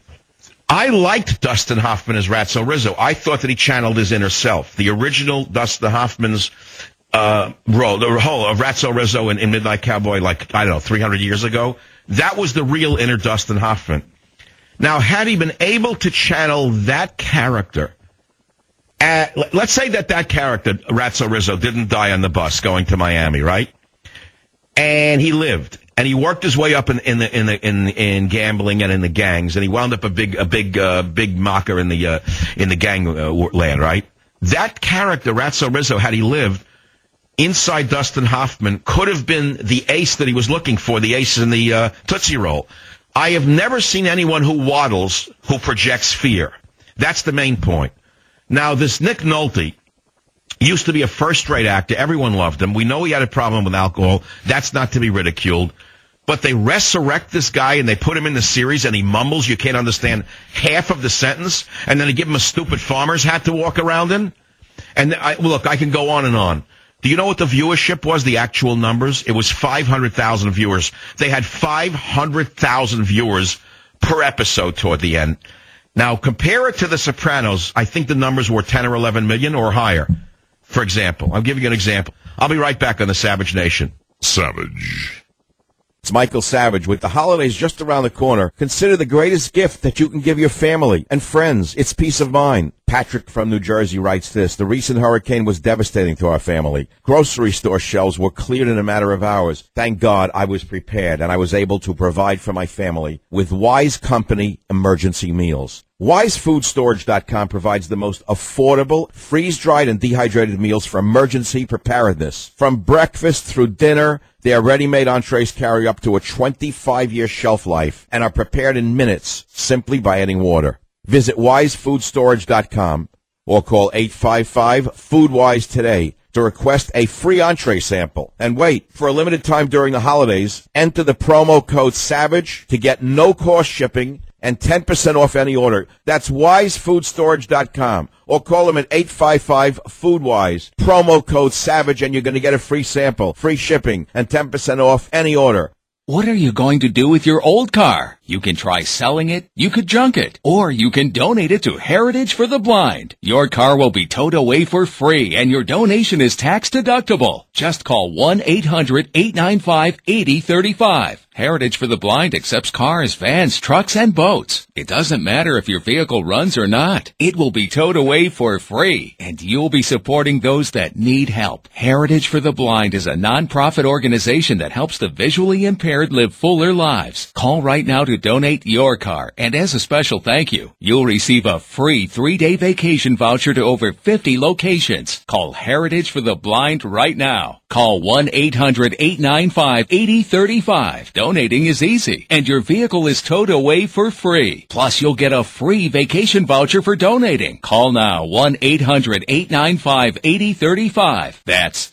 I liked Dustin Hoffman as Ratso Rizzo. I thought that he channeled his inner self. The original Dustin Hoffman's role, the whole of Ratso Rizzo in Midnight Cowboy, 300 years ago, that was the real inner Dustin Hoffman. Now, had he been able to channel that character, let's say that character, Ratso Rizzo, didn't die on the bus going to Miami, right? And he lived, and he worked his way up in gambling and in the gangs, and he wound up a big mocker in the gang land, right? That character, Ratso Rizzo, had he lived inside Dustin Hoffman, could have been the ace that he was looking for, the ace in the Tootsie Roll. I have never seen anyone who waddles who projects fear. That's the main point. Now, this Nick Nolte used to be a first-rate actor. Everyone loved him. We know he had a problem with alcohol. That's not to be ridiculed. But they resurrect this guy and they put him in the series and he mumbles. You can't understand half of the sentence. And then they give him a stupid farmer's hat to walk around in. And look, I can go on and on. Do you know what the viewership was, the actual numbers? It was 500,000 viewers. They had 500,000 viewers per episode toward the end. Now, compare it to The Sopranos. I think the numbers were 10 or 11 million or higher, for example. I'm giving you an example. I'll be right back on the Savage Nation. Savage. It's Michael Savage. With the holidays just around the corner, consider the greatest gift that you can give your family and friends. It's peace of mind. Patrick from New Jersey writes this. The recent hurricane was devastating to our family. Grocery store shelves were cleared in a matter of hours. Thank God I was prepared and I was able to provide for my family with Wise Company emergency meals. WiseFoodStorage.com provides the most affordable, freeze-dried and dehydrated meals for emergency preparedness. From breakfast through dinner, their ready-made entrees carry up to a 25-year shelf life and are prepared in minutes simply by adding water. Visit WiseFoodStorage.com or call 855-FoodWise today to request a free entree sample. And wait, for a limited time during the holidays, enter the promo code SAVAGE to get no-cost shipping and 10% off any order. That's WiseFoodStorage.com. Or call them at 855-FoodWise. Promo code SAVAGE, and you're going to get a free sample, free shipping, and 10% off any order. What are you going to do with your old car? You can try selling it, you could junk it, or you can donate it to Heritage for the Blind. Your car will be towed away for free, and your donation is tax deductible. Just call 1-800-895-8035. Heritage for the Blind accepts cars, vans, trucks, and boats. It doesn't matter if your vehicle runs or not. It will be towed away for free, and you'll be supporting those that need help. Heritage for the Blind is a non-profit organization that helps the visually impaired live fuller lives. Call right now to donate your car, and as a special thank you, you'll receive a free 3-day vacation voucher to over 50 locations. Call Heritage for the Blind right now. Call 1-800-895-8035. Donating is easy, and your vehicle is towed away for free. Plus, you'll get a free vacation voucher for donating. Call now, 1-800-895-8035. That's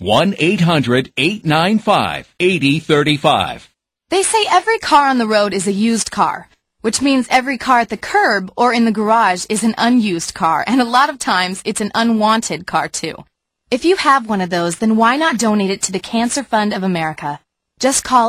1-800-895-8035. They say every car on the road is a used car, which means every car at the curb or in the garage is an unused car, and a lot of times it's an unwanted car too. If you have one of those, then why not donate it to the Cancer Fund of America? Just call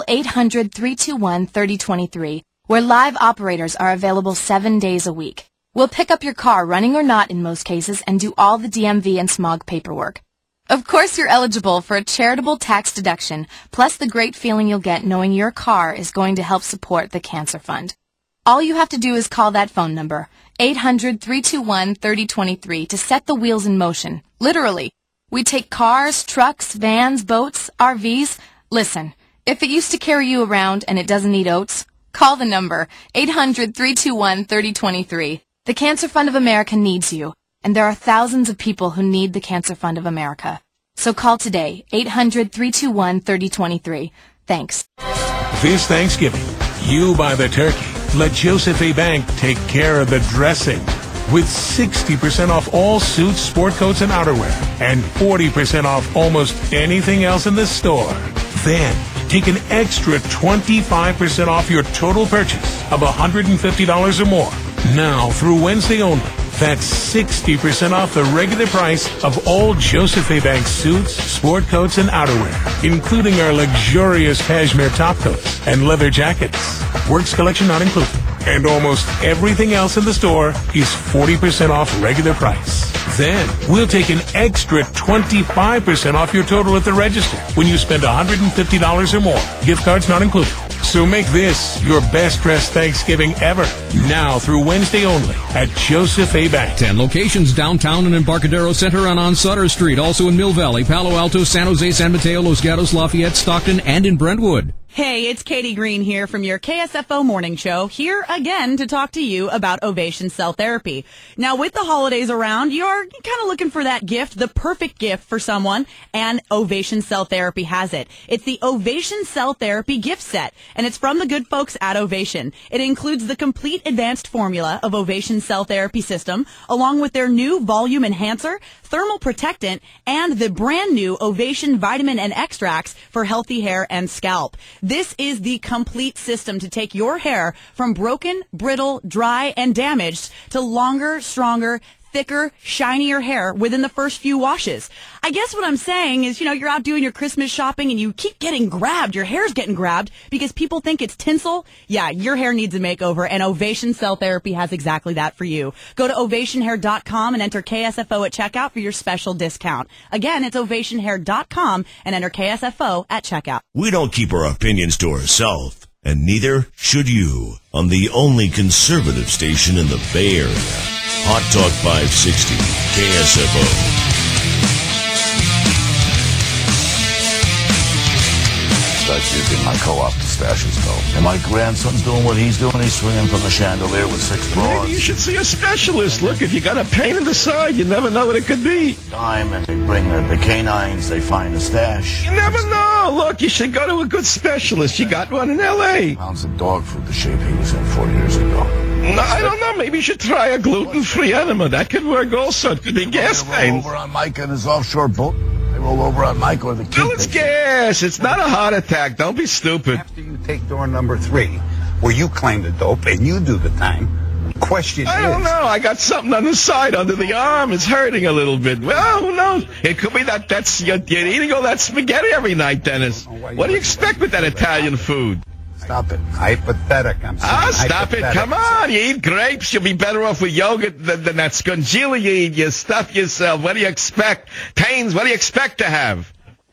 800-321-3023, where live operators are available 7 days a week. We'll pick up your car, running or not in most cases, and do all the DMV and smog paperwork. Of course, you're eligible for a charitable tax deduction, plus the great feeling you'll get knowing your car is going to help support the Cancer Fund. All you have to do is call that phone number, 800-321-3023, to set the wheels in motion. Literally. We take cars, trucks, vans, boats, RVs. Listen, if it used to carry you around and it doesn't need oats, call the number, 800-321-3023. The Cancer Fund of America needs you, and there are thousands of people who need the Cancer Fund of America. So call today, 800-321-3023. Thanks. This Thanksgiving, you buy the turkey. Let Joseph A. Bank take care of the dressing. With 60% off all suits, sport coats, and outerwear, and 40% off almost anything else in the store. Then, take an extra 25% off your total purchase of $150 or more. Now through Wednesday only. That's 60% off the regular price of all Joseph A. Bank suits, sport coats, and outerwear, including our luxurious cashmere top coats and leather jackets. Works collection not included. And almost everything else in the store is 40% off regular price. Then, we'll take an extra 25% off your total at the register when you spend $150 or more. Gift cards not included. So make this your best dressed Thanksgiving ever. Now through Wednesday only at Joseph A. Bank. 10 locations downtown and Embarcadero Center and on Sutter Street. Also in Mill Valley, Palo Alto, San Jose, San Mateo, Los Gatos, Lafayette, Stockton, and in Brentwood. Hey, it's Katie Green here from your KSFO Morning Show, here again to talk to you about Ovation Cell Therapy. Now, with the holidays around, you're kind of looking for that gift, the perfect gift for someone, and Ovation Cell Therapy has it. It's the Ovation Cell Therapy gift set, and it's from the good folks at Ovation. It includes the complete advanced formula of Ovation Cell Therapy system, along with their new volume enhancer, thermal protectant, and the brand new Ovation vitamin and extracts for healthy hair and scalp. This is the complete system to take your hair from broken, brittle, dry, and damaged to longer, stronger, thicker, shinier hair within the first few washes. I guess what I'm saying is, you're out doing your Christmas shopping and you keep getting grabbed. Your hair's getting grabbed because people think it's tinsel. Yeah, your hair needs a makeover, and Ovation Cell Therapy has exactly that for you. Go to ovationhair.com and enter KSFO at checkout for your special discount. Again, it's ovationhair.com and enter KSFO at checkout. We don't keep our opinions to ourselves, and neither should you, on the only conservative station in the Bay Area. Hot Talk 560, KSFO. That's usually my co-op stashes go. And my grandson's doing what he's doing. He's swinging from the chandelier with 6 broads. Maybe you should see a specialist. Look, if you got a pain in the side, you never know what it could be. Time, and they bring the canines, they find the stash. You never know. Look, you should go to a good specialist. You got one in L.A. Pounds of dog food, the shape he was in 4 years ago. No, I don't know. Maybe you should try a gluten-free enema. That could work also. It could be gas pain. Roll over on Mike and his offshore boat. They roll over on Mike or the kid. No, it's gas. It's not a heart attack. Don't be stupid. After you take door number 3, where you claim the dope and you do the time, question I don't know. I got something on the side under the arm. It's hurting a little bit. Well, who knows? It could be you're eating all that spaghetti every night, Dennis. What do you expect with that Italian food? Stop it. Hypothetic. I'm saying stop it. Come on. You eat grapes, you'll be better off with yogurt than that scungilla you eat. You stuff yourself. What do you expect? Pains, what do you expect to have?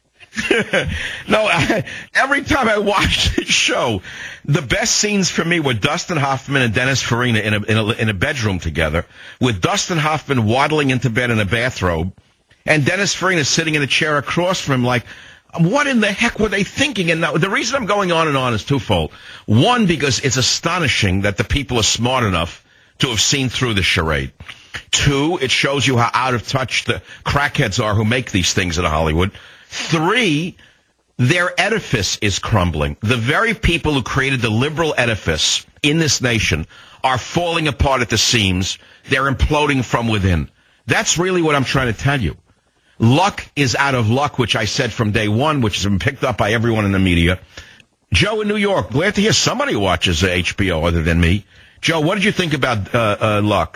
No, every time I watch this show, the best scenes for me were Dustin Hoffman and Dennis Farina in a bedroom together, with Dustin Hoffman waddling into bed in a bathrobe, and Dennis Farina sitting in a chair across from him like, what in the heck were they thinking? And now, the reason I'm going on and on is twofold. One, because it's astonishing that the people are smart enough to have seen through the charade. Two, it shows you how out of touch the crackheads are who make these things in Hollywood. Three, their edifice is crumbling. The very people who created the liberal edifice in this nation are falling apart at the seams. They're imploding from within. That's really what I'm trying to tell you. Luck is out of luck, which I said from day one, which has been picked up by everyone in the media. Joe in New York, glad to hear somebody watches HBO other than me. Joe, what did you think about Luck?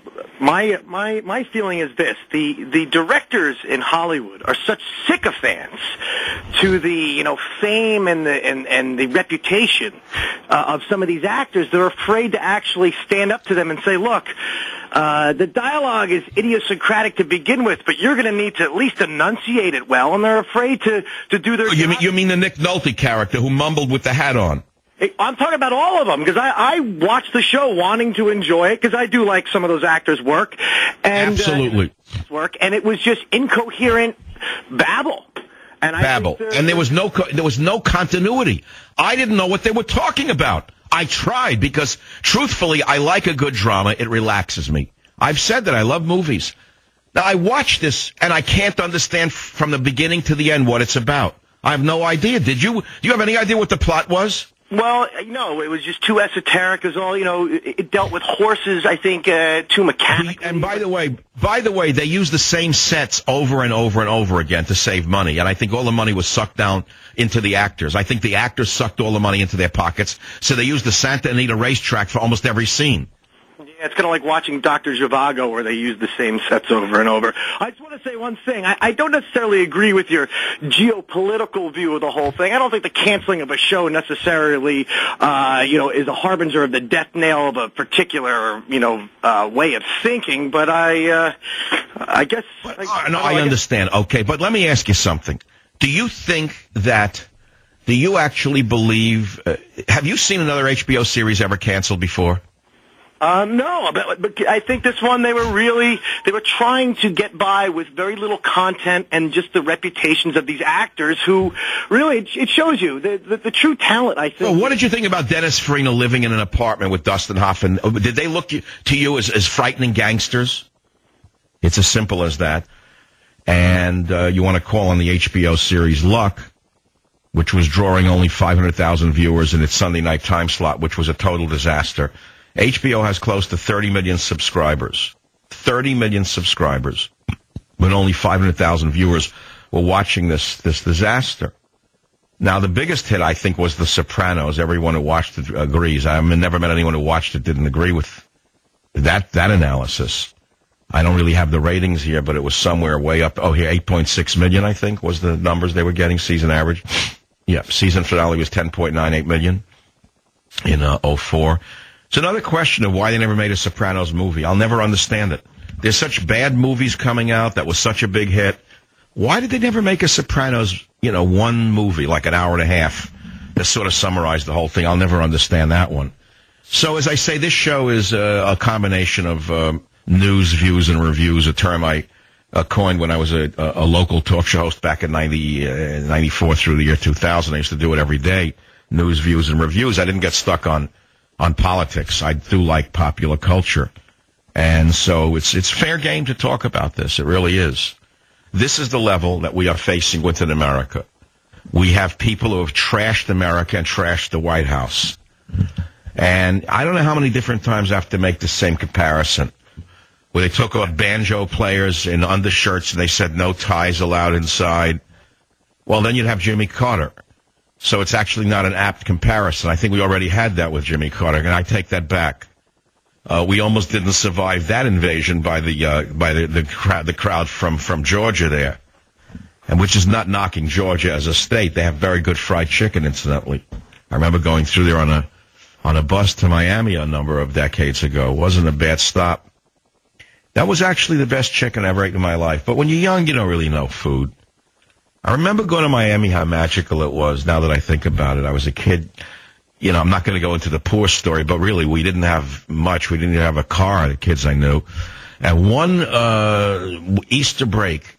My feeling is this: the directors in Hollywood are such sycophants to the fame and the reputation of some of these actors. They're afraid to actually stand up to them and say, "Look, the dialogue is idiosyncratic to begin with, but you're going to need to at least enunciate it well." And they're afraid to do their. You mean the Nick Nolte character who mumbled with the hat on? I'm talking about all of them, because I watch the show wanting to enjoy it, because I do like some of those actors' work. And, absolutely. And it was just incoherent babble. And there was no continuity. I didn't know what they were talking about. I tried, because truthfully, I like a good drama. It relaxes me. I've said that I love movies. Now, I watch this, and I can't understand from the beginning to the end what it's about. I have no idea. Do you have any idea what the plot was? Well, it was just too esoteric as all. It dealt with horses, I think, too mechanically. And by the way, they used the same sets over and over and over again to save money. And I think all the money was sucked down into the actors. I think the actors sucked all the money into their pockets. So they used the Santa Anita racetrack for almost every scene. Yeah, it's kind of like watching Dr. Zhivago, where they use the same sets over and over. I just want to say one thing. I don't necessarily agree with your geopolitical view of the whole thing. I don't think the canceling of a show necessarily, is a harbinger of the death knell of a particular, way of thinking. But I guess. I understand. Okay, but let me ask you something. Do you actually believe? Have you seen another HBO series ever canceled before? No, but I think this one they were trying to get by with very little content and just the reputations of these actors who really, it shows you the true talent, I think. Well, what did you think about Dennis Farina living in an apartment with Dustin Hoffman? Did they look to you as frightening gangsters? It's as simple as that. And you want to call on the HBO series Luck, which was drawing only 500,000 viewers in its Sunday night time slot, which was a total disaster. HBO has close to 30 million subscribers. 30 million subscribers. When only 500,000 viewers were watching this disaster. Now, the biggest hit, I think, was The Sopranos. Everyone who watched it agrees. I've never met anyone who watched it didn't agree with that analysis. I don't really have the ratings here, but it was somewhere way up. Oh, here, 8.6 million, I think, was the numbers they were getting, season average. Yeah, season finale was 10.98 million in 2004. It's another question of why they never made a Sopranos movie. I'll never understand it. There's such bad movies coming out that was such a big hit. Why did they never make a Sopranos, one movie, like an hour and a half, that sort of summarized the whole thing? I'll never understand that one. So, as I say, this show is a combination of news, views, and reviews, a term I coined when I was a local talk show host back in 94 through the year 2000. I used to do it every day, news, views, and reviews. I didn't get stuck on politics. I do like popular culture. And so it's fair game to talk about this. It really is. This is the level that we are facing within America. We have people who have trashed America and trashed the White House. And I don't know how many different times I have to make the same comparison, where they took out banjo players in undershirts and they said no ties allowed inside. Well, then you'd have Jimmy Carter. So it's actually not an apt comparison. I think we already had that with Jimmy Carter, and I take that back. We almost didn't survive that invasion by the crowd from Georgia there, and which is not knocking Georgia as a state. They have very good fried chicken, incidentally. I remember going through there on a bus to Miami a number of decades ago. It wasn't a bad stop. That was actually the best chicken I ever ate in my life. But when you're young, you don't really know food. I remember going to Miami, how magical it was, now that I think about it. I was a kid. You know, I'm not going to go into the poor story, but really, we didn't have much. We didn't even have a car, the kids I knew. And one Easter break,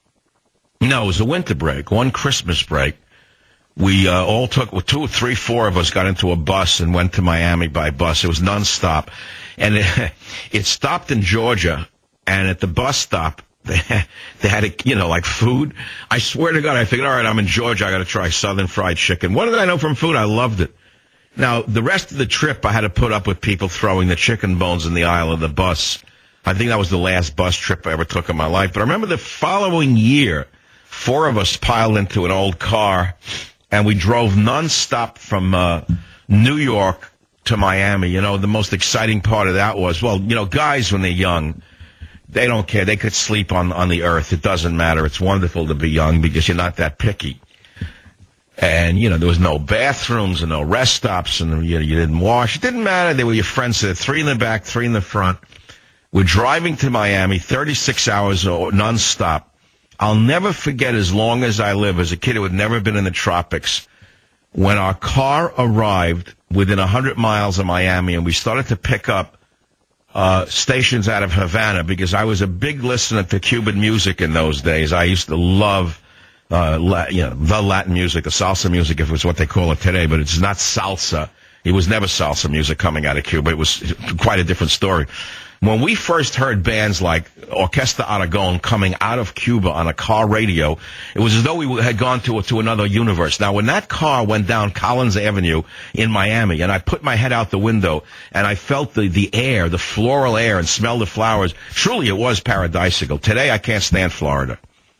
no, it was a winter break, one Christmas break, we all took, 2, 3, 4 of us got into a bus and went to Miami by bus. It was nonstop. And it stopped in Georgia, and at the bus stop, they had, like food. I swear to God, I figured, all right, I'm in Georgia, I got to try Southern fried chicken. What did I know from food? I loved it. Now, the rest of the trip, I had to put up with people throwing the chicken bones in the aisle of the bus. I think that was the last bus trip I ever took in my life. But I remember the following year, 4 of us piled into an old car, and we drove nonstop from New York to Miami. You know, the most exciting part of that was, well, guys, when they're young, they don't care. They could sleep on the earth. It doesn't matter. It's wonderful to be young because you're not that picky. And, there was no bathrooms and no rest stops, and you didn't wash. It didn't matter. They were your friends. There were 3 in the back, 3 in the front. We're driving to Miami, 36 hours nonstop. I'll never forget, as long as I live, as a kid who had never been in the tropics, when our car arrived within 100 miles of Miami, and we started to pick up stations out of Havana, because I was a big listener to Cuban music in those days. I used to love the Latin music, the salsa music, if it was what they call it today, but it's not salsa. It was never salsa music coming out of Cuba. It was quite a different story. When we first heard bands like Orquesta Aragon coming out of Cuba on a car radio, it was as though we had gone to another universe. Now, when that car went down Collins Avenue in Miami, and I put my head out the window, and I felt the air, the floral air, and smelled the flowers, truly it was paradisical. Today, I can't stand Florida.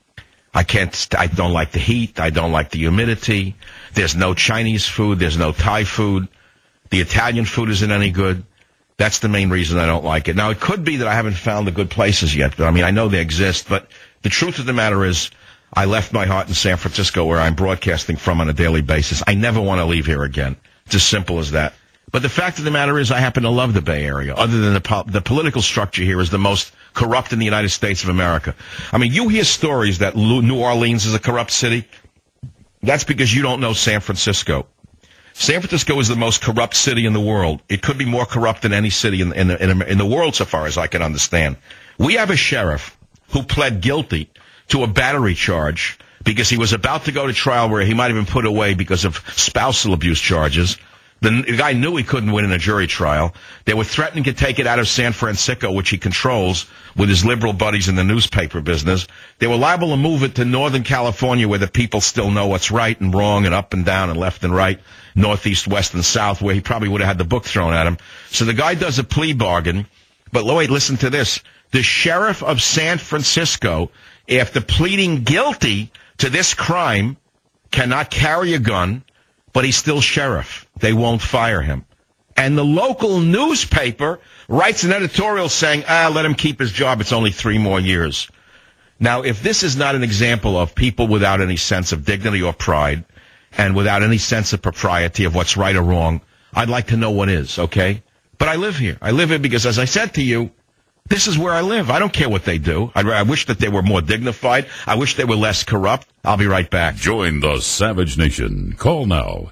I don't like the heat. I don't like the humidity. There's no Chinese food. There's no Thai food. The Italian food isn't any good. That's the main reason I don't like it. Now, it could be that I haven't found the good places yet, but I know they exist. But the truth of the matter is, I left my heart in San Francisco, where I'm broadcasting from on a daily basis. I never want to leave here again. It's as simple as that. But the fact of the matter is, I happen to love the Bay Area. Other than the political structure here is the most corrupt in the United States of America. I mean, you hear stories that New Orleans is a corrupt city. That's because you don't know San Francisco. San Francisco is the most corrupt city in the world. It could be more corrupt than any city in the world, so far as I can understand. We have a sheriff who pled guilty to a battery charge because he was about to go to trial where he might have been put away because of spousal abuse charges. The guy knew he couldn't win in a jury trial. They were threatening to take it out of San Francisco, which he controls with his liberal buddies in the newspaper business. They were liable to move it to Northern California, where the people still know what's right and wrong and up and down and left and right, northeast, west, and south, where he probably would have had the book thrown at him. So the guy does a plea bargain. But Lloyd, listen to this. The sheriff of San Francisco, after pleading guilty to this crime, cannot carry a gun, but he's still sheriff. They won't fire him. And the local newspaper writes an editorial saying, let him keep his job. It's only 3 more years. Now, if this is not an example of people without any sense of dignity or pride and without any sense of propriety of what's right or wrong, I'd like to know what is, okay? But I live here. I live here because, as I said to you, this is where I live. I don't care what they do. I wish that they were more dignified. I wish they were less corrupt. I'll be right back. Join the Savage Nation. Call now.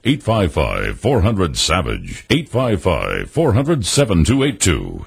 855-400-SAVAGE. 855-400-7282.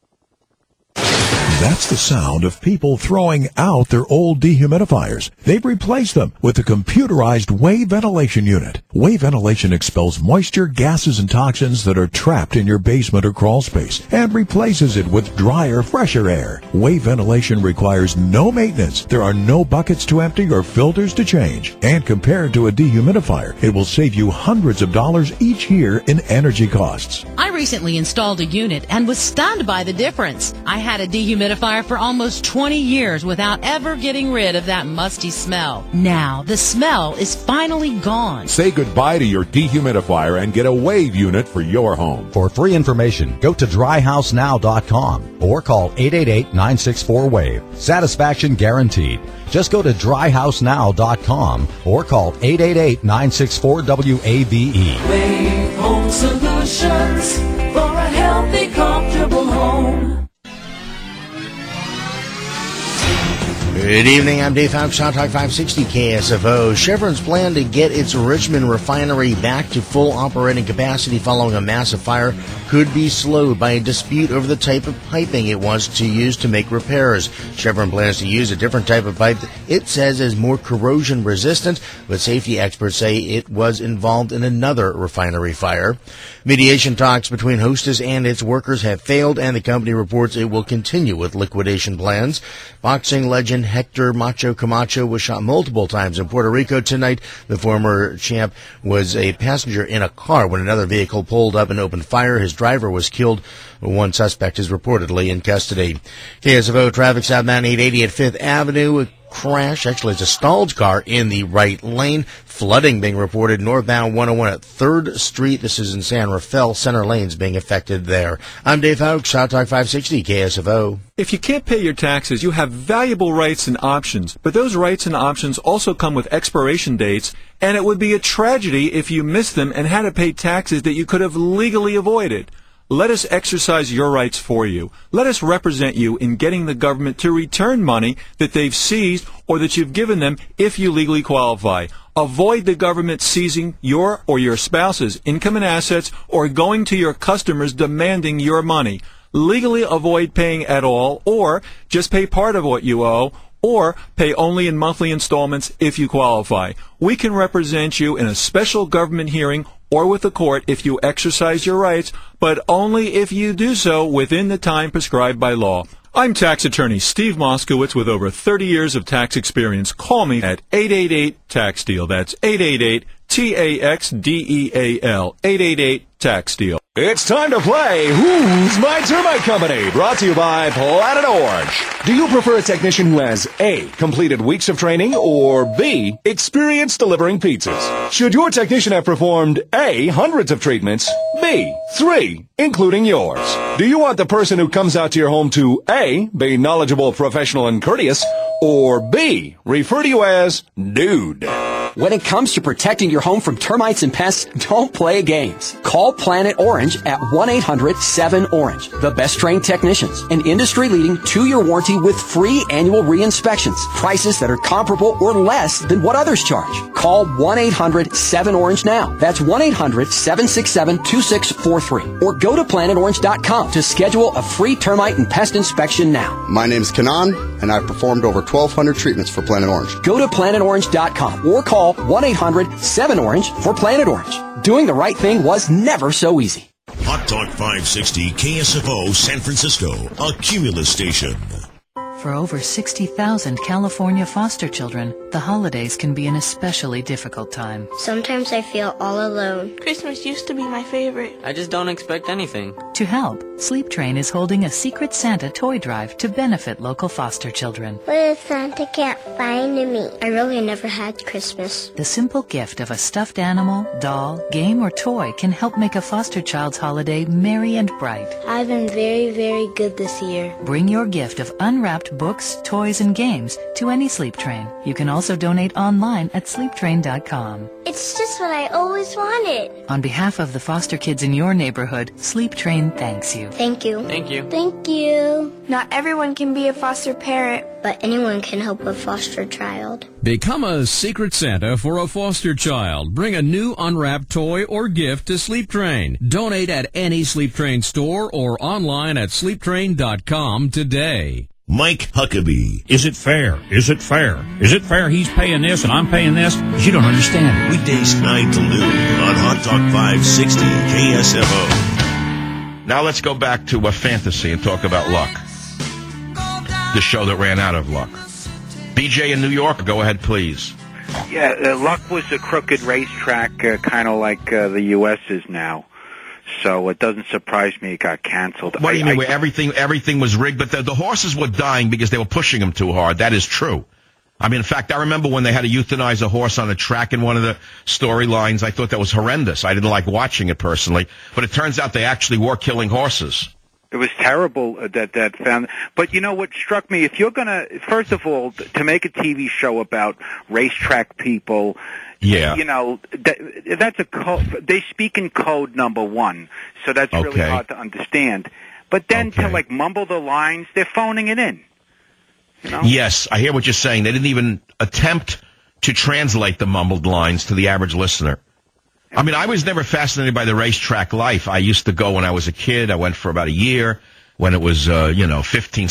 That's the sound of people throwing out their old dehumidifiers. They've replaced them with a computerized wave ventilation unit. Wave ventilation expels moisture, gases, and toxins that are trapped in your basement or crawl space and replaces it with drier, fresher air. Wave ventilation requires no maintenance. There are no buckets to empty or filters to change. And compared to a dehumidifier, it will save you hundreds of dollars each year in energy costs. I recently installed a unit and was stunned by the difference. I had a dehumidifier dehumidifier for almost 20 years without ever getting rid of that musty smell. Now, the smell is finally gone. Say goodbye to your dehumidifier and get a Wave unit for your home. For free information, go to dryhousenow.com or call 888-964-WAVE. Satisfaction guaranteed. Just go to dryhousenow.com or call 888-964-WAVE. Wave Home Solutions for a healthy, comfortable home. Good evening, I'm Dave Fouch, Hot Talk 560 KSFO. Chevron's plan to get its Richmond refinery back to full operating capacity following a massive fire could be slowed by a dispute over the type of piping it wants to use to make repairs. Chevron plans to use a different type of pipe it says is more corrosion resistant, but safety experts say it was involved in another refinery fire. Mediation talks between Hostess and its workers have failed, and the company reports it will continue with liquidation plans. Boxing legend Hector Macho Camacho was shot multiple times in Puerto Rico tonight. The former champ was a passenger in a car when another vehicle pulled up and opened fire. His driver was killed. One suspect is reportedly in custody. KSFO traffic southbound 880 at 5th Avenue. Crash. Actually, it's a stalled car in the right lane. Flooding being reported northbound 101 at 3rd Street. This is in San Rafael. Center lanes being affected there. I'm Dave Fouch, Hot Talk 560 KSFO. If you can't pay your taxes, you have valuable rights and options, but those rights and options also come with expiration dates, and it would be a tragedy if you missed them and had to pay taxes that you could have legally avoided. Let us exercise your rights for you. Let us represent you in getting the government to return money that they've seized or that you've given them if you legally qualify. Avoid the government seizing your or your spouse's income and assets or going to your customers demanding your money. Legally avoid paying at all, or just pay part of what you owe, or pay only in monthly installments if you qualify. We can represent you in a special government hearing or with the court if you exercise your rights, but only if you do so within the time prescribed by law. I'm tax attorney Steve Moskowitz with over 30 years of tax experience. Call me at 888-TAX-DEAL. That's 888-TAXDEAL. 888-TAX-DEAL. It's time to play Who's My Termite Company? Brought to you by Planet Orange. Do you prefer a technician who has A, completed weeks of training, or B, experience delivering pizzas? Should your technician have performed A, hundreds of treatments, B, 3, including yours? Do you want the person who comes out to your home to A, be knowledgeable, professional, and courteous, or B, refer to you as Dude? When it comes to protecting your home from termites and pests, don't play games. Call Planet Orange at 1-800-7-ORANGE. The best trained technicians, an industry-leading 2-year warranty with free annual re-inspections. Prices that are comparable or less than what others charge. Call 1-800-7-ORANGE now. That's 1-800-767-2643. Or go to planetorange.com to schedule a free termite and pest inspection now. My name is Kanan, and I've performed over 1,200 treatments for Planet Orange. Go to planetorange.com or call 1-800-7-ORANGE for Planet Orange. Doing the right thing was never so easy. Hot Talk 560 KSFO San Francisco, a Cumulus station. For over 60,000 California foster children, the holidays can be an especially difficult time. Sometimes I feel all alone. Christmas used to be my favorite. I just don't expect anything. To help, Sleep Train is holding a Secret Santa toy drive to benefit local foster children. What if Santa can't find me? I really never had Christmas. The simple gift of a stuffed animal, doll, game, or toy can help make a foster child's holiday merry and bright. I've been very, very good this year. Bring your gift of unwrapped books, toys, and games to any Sleep Train. You can also donate online at sleeptrain.com. It's just what I always wanted. On behalf of the foster kids in your neighborhood, Sleep Train thanks you. Thank you. Thank you. Thank you. Not everyone can be a foster parent, but anyone can help a foster child. Become a Secret Santa for a foster child. Bring a new unwrapped toy or gift to Sleep Train. Donate at any Sleep Train store or online at sleeptrain.com today. Mike Huckabee. Is it fair? Is it fair? Is it fair he's paying this and I'm paying this? You don't understand. Weekdays 9 to noon on Hot Talk 560 KSFO. Now let's go back to a fantasy and talk about luck. The show that ran out of luck. BJ in New York, go ahead, please. Yeah, luck was a crooked racetrack, kind of like the U.S. is now. So it doesn't surprise me it got canceled. What do you mean? Where everything was rigged, but the horses were dying because they were pushing them too hard. That is true. I mean, in fact, I remember when they had to euthanize a horse on a track in one of the storylines. I thought that was horrendous. I didn't like watching it personally, but it turns out they actually were killing horses. It was terrible that found. But you know what struck me? If you're gonna, first of all, to make a TV show about racetrack people, yeah, you know, that's a code. They speak in code number one, so that's really hard to understand. But then to like mumble the lines, they're phoning it in. You know? Yes, I hear what you're saying. They didn't even attempt to translate the mumbled lines to the average listener. I mean, I was never fascinated by the racetrack life. I used to go when I was a kid. I went for about a year when it was, 18,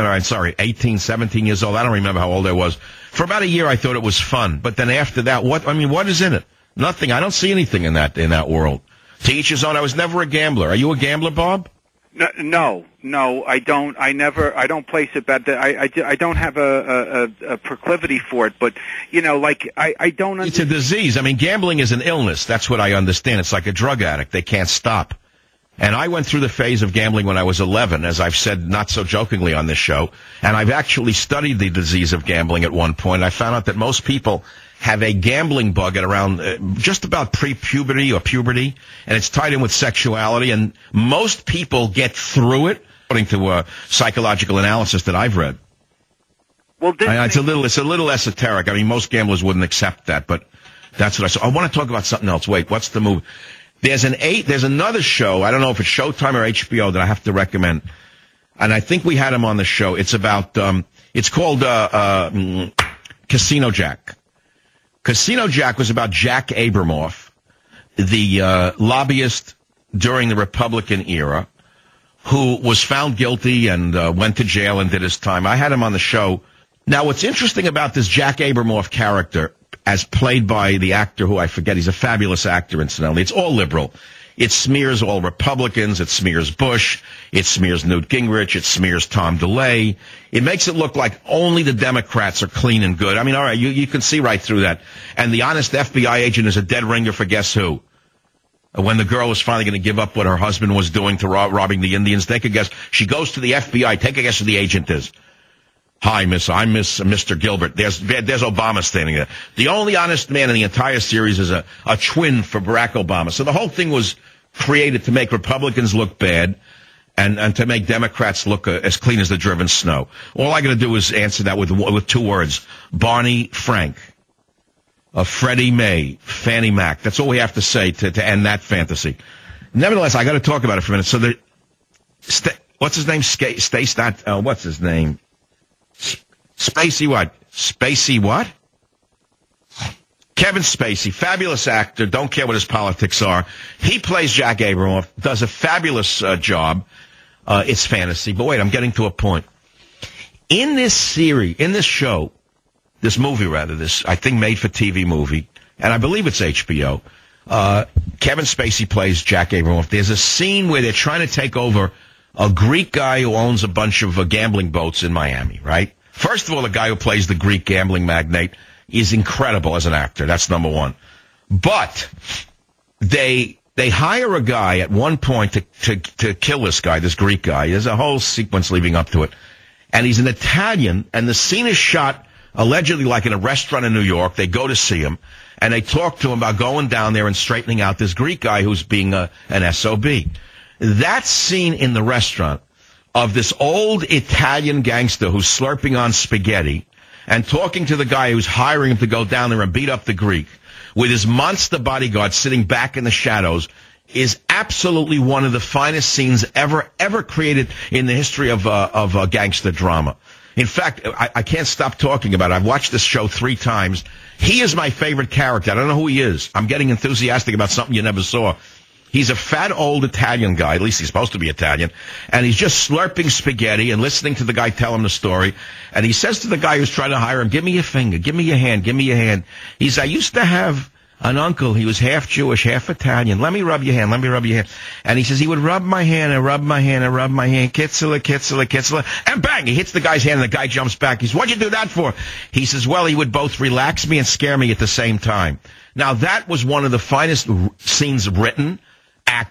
17 years old. I don't remember how old I was. For about a year, I thought it was fun. But then after that, what is in it? Nothing. I don't see anything in that world. To each his own. I was never a gambler. Are you a gambler, Bob? No, I don't. I don't place it bad. I don't have a proclivity for it, but you know, like I don't. It's a disease. I mean, gambling is an illness. That's what I understand. It's like a drug addict. They can't stop. And I went through the phase of gambling when I was 11, as I've said not so jokingly on this show. And I've actually studied the disease of gambling at one point. I found out that most people have a gambling bug at around just about pre-puberty or puberty, and it's tied in with sexuality, and most people get through it, according to psychological analysis that I've read. Well, it's a little esoteric. I mean, most gamblers wouldn't accept that, but that's what I saw. I want to talk about something else. Wait, what's the movie? There's another show, I don't know if it's Showtime or HBO, that I have to recommend, and I think we had him on the show. It's about, it's called Casino Jack. Casino Jack was about Jack Abramoff, the lobbyist during the Republican era, who was found guilty and went to jail and did his time. I had him on the show. Now, what's interesting about this Jack Abramoff character, as played by the actor who I forget, he's a fabulous actor, incidentally. It's all liberal. It smears all Republicans. It smears Bush. It smears Newt Gingrich. It smears Tom DeLay. It makes it look like only the Democrats are clean and good. I mean, all right, you can see right through that. And the honest FBI agent is a dead ringer for guess who? When the girl was finally going to give up what her husband was doing to robbing the Indians, take a guess. She goes to the FBI. Take a guess who the agent is. Hi, miss. I'm Mr. Gilbert. There's Obama standing there. The only honest man in the entire series is a twin for Barack Obama. So the whole thing was created to make Republicans look bad and to make Democrats look as clean as the driven snow. All I got to do is answer that with two words. Barney Frank. Freddie May. Fannie Mac. That's all we have to say to end that fantasy. Nevertheless, I got to talk about it for a minute. So what's his name? What's his name? Spacey what? Spacey what? Kevin Spacey, fabulous actor, don't care what his politics are. He plays Jack Abramoff, does a fabulous job. It's fantasy. But wait, I'm getting to a point. In this show, this movie rather, this, I think, made-for-TV movie, and I believe it's HBO, Kevin Spacey plays Jack Abramoff. There's a scene where they're trying to take over a Greek guy who owns a bunch of gambling boats in Miami, right? First of all, the guy who plays the Greek gambling magnate is incredible as an actor. That's number one. But they hire a guy at one point to kill this guy, this Greek guy. There's a whole sequence leading up to it. And he's an Italian, and the scene is shot allegedly like in a restaurant in New York. They go to see him, and they talk to him about going down there and straightening out this Greek guy who's being an SOB. That scene in the restaurant of this old Italian gangster who's slurping on spaghetti and talking to the guy who's hiring him to go down there and beat up the Greek with his monster bodyguard sitting back in the shadows is absolutely one of the finest scenes ever created in the history of gangster drama. In fact, I can't stop talking about it. I've watched this show 3 times. He is my favorite character. I don't know who he is. I'm getting enthusiastic about something you never saw. He's a fat old Italian guy, at least he's supposed to be Italian, and he's just slurping spaghetti and listening to the guy tell him the story. And he says to the guy who's trying to hire him, give me your finger, give me your hand, give me your hand. He says, I used to have an uncle. He was half Jewish, half Italian. Let me rub your hand, let me rub your hand. And he says he would rub my hand and rub my hand and rub my hand, kitzela, kitzela, kitzela. And bang, he hits the guy's hand and the guy jumps back. He says, what'd you do that for? He says, well, he would both relax me and scare me at the same time. Now, that was one of the finest scenes written, acted,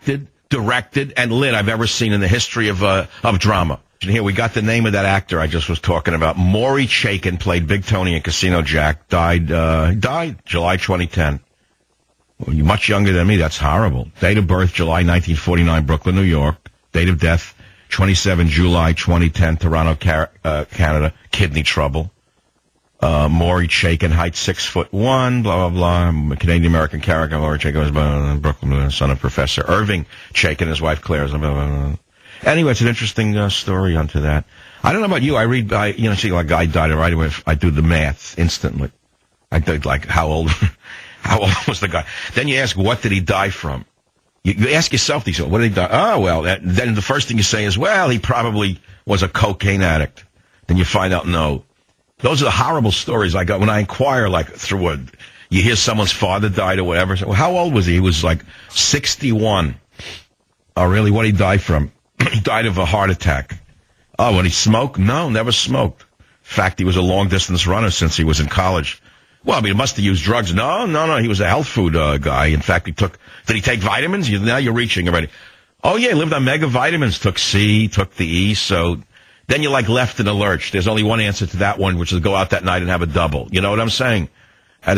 directed, and lit I've ever seen in the history of drama. And here we got the name of that actor I just was talking about. Maury Chaykin played Big Tony in Casino Jack. Died July 2010. Well, you're much younger than me. That's horrible. Date of birth, July 1949, Brooklyn, New York. Date of death, 27 July 2010, Toronto, Canada. Kidney trouble. Maury Chaykin, height 6'1", blah, blah, blah. Canadian-American character. Maury Chaykin was born in Brooklyn, son of Professor Irving Chaykin, his wife Claire. Blah, blah, blah. Anyway, it's an interesting story onto that. I don't know about you. I read, see, like, guy died right away. I do the math instantly. I think, like, how old was the guy? Then you ask, what did he die from? You ask yourself these, what did he die? Oh, well, then the first thing you say is, well, he probably was a cocaine addict. Then you find out, no. Those are the horrible stories I got when I inquire, like, through you hear someone's father died or whatever. So, well, how old was he? He was, like, 61. Oh, really? What did he die from? He died of a heart attack. Oh, when he smoked? No, never smoked. In fact, he was a long-distance runner since he was in college. Well, I mean, he must have used drugs. No. He was a health food guy. In fact, did he take vitamins? Now you're reaching already. Oh, yeah, he lived on mega vitamins, took C, took the E, so then you're like left in a lurch. There's only one answer to that one, which is go out that night and have a double. You know what I'm saying? At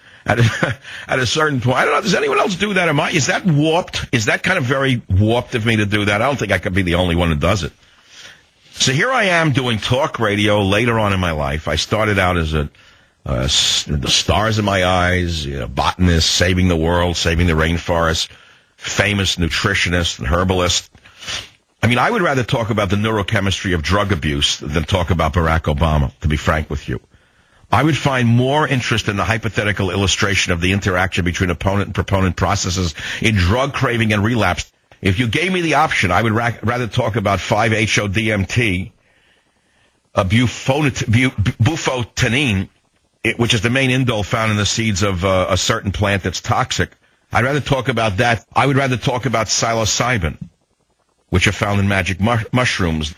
a certain point, I don't know, does anyone else do that? Is that warped? Is that kind of very warped of me to do that? I don't think I could be the only one who does it. So here I am doing talk radio later on in my life. I started out as the stars in my eyes, botanist, saving the world, saving the rainforest, famous nutritionist and herbalist. I mean, I would rather talk about the neurochemistry of drug abuse than talk about Barack Obama, to be frank with you. I would find more interest in the hypothetical illustration of the interaction between opponent and proponent processes in drug craving and relapse. If you gave me the option, I would rather talk about 5-HO-DMT, bufotenine, which is the main indole found in the seeds of a certain plant that's toxic. I'd rather talk about that. I would rather talk about psilocybin, which are found in magic mushrooms.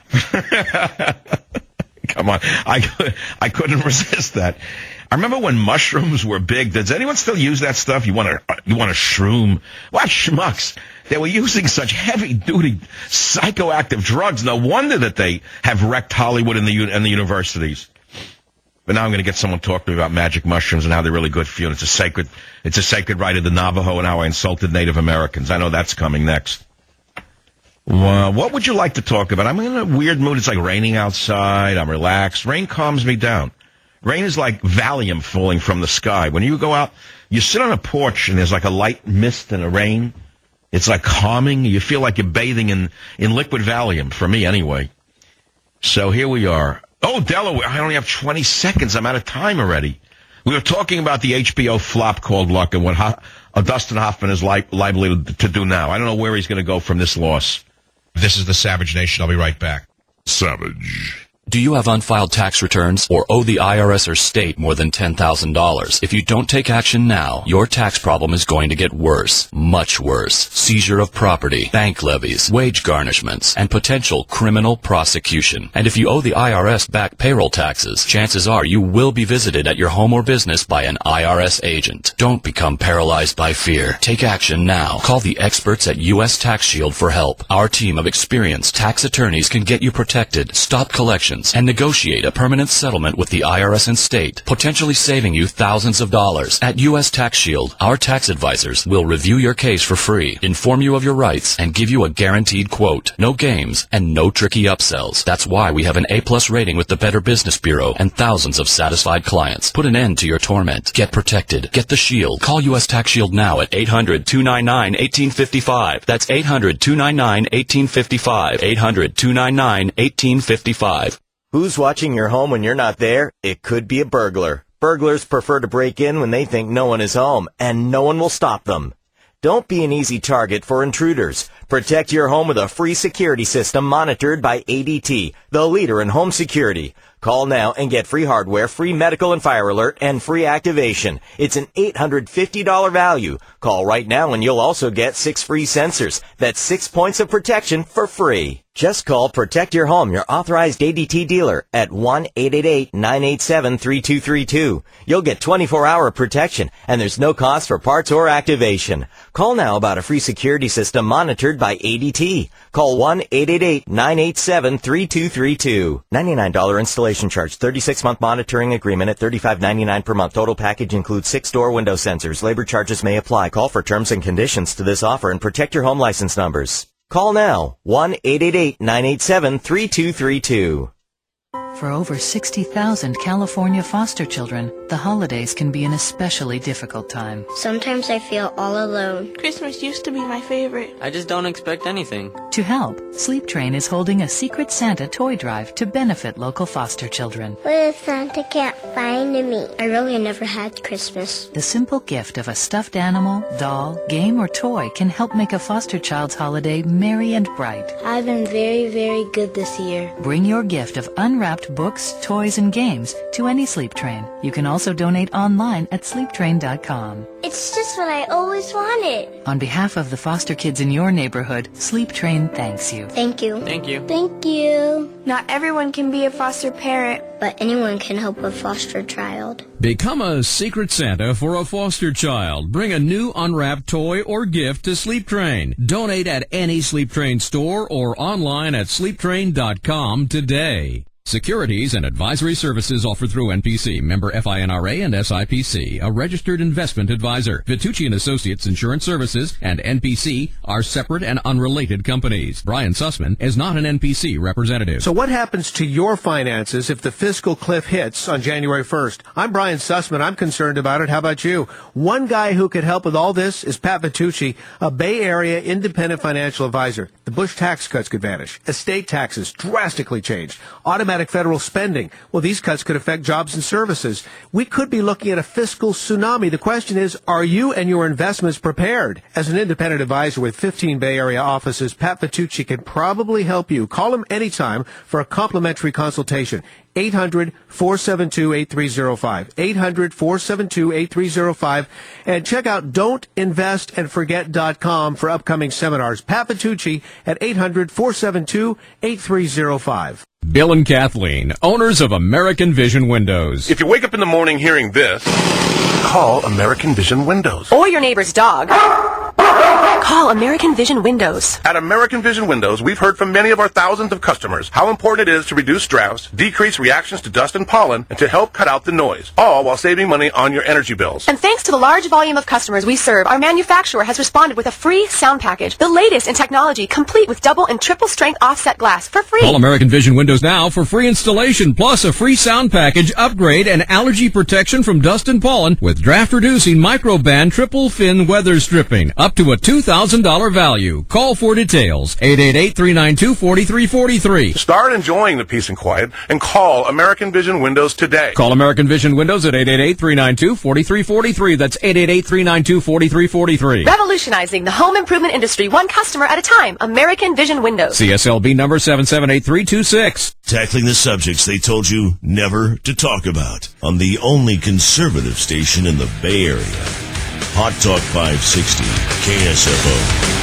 Come on. I couldn't resist that. I remember when mushrooms were big. Does anyone still use that stuff? You want a shroom? What schmucks? They were using such heavy-duty psychoactive drugs. No wonder that they have wrecked Hollywood and the universities. But now I'm going to get someone to talk to me about magic mushrooms and how they're really good for you. And it's a sacred right of the Navajo and how I insulted Native Americans. I know that's coming next. Well, what would you like to talk about? I'm in a weird mood. It's like raining outside. I'm relaxed. Rain calms me down. Rain is like Valium falling from the sky. When you go out, you sit on a porch and there's like a light mist and a rain. It's like calming. You feel like you're bathing in liquid Valium, for me anyway. So here we are. Oh, Delaware. I only have 20 seconds. I'm out of time already. We were talking about the HBO flop called Luck and what Dustin Hoffman is liable to do now. I don't know where he's going to go from this loss. This is the Savage Nation. I'll be right back. Savage. Do you have unfiled tax returns or owe the IRS or state more than $10,000? If you don't take action now, your tax problem is going to get worse, much worse. Seizure of property, bank levies, wage garnishments, and potential criminal prosecution. And if you owe the IRS back payroll taxes, chances are you will be visited at your home or business by an IRS agent. Don't become paralyzed by fear. Take action now. Call the experts at U.S. Tax Shield for help. Our team of experienced tax attorneys can get you protected, stop collections, and negotiate a permanent settlement with the IRS and state, potentially saving you thousands of dollars. At U.S. Tax Shield, our tax advisors will review your case for free, inform you of your rights, and give you a guaranteed quote. No games and no tricky upsells. That's why we have an A+ rating with the Better Business Bureau and thousands of satisfied clients. Put an end to your torment. Get protected. Get the Shield. Call U.S. Tax Shield now at 800-299-1855. That's 800-299-1855. 800-299-1855. Who's watching your home when you're not there? It could be a burglar. Burglars prefer to break in when they think no one is home, and no one will stop them. Don't be an easy target for intruders. Protect your home with a free security system monitored by ADT, the leader in home security. Call now and get free hardware, free medical and fire alert, and free activation. It's an $850 value. Call right now and you'll also get 6 free sensors. That's 6 points of protection for free. Just call Protect Your Home, your authorized ADT dealer, at 1-888-987-3232. You'll get 24-hour protection, and there's no cost for parts or activation. Call now about a free security system monitored by ADT. Call 1-888-987-3232. $99 installation charge, 36-month monitoring agreement at $35.99 per month. Total package includes 6 door window sensors. Labor charges may apply. Call for terms and conditions to this offer and protect your home license numbers. Call now, 1-888-987-3232. For over 60,000 California foster children, the holidays can be an especially difficult time. Sometimes I feel all alone. Christmas used to be my favorite. I just don't expect anything. To help, Sleep Train is holding a Secret Santa toy drive to benefit local foster children. What if Santa can't find me? I really never had Christmas. The simple gift of a stuffed animal, doll, game, or toy can help make a foster child's holiday merry and bright. I've been very, very good this year. Bring your gift of unwrapped books, toys, and games to any Sleep Train. You can also donate online at sleeptrain.com. It's just what I always wanted. On behalf of the foster kids in your neighborhood, Sleep Train thanks you. Thank you. Thank you. Thank you. Not everyone can be a foster parent, but anyone can help a foster child. Become a Secret Santa for a foster child. Bring a new unwrapped toy or gift to Sleep Train. Donate at any Sleep Train store or online at sleeptrain.com today. Securities and advisory services offered through NPC, member FINRA and SIPC, a registered investment advisor. Vitucci & Associates Insurance Services and NPC are separate and unrelated companies. Brian Sussman is not an NPC representative. So what happens to your finances if the fiscal cliff hits on January 1st? I'm Brian Sussman. I'm concerned about it. How about you? One guy who could help with all this is Pat Vitucci, a Bay Area independent financial advisor. The Bush tax cuts could vanish. Estate taxes drastically changed. Automatic federal spending. Well, these cuts could affect jobs and services. We could be looking at a fiscal tsunami. The question is, are you and your investments prepared? As an independent advisor with 15 Bay Area offices, Pat Vitucci can probably help you. Call him anytime for a complimentary consultation. 800-472-8305. 800-472-8305. And check out don'tinvestandforget.com for upcoming seminars. Pat Vitucci at 800-472-8305. Bill and Kathleen, owners of American Vision Windows. If you wake up in the morning hearing this, call American Vision Windows. Or your neighbor's dog. Call American Vision Windows. At American Vision Windows, we've heard from many of our thousands of customers how important it is to reduce drafts, decrease reactions to dust and pollen, and to help cut out the noise, all while saving money on your energy bills. And thanks to the large volume of customers we serve, our manufacturer has responded with a free sound package, the latest in technology, complete with double and triple strength offset glass for free. Call American Vision Windows now for free installation, plus a free sound package, upgrade, and allergy protection from dust and pollen with draft-reducing microband triple fin weather stripping, up to a $2,000 value. Call for details. 888-392-4343. Start enjoying the peace and quiet and call American Vision Windows today. Call American Vision Windows at 888-392-4343. That's 888-392-4343. Revolutionizing the home improvement industry one customer at a time. American Vision Windows. CSLB number 778326. Tackling the subjects they told you never to talk about on the only conservative station in the Bay Area. Hot Talk 560, KSFO.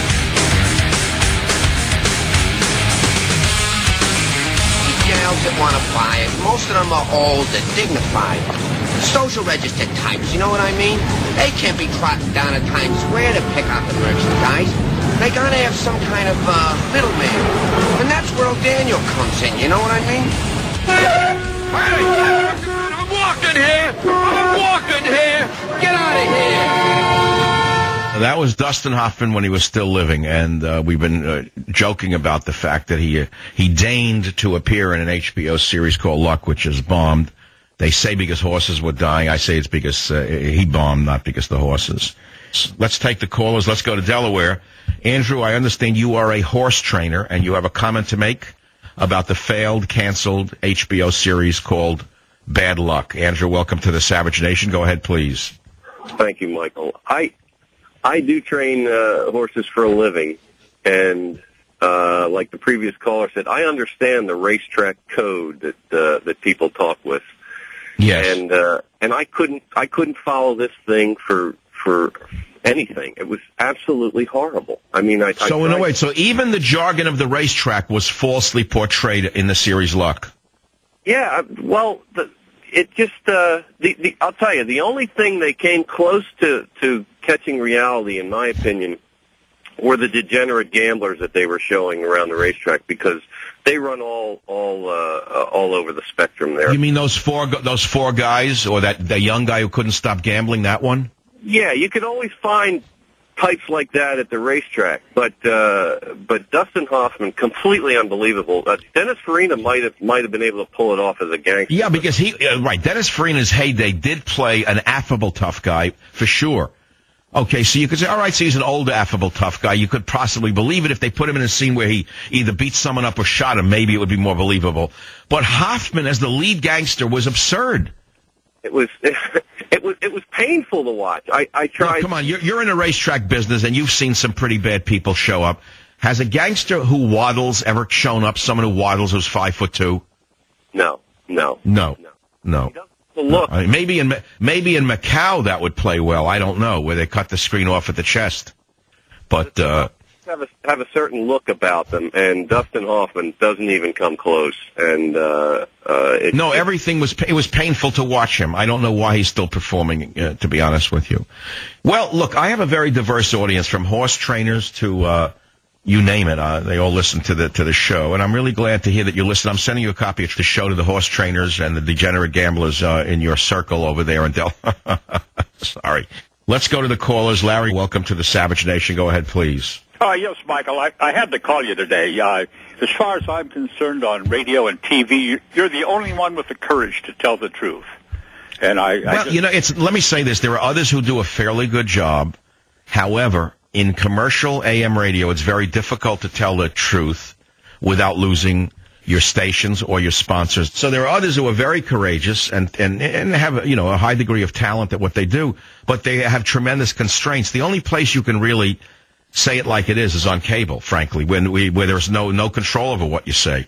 Gals that want to buy it, most of them are old and dignified. Social register types, you know what I mean? They can't be trotting down to Times Square to pick out the merchandise. They gotta have some kind of middleman. And that's where Daniel comes in, you know what I mean? Hey, I'm walking here! I'm walking here! Get out of here! That was Dustin Hoffman when he was still living, and we've been joking about the fact that he deigned to appear in an HBO series called Luck, which is bombed. They say because horses were dying. I say it's because he bombed, not because the horses. So let's take the callers. Let's go to Delaware. Andrew, I understand you are a horse trainer, and you have a comment to make about the failed, canceled HBO series called Bad Luck. Andrew, welcome to the Savage Nation. Go ahead, please. Thank you, Michael. I do train horses for a living, and like the previous caller said, I understand the racetrack code that people talk with. Yes. And I couldn't follow this thing for anything. It was absolutely horrible. I mean, so even the jargon of the racetrack was falsely portrayed in the series Luck. Yeah, well, I'll tell you, the only thing they came close to catching reality, in my opinion, were the degenerate gamblers that they were showing around the racetrack, because they run all over the spectrum there. You mean those four guys, or the young guy who couldn't stop gambling? That one? Yeah, you could always find types like that at the racetrack, but Dustin Hoffman, completely unbelievable. Dennis Farina might have been able to pull it off as a gangster. Yeah, because Dennis Farina's heyday did play an affable tough guy for sure. Okay, so you could say, all right, so he's an old, affable, tough guy. You could possibly believe it if they put him in a scene where he either beat someone up or shot him. Maybe it would be more believable. But Hoffman as the lead gangster was absurd. It was painful to watch. I tried. Look, come on, you're in a racetrack business, and you've seen some pretty bad people show up. Has a gangster who waddles ever shown up? Someone who waddles who's 5'2"? No. Look, I mean, maybe in Macau that would play well. I don't know, where they cut the screen off at the chest. But have a certain look about them, and Dustin Hoffman doesn't even come close. And everything was painful to watch him. I don't know why he's still performing, to be honest with you. Well, look, I have a very diverse audience, from horse trainers to you name it. They all listen to the show, and I'm really glad to hear that you listen. I'm sending you a copy of the show to the horse trainers and the degenerate gamblers in your circle over there in Del. Sorry. Let's go to the callers. Larry, welcome to the Savage Nation. Go ahead, please. Yes, Michael. I had to call you today. As far as I'm concerned, on radio and TV, you're the only one with the courage to tell the truth. And let me say this: there are others who do a fairly good job. However, in commercial AM radio, it's very difficult to tell the truth without losing your stations or your sponsors. So there are others who are very courageous and have a high degree of talent at what they do, but they have tremendous constraints. The only place you can really say it like it is on cable, frankly, where there's no control over what you say.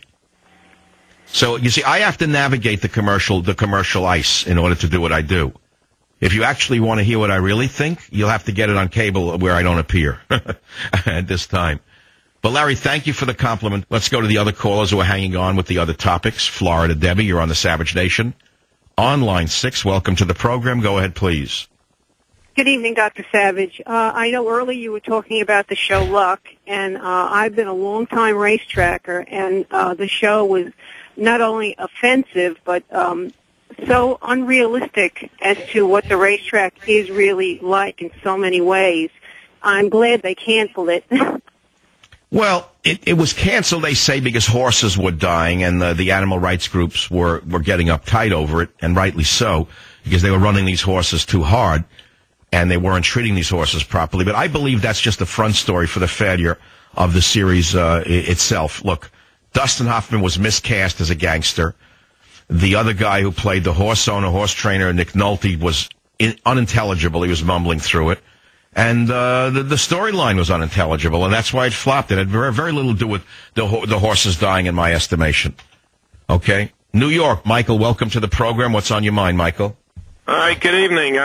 So you see, I have to navigate the commercial ice in order to do what I do. If you actually want to hear what I really think, you'll have to get it on cable where I don't appear at this time. But Larry, thank you for the compliment. Let's go to the other callers who are hanging on with the other topics. Florida Debbie, you're on the Savage Nation. On line 6, welcome to the program. Go ahead, please. Good evening, Dr. Savage. I know earlier you were talking about the show Luck, and I've been a long-time racetracker, and the show was not only offensive, but so unrealistic as to what the racetrack is really like in so many ways. I'm glad they canceled it. Well, it was canceled, they say, because horses were dying, and the animal rights groups were getting uptight over it, and rightly so, because they were running these horses too hard, and they weren't treating these horses properly. But I believe that's just the front story for the failure of the series itself. Look, Dustin Hoffman was miscast as a gangster. The other guy who played the horse owner, horse trainer, Nick Nolte, was unintelligible. He was mumbling through it. And the storyline was unintelligible, and that's why it flopped. It had very, very little to do with the horses dying, in my estimation. Okay? New York, Michael, welcome to the program. What's on your mind, Michael? All right, good evening.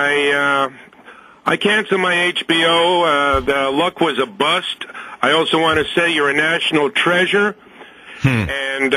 I canceled my HBO. The Luck was a bust. I also want to say you're a national treasure. And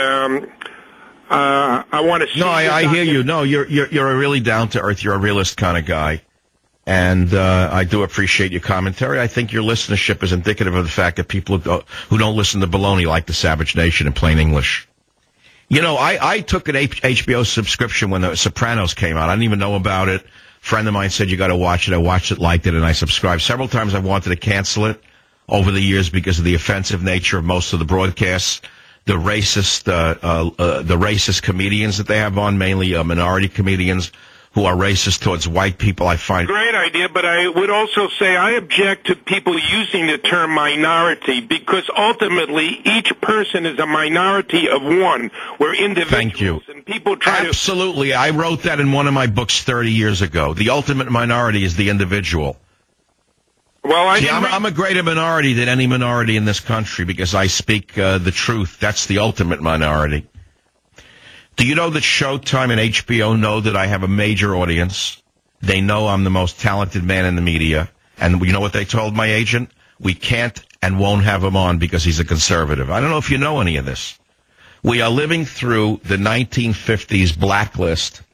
I want to see... No, I hear you. No, you're a really down-to-earth, you're a realist kind of guy. And I do appreciate your commentary. I think your listenership is indicative of the fact that people who don't listen to baloney like the Savage Nation in plain English. You know, I took an HBO subscription when The Sopranos came out. I didn't even know about it. A friend of mine said, you got to watch it. I watched it, liked it, and I subscribed. Several times I wanted to cancel it over the years because of the offensive nature of most of the broadcasts, the racist comedians that they have on, mainly minority comedians who are racist towards white people, I find. Great idea, but I would also say I object to people using the term minority, because ultimately each person is a minority of one. We're individuals. Thank you. And people try Absolutely. I wrote that in one of my books 30 years ago. The ultimate minority is the individual. Well, I'm a greater minority than any minority in this country because I speak the truth. That's the ultimate minority. Do you know that Showtime and HBO know that I have a major audience? They know I'm the most talented man in the media. And you know what they told my agent? We can't and won't have him on because he's a conservative. I don't know if you know any of this. We are living through the 1950s blacklist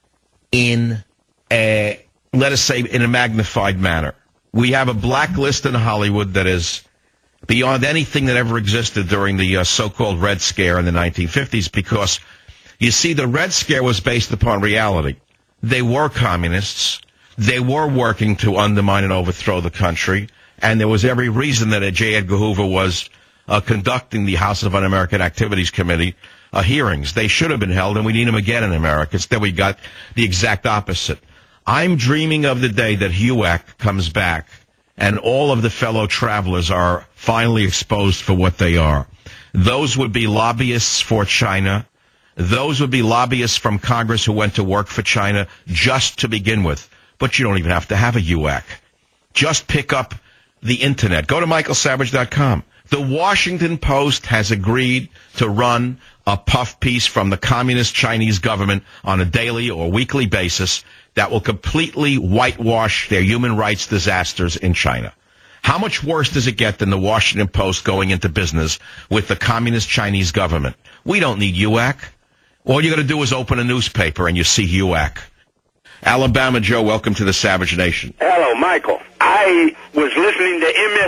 in a, let us say, in a magnified manner. We have a blacklist in Hollywood that is beyond anything that ever existed during the so-called Red Scare in the 1950s because, you see, the Red Scare was based upon reality. They were communists. They were working to undermine and overthrow the country, and there was every reason that J. Edgar Hoover was conducting the House of Un-American Activities Committee hearings. They should have been held, and we need them again in America. Instead, we got the exact opposite. I'm dreaming of the day that HUAC comes back, and all of the fellow travelers are finally exposed for what they are. Those would be lobbyists for China. Those would be lobbyists from Congress who went to work for China just to begin with. But you don't even have to have a HUAC. Just pick up the Internet. Go to michaelsavage.com. The Washington Post has agreed to run a puff piece from the communist Chinese government on a daily or weekly basis that will completely whitewash their human rights disasters in China. How much worse does it get than the Washington Post going into business with the communist Chinese government? We don't need HUAC. All you got to do is open a newspaper and you see HUAC. Alabama Joe, welcome to the Savage Nation. Hello, Michael. I was listening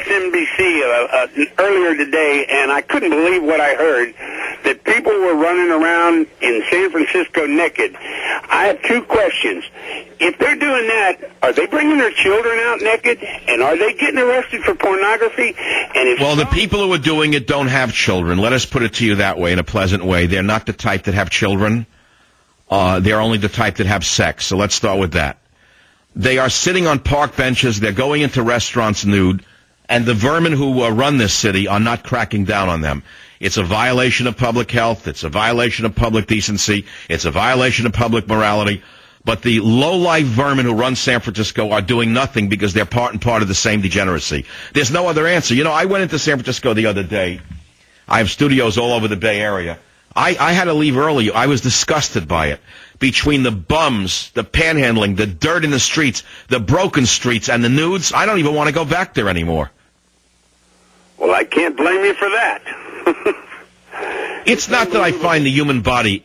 to MSNBC earlier today, and I couldn't believe what I heard, that people were running around in San Francisco naked. I have two questions. If they're doing that, are they bringing their children out naked, and are they getting arrested for pornography? And if the people who are doing it don't have children. Let us put it to you that way, in a pleasant way. They're not the type that have children. They're only the type that have sex. So let's start with that. They are sitting on park benches. They're going into restaurants nude. And the vermin who run this city are not cracking down on them. It's a violation of public health. It's a violation of public decency. It's a violation of public morality. But the low-life vermin who run San Francisco are doing nothing because they're part of the same degeneracy. There's no other answer. You know, I went into San Francisco the other day. I have studios all over the Bay Area. I had to leave early. I was disgusted by it. Between the bums, the panhandling, the dirt in the streets, the broken streets, and the nudes, I don't even want to go back there anymore. Well, I can't blame you for that. It's not that I find the human body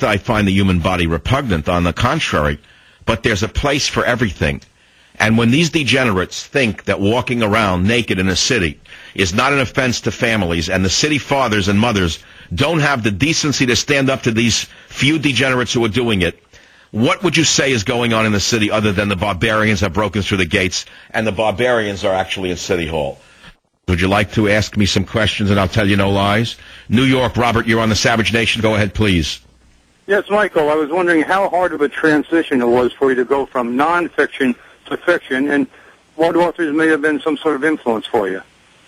repugnant, on the contrary, but there's a place for everything. And when these degenerates think that walking around naked in a city is not an offense to families, and the city fathers and mothers don't have the decency to stand up to these few degenerates who are doing it, what would you say is going on in the city other than the barbarians have broken through the gates, and the barbarians are actually in City Hall? Would you like to ask me some questions, and I'll tell you no lies? New York, Robert, you're on the Savage Nation. Go ahead, please. Yes, Michael, I was wondering how hard of a transition it was for you to go from nonfiction to fiction, and what authors may have been some sort of influence for you.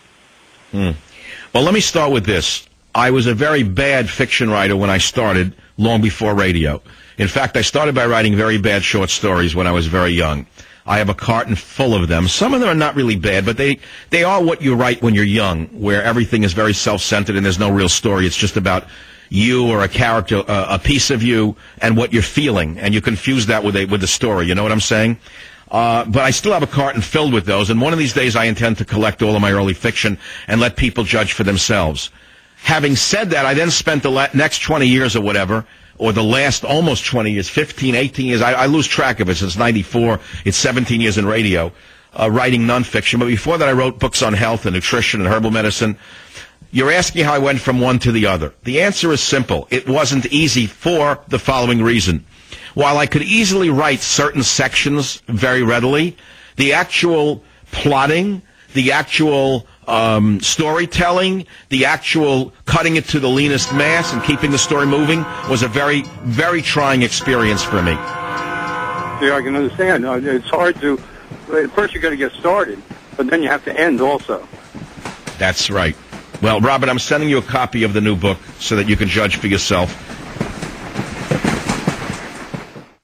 Well, let me start with this. I was a very bad fiction writer when I started, long before radio. In fact, I started by writing very bad short stories when I was very young. I have a carton full of them. Some of them are not really bad, but they are what you write when you're young, where everything is very self-centered and there's no real story. It's just about you or a character, a piece of you, and what you're feeling, and you confuse that with the story. You know what I'm saying? But I still have a carton filled with those, and one of these days I intend to collect all of my early fiction and let people judge for themselves. Having said that, I then spent the next 20 years or whatever, or the last almost 20 years, 15, 18 years, I lose track of it since 94, it's 17 years in radio, writing nonfiction. But before that I wrote books on health and nutrition and herbal medicine. You're asking how I went from one to the other. The answer is simple. It wasn't easy for the following reason. While I could easily write certain sections very readily, the actual plotting, the actual storytelling, the actual cutting it to the leanest mass and keeping the story moving was a very, very trying experience for me. Yeah, I can understand. It's hard to... First you got to get started, but then you have to end also. That's right. Well, Robert, I'm sending you a copy of the new book so that you can judge for yourself.